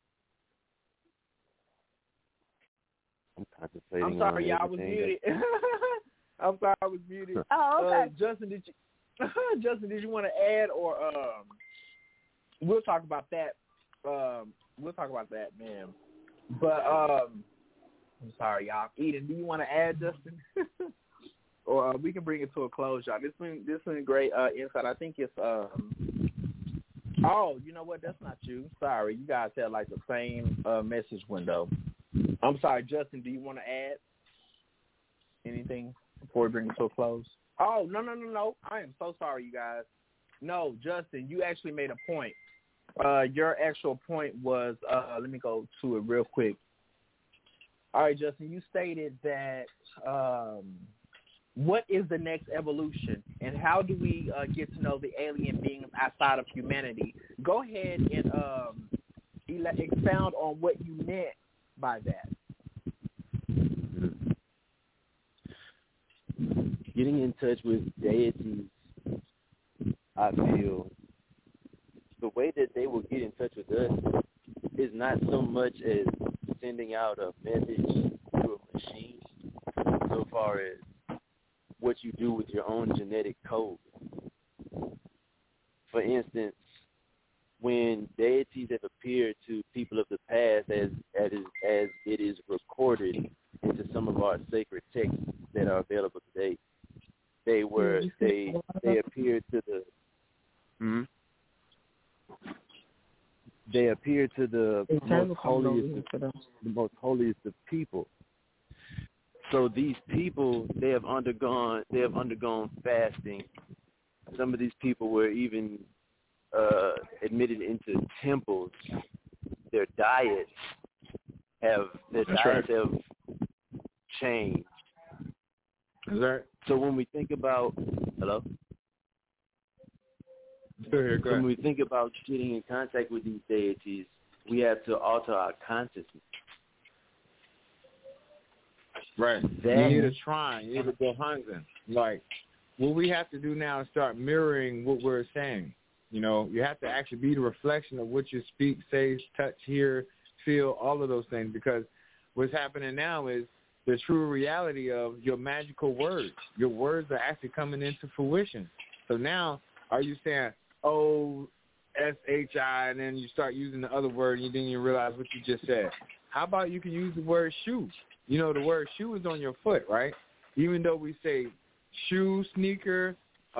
S5: I'm contemplating.
S7: I'm sorry, y'all. I was muted. I'm sorry, I was muted.
S6: Oh, okay.
S7: Justin, did you want to add, or we'll talk about that. Man. But I'm sorry, y'all. Eden, do you want to add, Justin? Or we can bring it to a close, y'all. This been great insight. I think it's oh, you know what? That's not you. Sorry, you guys had like the same message window. I'm sorry, Justin. Do you want to add anything before we bring it to a close? Oh, no. I am so sorry, you guys. No, Justin, you actually made a point. Your actual point was, let me go to it real quick. All right, Justin, you stated that what is the next evolution, and how do we get to know the alien beings outside of humanity? Go ahead and expound on what you meant by that.
S5: Getting in touch with deities, I feel the way that they will get in touch with us is not so much as sending out a message through a machine, so far as what you do with your own genetic code. For instance, when deities have appeared to people of the past, as it is recorded into some of our sacred texts that are available today, they appeared to the they appeared to the most holiest of people. So these people, they have undergone fasting. Some of these people were even admitted into temples. Their diets have changed. So when we think about when we think about getting in contact with these deities, we have to alter our consciousness.
S2: Right. You need a shrine. You need a Gohanzen. Like, what we have to do now is start mirroring what we're saying. You know, you have to actually be the reflection of what you speak, say, touch, hear, feel, all of those things, because what's happening now is the true reality of your magical words. Your words are actually coming into fruition. So now, are you saying, O-S-H-I, and then you start using the other word and you didn't even realize what you just said? How about you can use the word shoe? You know, the word shoe is on your foot, right? Even though we say shoe, sneaker,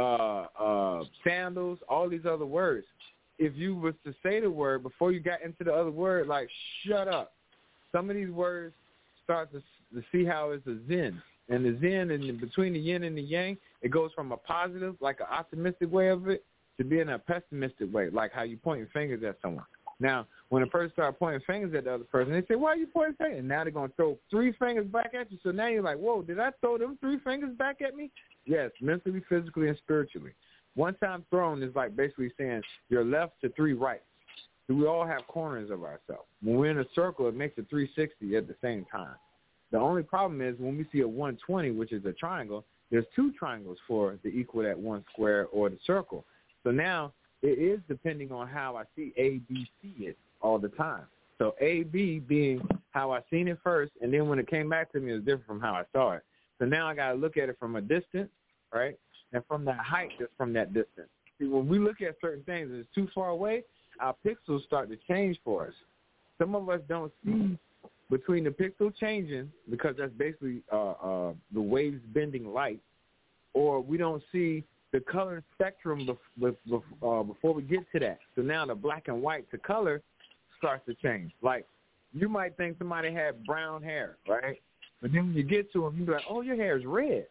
S2: sandals, all these other words. If you was to say the word before you got into the other word, like shut up, some of these words start to see how it's a zen. And the zen, and between the yin and the yang, it goes from a positive, like an optimistic way of it, to being a pessimistic way, like how you pointing fingers at someone. Now, when a person starts pointing fingers at the other person, they say, why are you pointing fingers? And now they're going to throw 3 fingers back at you. So now you're like, whoa, did I throw them 3 fingers back at me? Yes, mentally, physically, and spiritually. One time thrown is like basically saying your left to 3 rights. So we all have corners of ourselves. When we're in a circle, it makes a 360 at the same time. The only problem is when we see a 120, which is a triangle, there's 2 triangles for the equal that 1 square or the circle. So now it is depending on how I see A, B, C it all the time. So A, B being how I seen it first, and then when it came back to me, it was different from how I saw it. So now I got to look at it from a distance, right? And from that height, just from that distance. See, when we look at certain things, it's too far away, our pixels start to change for us. Some of us don't see between the pixel changing, because that's basically the waves bending light, or we don't see the color spectrum before we get to that. So now the black and white to color starts to change. Like, you might think somebody had brown hair, right? But then when you get to them, you be like, oh, your hair is red.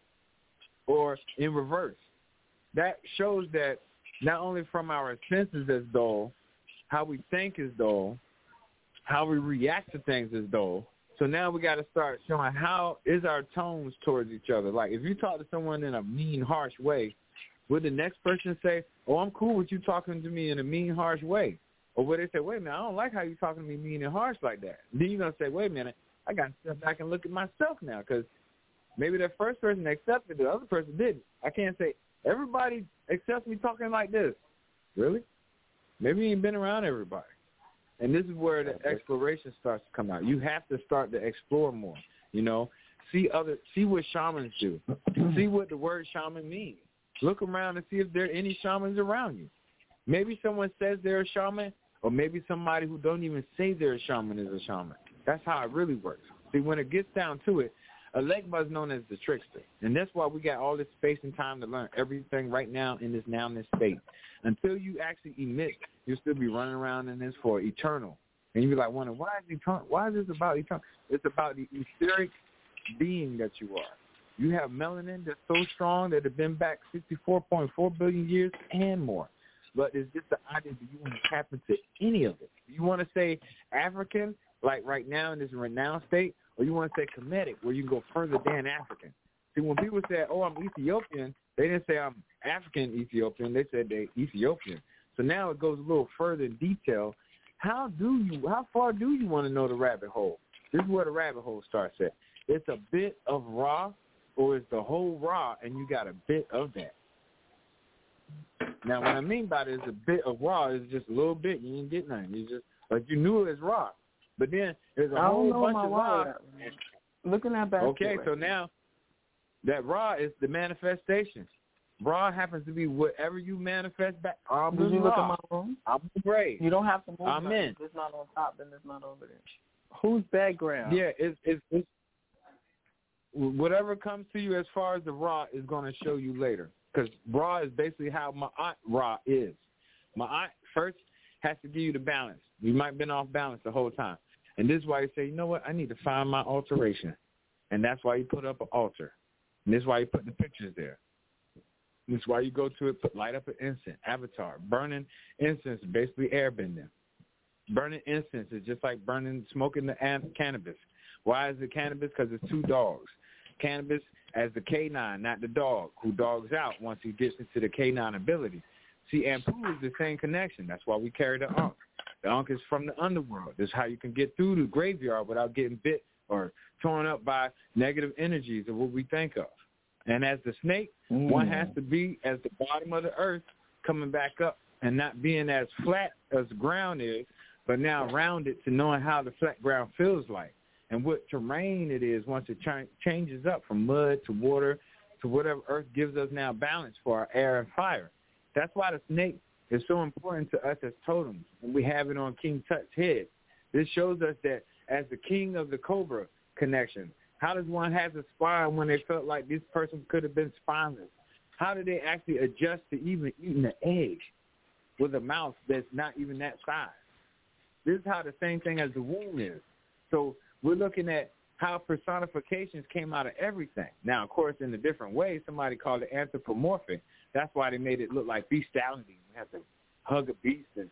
S2: Or in reverse. That shows that not only from our senses is dull, how we think is dull, how we react to things is dull. So now we got to start showing how is our tones towards each other. Like, if you talk to someone in a mean, harsh way, would the next person say, oh, I'm cool with you talking to me in a mean, harsh way? Or would they say, wait a minute, I don't like how you talking to me mean and harsh like that? Then you're going to say, wait a minute, I got to step back and look at myself now, because maybe that first person accepted, the other person didn't. I can't say, everybody accepts me talking like this. Really? Maybe you ain't been around everybody. And this is where the exploration starts to come out. You have to start to explore more, you know. See what shamans do. See what the word shaman means. Look around and see if there are any shamans around you. Maybe someone says they're a shaman, or maybe somebody who don't even say they're a shaman is a shaman. That's how it really works. See, when it gets down to it, Elegba is known as the trickster. And that's why we got all this space and time to learn everything right now in this nowness state. Until you actually emit, you'll still be running around in this for eternal. And you'll be like, wondering, why is this about eternal? It's about the etheric being that you are. You have melanin that's so strong that it's been back 64.4 billion years and more. But it's just the idea that you want to tap into any of it. You want to say African, like right now in this renowned state,
S8: or you want to say Kemetic, where you can go further than African. See, when people say, oh, I'm Ethiopian, they didn't say I'm African Ethiopian. They said they're Ethiopian. So now it goes a little further in detail. How far do you want to know the rabbit hole? This is where the rabbit hole starts at. It's a bit of Ra, or it's the whole Ra, and you got a bit of that. Now, what I mean by this, a bit of Ra is just a little bit. You didn't get nothing. You just, like, you knew it was Ra. But then there's a whole bunch of Ra.
S10: Looking at that.
S8: Okay, so now that Ra is the manifestation. Ra happens to be whatever you manifest back.
S10: Did you look at my room?
S8: I'm afraid.
S10: You don't have to move.
S8: I'm in.
S10: If it's not on top, then it's not over there.
S7: Whose background?
S8: Yeah, it's whatever comes to you as far as the Ra is going to show you later. Because Ra is basically how Ma'at Ra is. Ma'at first has to give you the balance. You might have been off balance the whole time. And this is why you say, you know what, I need to find my alteration. And that's why you put up an altar. And this is why you put the pictures there. This is why you go to it, light up an incense, avatar. Burning incense is basically airbending. Burning incense is just like smoking the cannabis. Why is it cannabis? Because it's two dogs. Cannabis as the canine, not the dog, who dogs out once he gets into the canine ability. See, Ampu is the same connection. That's why we carry the Ankh. The Ankh is from the underworld. This is how you can get through the graveyard without getting bit or torn up by negative energies of what we think of. And as the snake, one has to be as the bottom of the earth coming back up and not being as flat as the ground is, but now rounded to knowing how the flat ground feels like and what terrain it is once it changes up from mud to water to whatever earth gives us now balance for our air and fire. That's why the snake is so important to us as totems, and we have it on King Tut's head. This shows us that as the king of the cobra connection, how does one have a spine when they felt like this person could have been spineless? How do they actually adjust to even eating an egg with a mouth that's not even that size? This is how the same thing as the womb is. So we're looking at how personifications came out of everything. Now, of course, in a different way, somebody called it anthropomorphic. That's why they made it look like bestiality. You have to hug a beast and,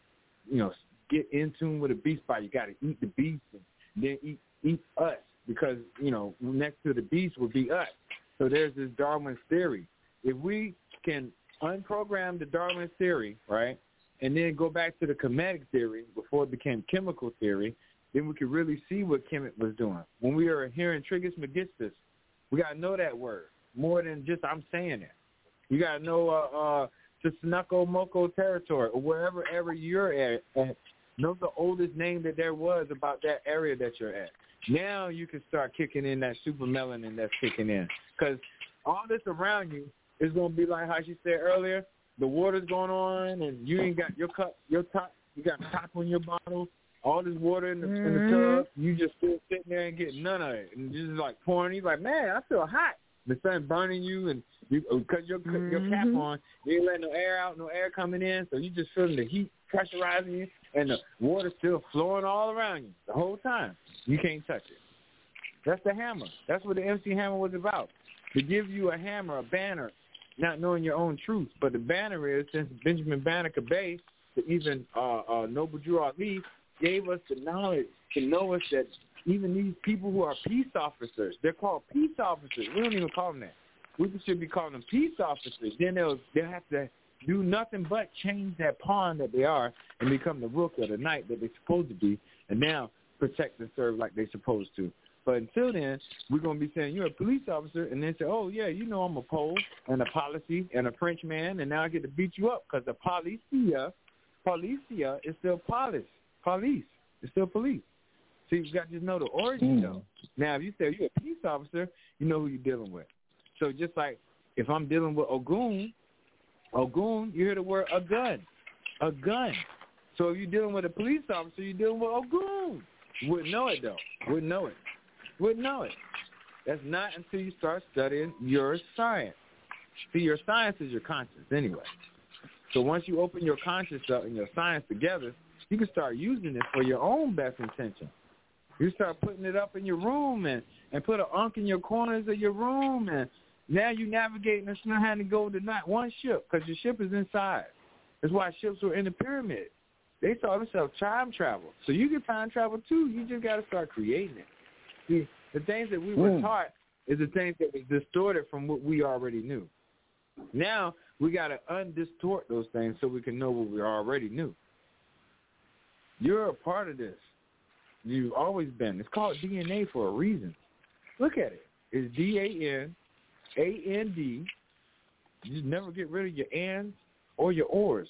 S8: get in tune with a beast body. You got to eat the beast and then eat us because, next to the beast would be us. So there's this Darwin's theory. If we can unprogram the Darwin theory, right, and then go back to the Kemetic theory before it became chemical theory, then we could really see what Kemet was doing. When we are hearing Trigismegistus, we got to know that word more than just I'm saying it. You got to know the Snukko Moko territory or wherever you're at. Know the oldest name that there was about that area that you're at. Now you can start kicking in that super melanin that's kicking in. Because all this around you is going to be like how she said earlier, the water's going on and you ain't got your cup, you got top on your bottle, all this water in the tub, you just still sitting there and getting none of it. And just like pouring, you're like, man, I feel hot. The sun burning you and because your cap on, you ain't letting no air out, no air coming in, so you just feeling the heat pressurizing you and the water still flowing all around you the whole time. You can't touch it. That's the hammer. That's what the MC Hammer was about. To give you a hammer, a banner, not knowing your own truth. But the banner is, since Benjamin Banneker Bay, to even Noble Drew Ali, gave us the knowledge to know us that even these people who are peace officers, they're called peace officers. We don't even call them that. We should be calling them peace officers. Then they'll have to do nothing but change that pawn that they are and become the rook or the knight that they're supposed to be, and now protect and serve like they're supposed to. But until then, we're going to be saying, you're a police officer, and then say, oh, yeah, I'm a Pole and a policy and a French man, and now I get to beat you up because the policia is still police. It's still police. So you got to just know the origin, though. Now, if you say you're a police officer, you know who you're dealing with. So just like if I'm dealing with Ogun, you hear the word a gun. So if you're dealing with a police officer, you're dealing with Ogun. Wouldn't know it, though. Wouldn't know it. That's not until you start studying your science. See, your science is your conscience anyway. So once you open your conscience up and your science together, you can start using it for your own best intention. You start putting it up in your room and put an Ankh in your corners of your room, and now you navigating and not having to go to not one ship because your ship is inside. That's why ships were in the pyramid. They saw themselves time travel. So you can time travel too. You just got to start creating it. See, The things that we were taught is the things that was distorted from what we already knew. Now we got to undistort those things so we can know what we already knew. You're a part of this. You've always been. It's called DNA for a reason. Look at it. It's DANAND. You just never get rid of your ands or your ors.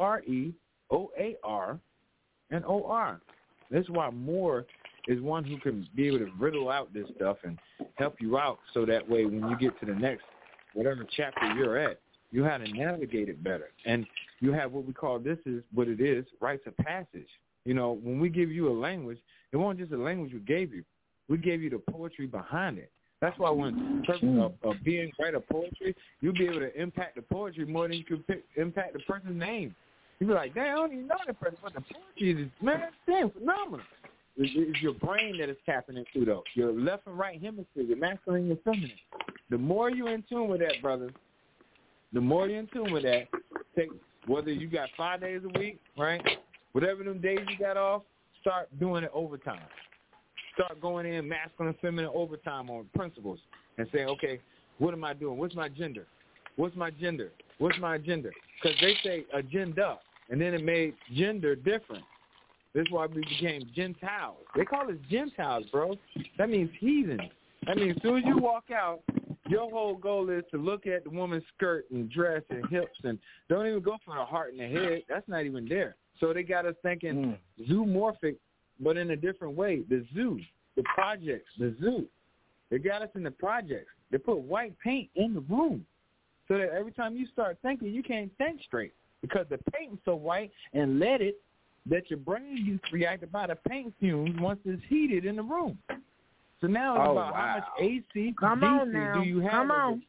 S8: OREOAR and OR. That's why Moore is one who can be able to riddle out this stuff and help you out so that way when you get to the next whatever chapter you're at, you have to navigate it better. And you have what we call, this is what it is, rites of passage. You know, when we give you a language, it wasn't just a language we gave you. We gave you the poetry behind it. That's why when a being write a poetry, you'll be able to impact the poetry more than you can impact the person's name. You'll be like, damn, I don't even know that person, but the poetry is, man, damn, phenomenal. It's your brain that is tapping into, though. Your left and right hemisphere, your masculine and your feminine. The more you're in tune with that, brother, the more you're in tune with that, take whether you got 5 days a week, right? Whatever them days you got off, start doing it overtime. Start going in masculine, feminine overtime on principles and saying, okay, what am I doing? What's my gender? What's my gender? What's my agenda? Because they say agenda, and then it made gender different. This is why we became Gentiles. They call us Gentiles, bro. That means heathen. That means as soon as you walk out, your whole goal is to look at the woman's skirt and dress and hips and don't even go for the heart and the head. That's not even there. So they got us thinking zoomorphic, but in a different way. The zoo, the projects, the zoo. They got us in the projects. They put white paint in the room so that every time you start thinking, you can't think straight because the paint's so white and leaded that your brain used to react by the paint fumes once it's heated in the room. So now it's about how much AC, DC do you have?
S6: Come on.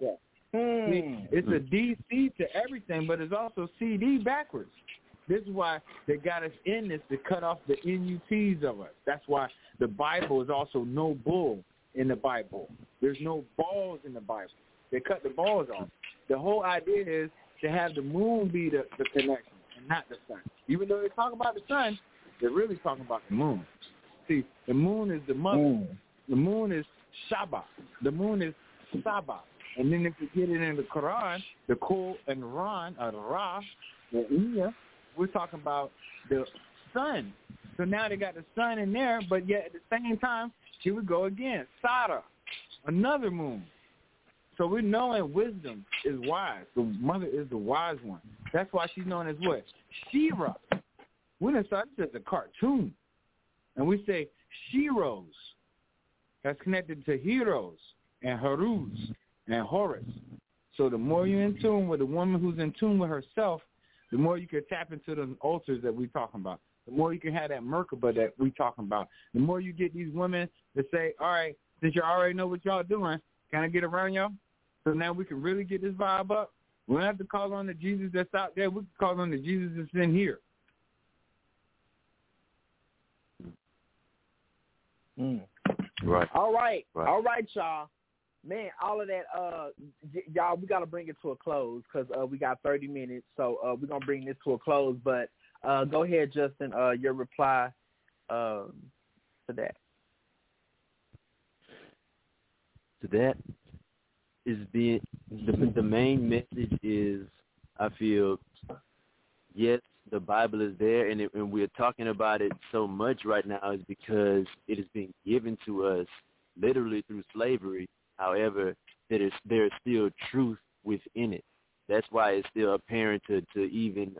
S8: It's a DC to everything, but it's also CD backwards. This is why they got us in this to cut off the NUTs of us. That's why the Bible is also no bull in the Bible. There's no balls in the Bible. They cut the balls off. The whole idea is to have the moon be the connection and not the sun. Even though they talk about the sun, they're really talking about the moon. See, the moon is the mother. The moon is Shabbat. The moon is Sabbath. And then if you get it in the Quran, the Kul and Ran, Ra, the Iya, we're talking about the sun. So now they got the sun in there, but yet at the same time, here we go again. Sada, another moon. So we're knowing wisdom is wise. The mother is the wise one. That's why she's known as what? She-Ra. We done started this as a cartoon. And we say Sheroes. That's connected to heroes and Harus and Horus. So the more you're in tune with a woman who's in tune with herself, the more you can tap into the altars that we're talking about. The more you can have that Merkaba that we're talking about. The more you get these women to say, all right, since you already know what y'all doing, can I get around y'all? So now we can really get this vibe up. We don't have to call on the Jesus that's out there. We can call on the Jesus that's in here.
S5: Right.
S7: All right, y'all. Man, all of that, y'all, we got to bring it to a close because we got 30 minutes. So we're going to bring this to a close. But go ahead, Justin, your reply to that.
S5: To that is the main message is, I feel, yes, the Bible is there, and we're talking about it so much right now is because it is being given to us literally through slavery. However, there is still truth within it. That's why it's still apparent to even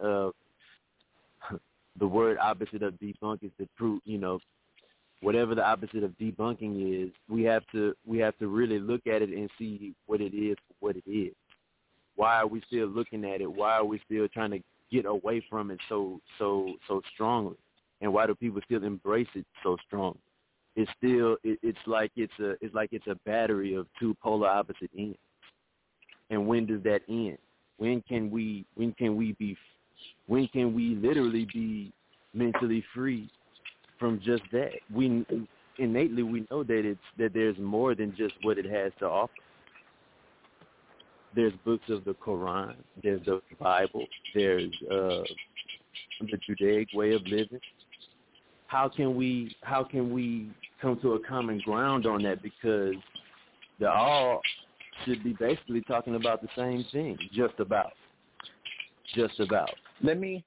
S5: the word opposite of debunk is the truth. You know, whatever the opposite of debunking is, we have to really look at it and see what it is for what it is. Why are we still looking at it? Why are we still trying to get away from it so strongly? And why do people still embrace it so strongly? It's still it's like it's a battery of two polar opposite ends. And when does that end? When can we literally be mentally free from just that? We innately we know that there's more than just what it has to offer. There's books of the Quran, there's the Bible, there's the Judaic way of living. How can we come to a common ground on that, because they all should be basically talking about the same thing, just about.
S7: Let me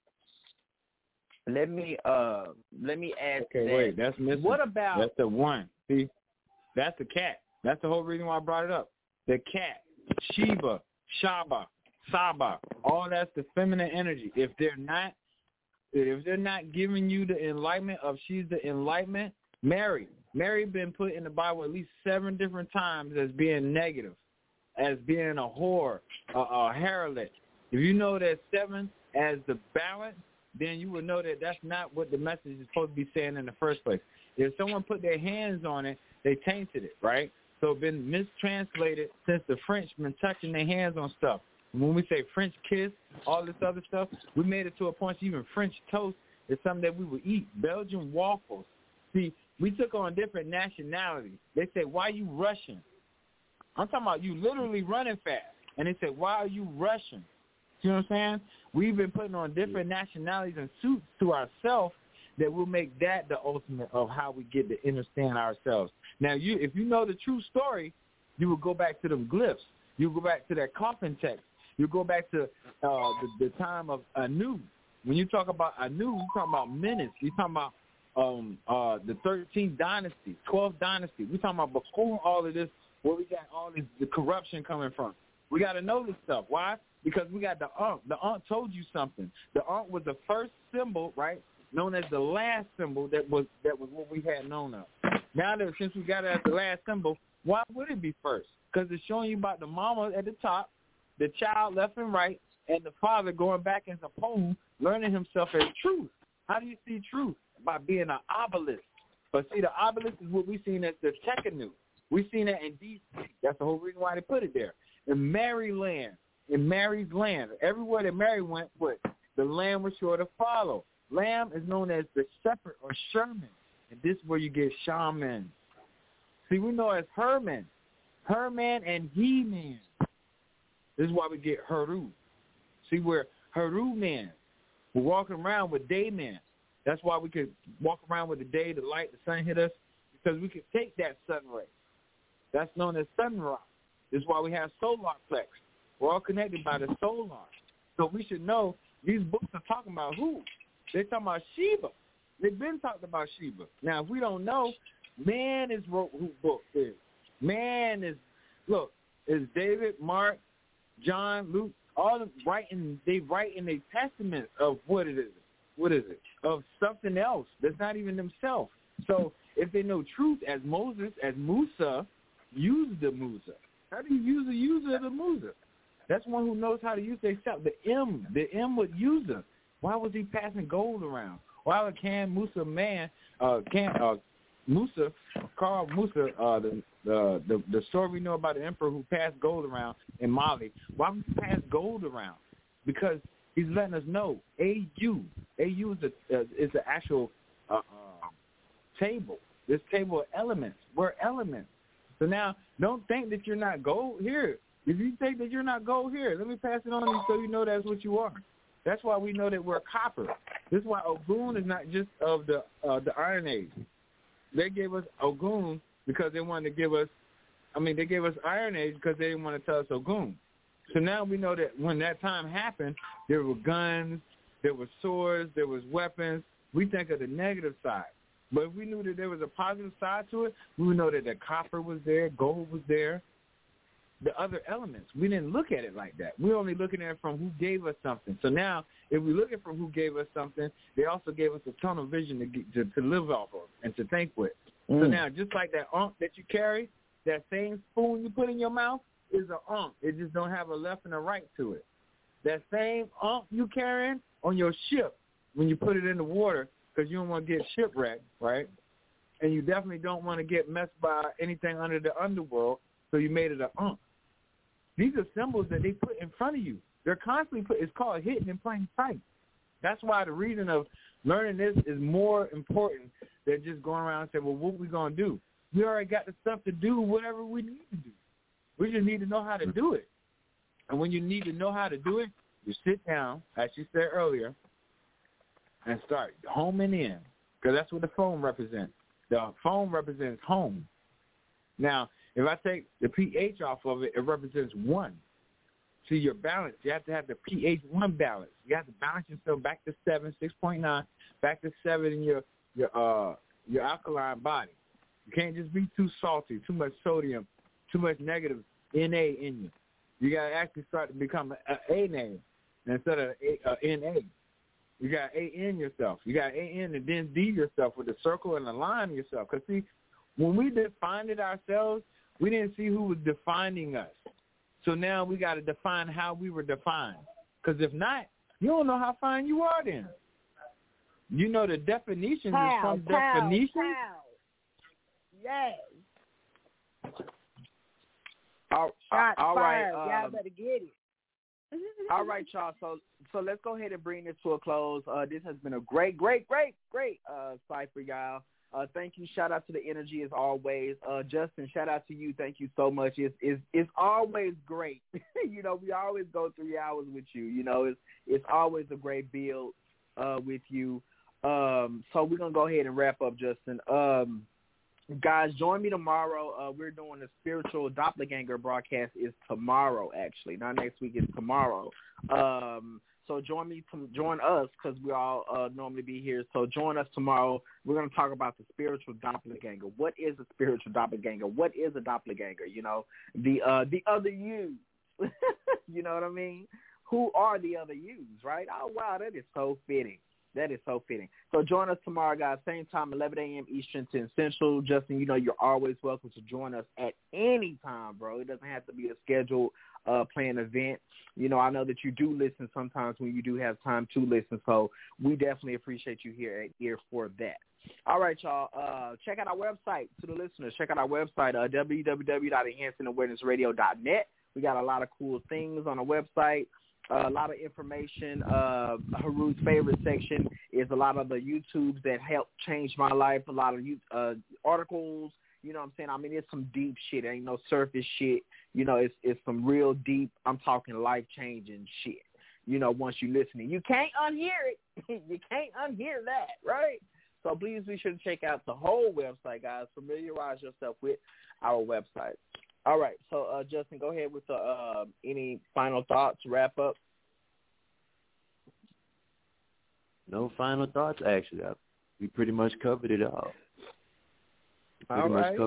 S7: add.
S8: Okay, wait, that's missing.
S7: What about?
S8: That's the one. See, that's the cat. That's the whole reason why I brought it up. The cat, Sheba, Shaba, Saba, all that's the feminine energy. If they're not giving you the enlightenment of she's the enlightenment, Mary been put in the Bible at least 7 different times as being negative, as being a whore, a harlot. If you know that 7 as the balance, then you would know that that's not what the message is supposed to be saying in the first place. If someone put their hands on it, they tainted it, right? So it's been mistranslated since the French been touching their hands on stuff. When we say French kiss, all this other stuff, we made it to a point even French toast is something that we would eat. Belgian waffles. See, we took on different nationalities. They say, why are you rushing? I'm talking about you literally running fast. And they say, why are you rushing? You know what I'm saying? We've been putting on different nationalities and suits to ourselves that will make that the ultimate of how we get to understand ourselves. Now, if you know the true story, you will go back to them glyphs. You go back to that coffin text. You go back to the time of Anu. When you talk about Anu, you talking about Menes. You talking about the 13th dynasty, 12th dynasty. We talking about before all of this, where we got all this the corruption coming from. We got to know this stuff. Why? Because we got the Ankh. The Ankh told you something. The Ankh was the first symbol, right, known as the last symbol that was what we had known of. Now that since we got it as the last symbol, why would it be first? Because it's showing you about the mama at the top, the child left and right, and the father going back as a pole, learning himself as truth. How do you see truth? By being an obelisk. But see, the obelisk is what we seen as the Tekenu. We seen that in D.C. That's the whole reason why they put it there. In Maryland, in Mary's land, everywhere that Mary went, the lamb was sure to follow. Lamb is known as the shepherd or Sherman, and this is where you get shaman. See, we know as Herman and He-Man. This is why we get Heru. See, we're Heru man. We're walking around with day man. That's why we could walk around with the day, the light, the sun hit us, because we could take that sun ray. That's known as sunrise. This is why we have solar plex. We're all connected by the solar. So we should know these books are talking about who? They're talking about Sheba. They've been talking about Sheba. Now, if we don't know, man is wrote who book is. Man is, look, is David, Mark, John, Luke, all of writing, they write in their testaments of what it is. What is it? Of something else that's not even themselves. So if they know truth as Moses, as Musa, use the Musa. How do you use the user of the Musa? That's one who knows how to use themselves. The M with user. Why was he passing gold around? Why would Musa, Carl Musa, the story we know about the emperor who passed gold around in Mali, why would he pass gold around? Because he's letting us know, AU is the actual table. This table of elements. We're elements. So now, don't think that you're not gold here. If you think that you're not gold here, let me pass it on to you so you know that's what you are. That's why we know that we're copper. This is why Ogun is not just of the Iron Age. They gave us Ogun because they wanted to give us, they gave us Iron Age because they didn't want to tell us Ogun. So now we know that when that time happened, there were guns, there were swords, there was weapons. We think of the negative side. But if we knew that there was a positive side to it, we would know that the copper was there, gold was there, the other elements. We didn't look at it like that. We're only looking at it from who gave us something. So now, if we look at from who gave us something, they also gave us a tunnel vision to live off of and to think with. So now, just like that ankh that you carry, that same spoon you put in your mouth is an ankh. It just don't have a left and a right to it. That same ankh you carrying on your ship when you put it in the water, because you don't want to get shipwrecked, right? And you definitely don't want to get messed by anything under the underworld, so you made it an ankh. These are symbols that they put in front of you. They're constantly it's called hidden in plain sight. That's why the reason of learning this is more important than just going around and saying, well, what are we going to do? We already got the stuff to do whatever we need to do. We just need to know how to do it. And when you need to know how to do it, you sit down, as you said earlier, and start homing in, because that's what the phone represents. The phone represents home. Now, if I take the pH off of it, it represents 1. See, your balance, you have to have the pH 1 balance. You have to balance yourself back to 7, 6.9, back to 7 in your alkaline body. You can't just be too salty, too much sodium, too much negative Na in you. You got to actually start to become an Na instead of Na. You got A in yourself. You got A in and then D yourself with a circle and a line yourself. Because, see, when we defined it ourselves, we didn't see who was defining us. So now we got to define how we were defined. Because if not, you don't know how fine you are then. You know the definitions is from definitions.
S6: Yes.
S7: All right.
S6: Y'all better get it.
S7: All right, y'all. So let's go ahead and bring this to a close. This has been a great cipher, y'all. Thank you. Shout out to the energy as always. Justin, shout out to you. Thank you so much. It's always great. You know, we always go 3 hours with you. You know, it's always a great build with you. So we're gonna go ahead and wrap up, Justin. Guys, join me tomorrow. We're doing the Spiritual Doppelganger broadcast. Is tomorrow, actually, not next week. It's tomorrow. So join us, because we all normally be here. So join us tomorrow. We're going to talk about the spiritual doppelganger. What is a spiritual doppelganger? What is a doppelganger? You know, the other yous. You know what I mean? Who are the other yous, right? Oh, wow, that is so fitting. That is so fitting. So join us tomorrow, guys. Same time, 11 a.m. Eastern, 10 Central. Justin, you know you're always welcome to join us at any time, bro. It doesn't have to be a scheduled planned event. You know, I know that you do listen sometimes when you do have time to listen, so we definitely appreciate you here for that. All right, y'all. Check out our website. To the listeners, check out our website, www.enhancingawarenessradio.net. We got a lot of cool things on the website. A lot of information. Haru's favorite section is a lot of the YouTubes that helped change my life, a lot of articles. You know what I'm saying? I mean, it's some deep shit. It ain't no surface shit. You know, it's some real deep, I'm talking life-changing shit. You know, once you listen, you can't unhear it. You can't unhear that, right? So please be sure to check out the whole website, guys. Familiarize yourself with our website. All right, so Justin, go ahead with any final thoughts, wrap up.
S5: No final thoughts, actually. We pretty much covered it all.
S7: All right.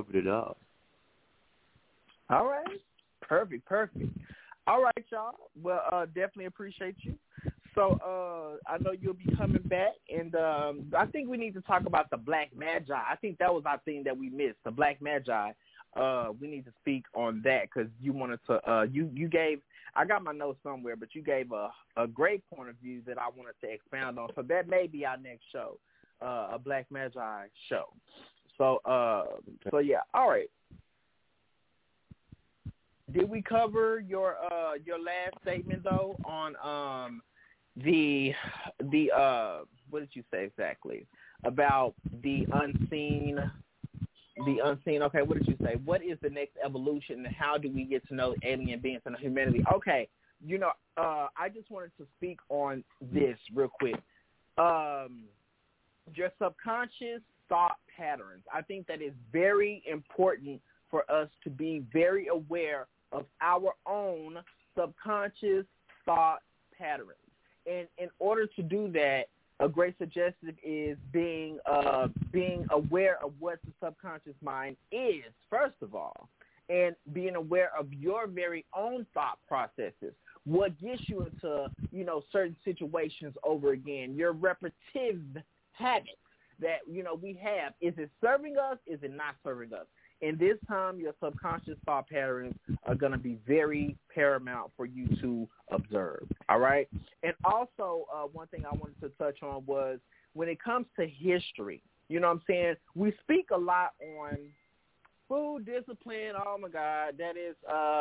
S7: Perfect. All right, y'all. Well, definitely appreciate you. So I know you'll be coming back, and I think we need to talk about the Black Magi. I think that was our thing that we missed, the Black Magi. We need to speak on that, because you wanted to. You gave. I got my notes somewhere, but you gave a great point of view that I wanted to expound on. So that may be our next show, a Black Magi show. So yeah. All right. Did we cover your last statement though on the what did you say exactly about the unseen? The unseen. Okay, what did you say? What is the next evolution, and how do we get to know alien beings and humanity? Okay, you know, I just wanted to speak on this real quick. Your subconscious thought patterns. I think that is very important for us to be very aware of our own subconscious thought patterns. And in order to do that, a great suggestion is being aware of what the subconscious mind is, first of all, and being aware of your very own thought processes. What gets you into, you know, certain situations over again, your repetitive habits that, you know, we have. Is it serving us? Is it not serving us? And this time, your subconscious thought patterns are going to be very paramount for you to observe, all right? And also, one thing I wanted to touch on was when it comes to history, you know what I'm saying? We speak a lot on food discipline. Oh, my God, that is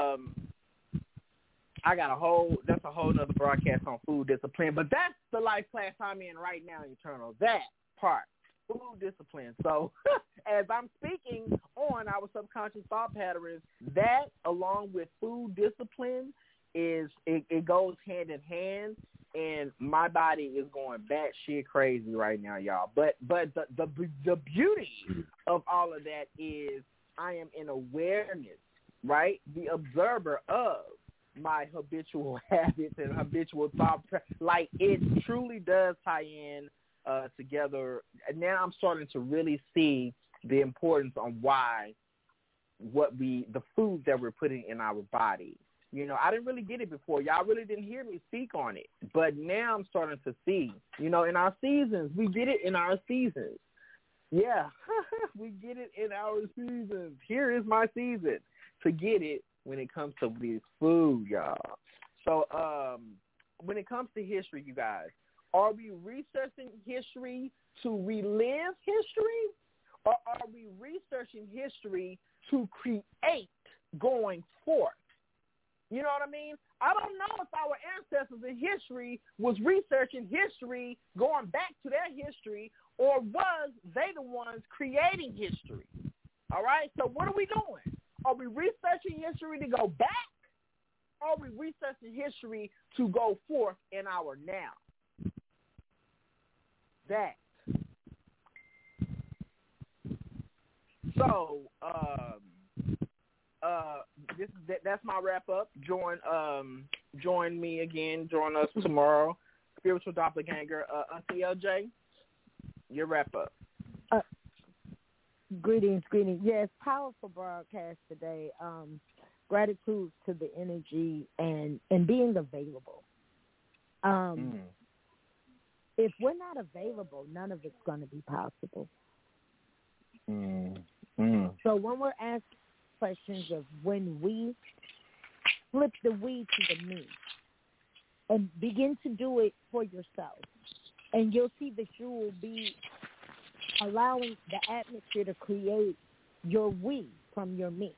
S7: that's a whole nother broadcast on food discipline. But that's the life class I'm in right now, Eternal, that part. Food discipline. So as I'm speaking on our subconscious thought patterns, that along with food discipline it goes hand in hand. and my body is going batshit crazy right now, y'all. But the beauty of all of that is I am in awareness, right? The observer of my habitual habits and habitual thought. Like, it truly does tie in together. And now I'm starting to really see the importance on why the food that we're putting in our body. You know, I didn't really get it before. Y'all really didn't hear me speak on it. But now I'm starting to see, you know, in our seasons. We get it in our seasons. Yeah, we get it in our seasons. Here is my season to get it when it comes to this food, y'all. So when it comes to history, you guys, are we researching history to relive history? Or are we researching history to create going forth? You know what I mean? I don't know if our ancestors in history was researching history, going back to their history, or was they the ones creating history? All right? So what are we doing? Are we researching history to go back? Or are we researching history to go forth in our now? That. So, that's my wrap up. Join me again. Join us tomorrow. Spiritual Doppelganger. Auntie LJ, your wrap up.
S6: Greetings. Yes, powerful broadcast today. Gratitude to the energy and being available. If we're not available, none of it's going to be possible. So when we're asked questions of when we flip the we to the me and begin to do it for yourself, and you'll see that you will be allowing the atmosphere to create your we from your me.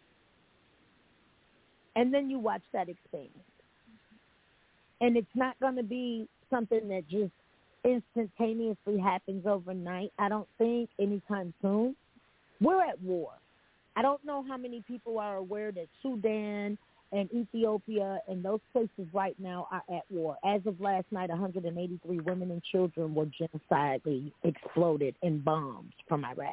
S6: And then you watch that expand. And it's not going to be something that just instantaneously happens overnight. I don't think anytime soon. We're at war. I don't know how many people are aware that Sudan and Ethiopia and those places right now are at war. As of last night, 183 women and children were genocidally exploded in bombs from Iraq.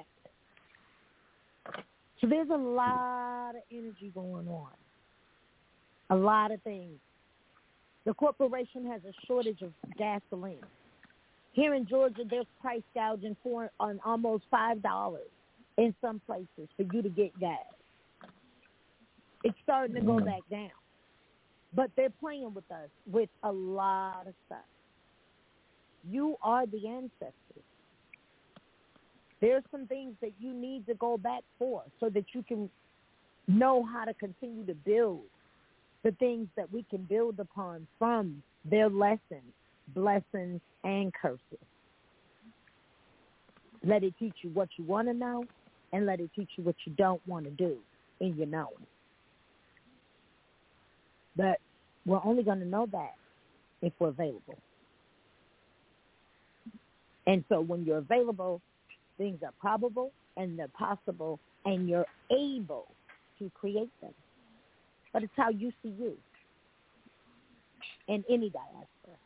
S6: So there's a lot of energy going on. A lot of things. The corporation has a shortage of gasoline. Here in Georgia, there's price gouging on almost $5 in some places for you to get gas. It's starting to go back down. But they're playing with us with a lot of stuff. You are the ancestors. There's some things that you need to go back for so that you can know how to continue to build the things that we can build upon from their lessons, blessings, and curses. Let it teach you what you want to know, and let it teach you what you don't want to do in your knowing. But we're only going to know that if we're available. And so when you're available, things are probable and they're possible, and you're able to create them. But it's how you see you in any diaspora.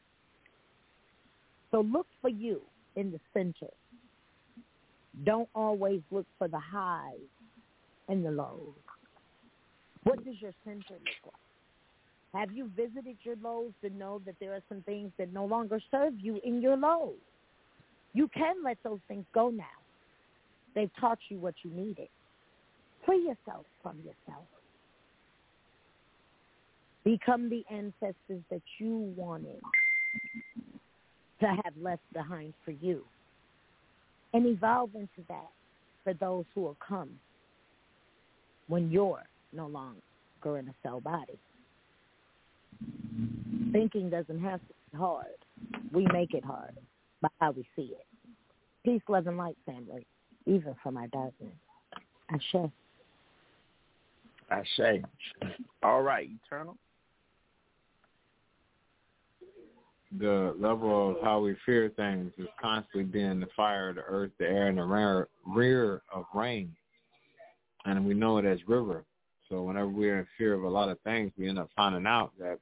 S6: So look for you in the center. Don't always look for the highs and the lows. What does your center look like? Have you visited your lows to know that there are some things that no longer serve you in your lows? You can let those things go now. They've taught you what you needed. Free yourself from yourself. Become the ancestors that you wanted to have left behind for you. And evolve into that for those who will come when you're no longer in a cell body. Thinking doesn't have to be hard. We make it hard by how we see it. Peace, love, and light, family, even from our darkness. Ashe.
S7: Ashe. All right, Eternal.
S8: The level of how we fear things is constantly being the fire, the earth, the air, and the rear of rain. And we know it as river. So whenever we're in fear of a lot of things, we end up finding out that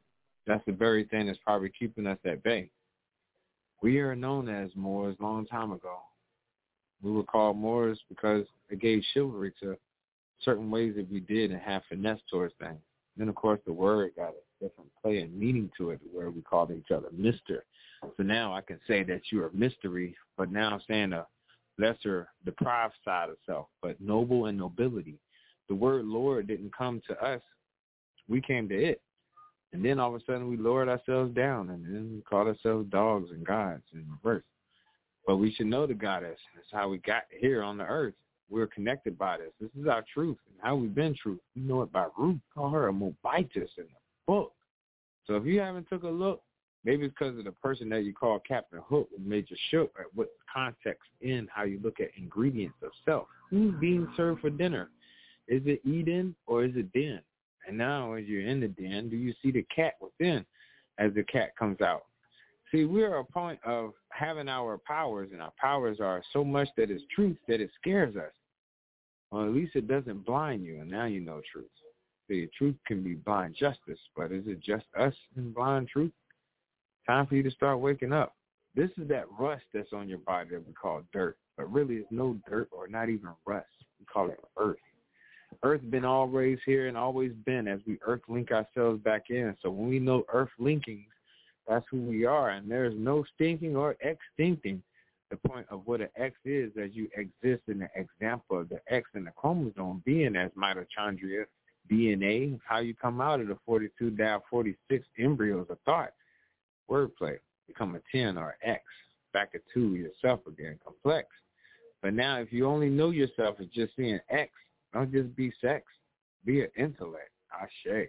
S2: That's the very thing that's probably keeping us at bay. We are known as Moors a long time ago. We were called Moors because it gave chivalry to certain ways that we did and have finesse towards things. Then, of course, the word got a different play and meaning to it where we called each other Mr. So now I can say that you are mystery, but now I'm saying a lesser deprived side of self, but noble and nobility. The word Lord didn't come to us. We came to it. And then all of a sudden we lowered ourselves down and then we called ourselves dogs and gods in reverse. But we should know the goddess. That's how we got here on the earth. We're connected by this. This is our truth and how we've been truth. You know it by root. Call her a Mobitus in the book. So if you haven't took a look, maybe it's because of the person that you call Captain Hook who made you shook at what context in how you look at ingredients of self. Who's being served for dinner? Is it Eden or is it den? And now as you're in the den, do you see the cat within as the cat comes out? See, we're a point of having our powers, and our powers are so much that it's truth that it scares us. Well, at least it doesn't blind you, and now you know truth. See, truth can be blind justice, but is it just us in blind truth? Time for you to start waking up. This is that rust that's on your body that we call dirt, but really it's no dirt or not even rust. We call it earth. Earth's been always here and always been as we earth link ourselves back in. So when we know earth linkings, that's who we are. And there's no stinking or extincting the point of what an X is as you exist in the example of the X in the chromosome being as mitochondria, DNA, how you come out of the 42-46 embryos of thought. Wordplay, become a 10 or X, back a 2 yourself again, complex. But now if you only know yourself as just seeing X, don't just be sex. Be an intellect. Ashe.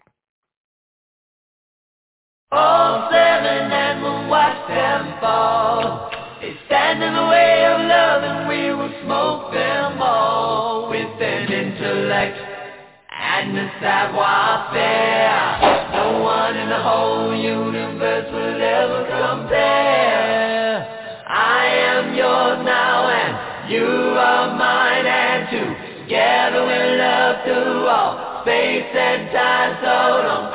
S11: All seven and we'll watch them fall. They stand in the way of love and we will smoke them all with an intellect and a savoir-faire. No one in the whole universe will ever compare. I am yours now and you are mine, and together we'll love through all space and time, so don't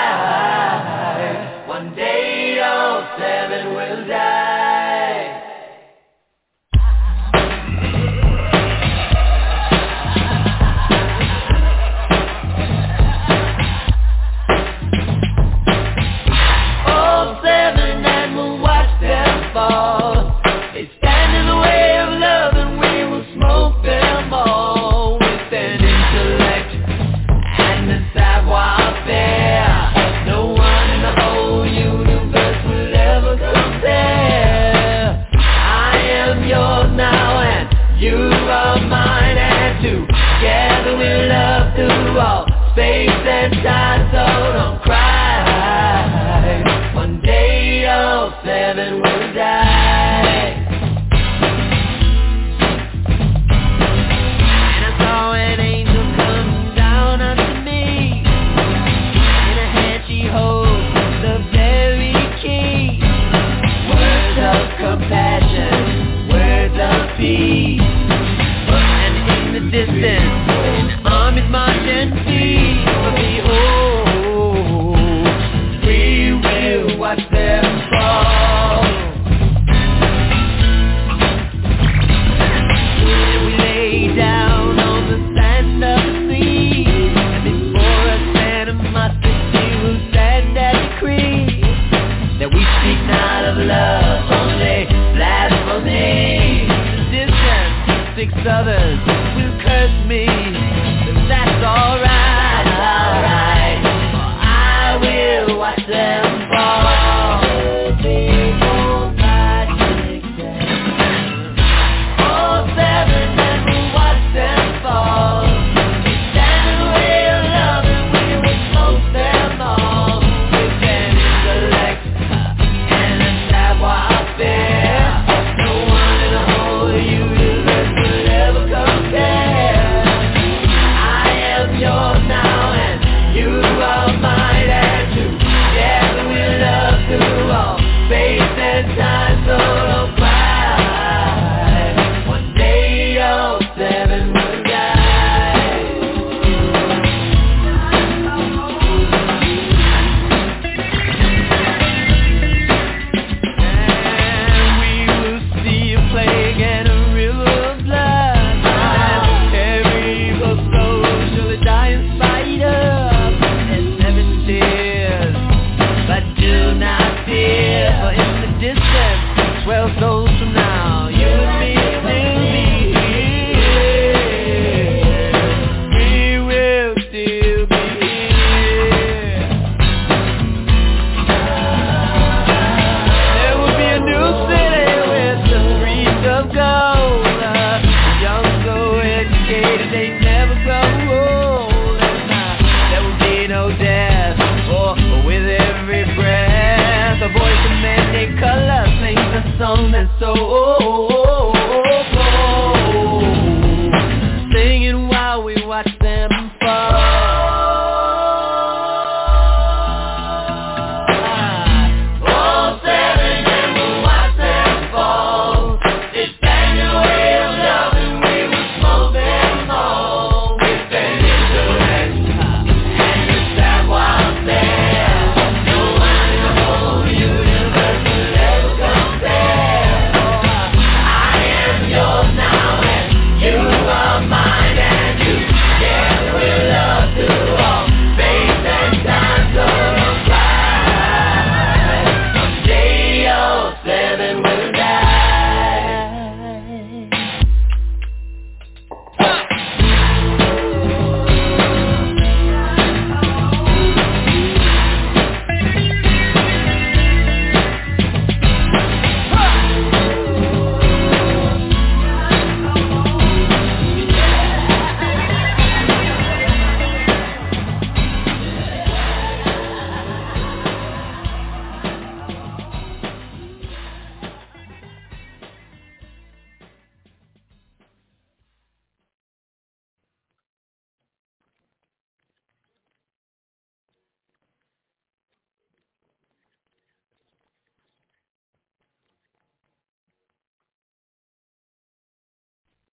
S11: cry. One day all seven will die. All seven and we'll watch them fall. They stand in the way of love and we will smoke them all. No one in the whole universe will ever compare. I am yours now and you are mine, and together we'll love through all space and time, so don't cry. One day all seven will die. And I saw an angel come down unto me. She holds the very key. Words of compassion, words of peace. And in the distance, an army's marching feet. But behold, we will watch them fall. And we lay down on the sand of the sea, and before us animosity will stand and decree that we speak not of love, only blasphemy. Distant 6 others will curse me, but that's alright, alright. I will watch them fall. song that's so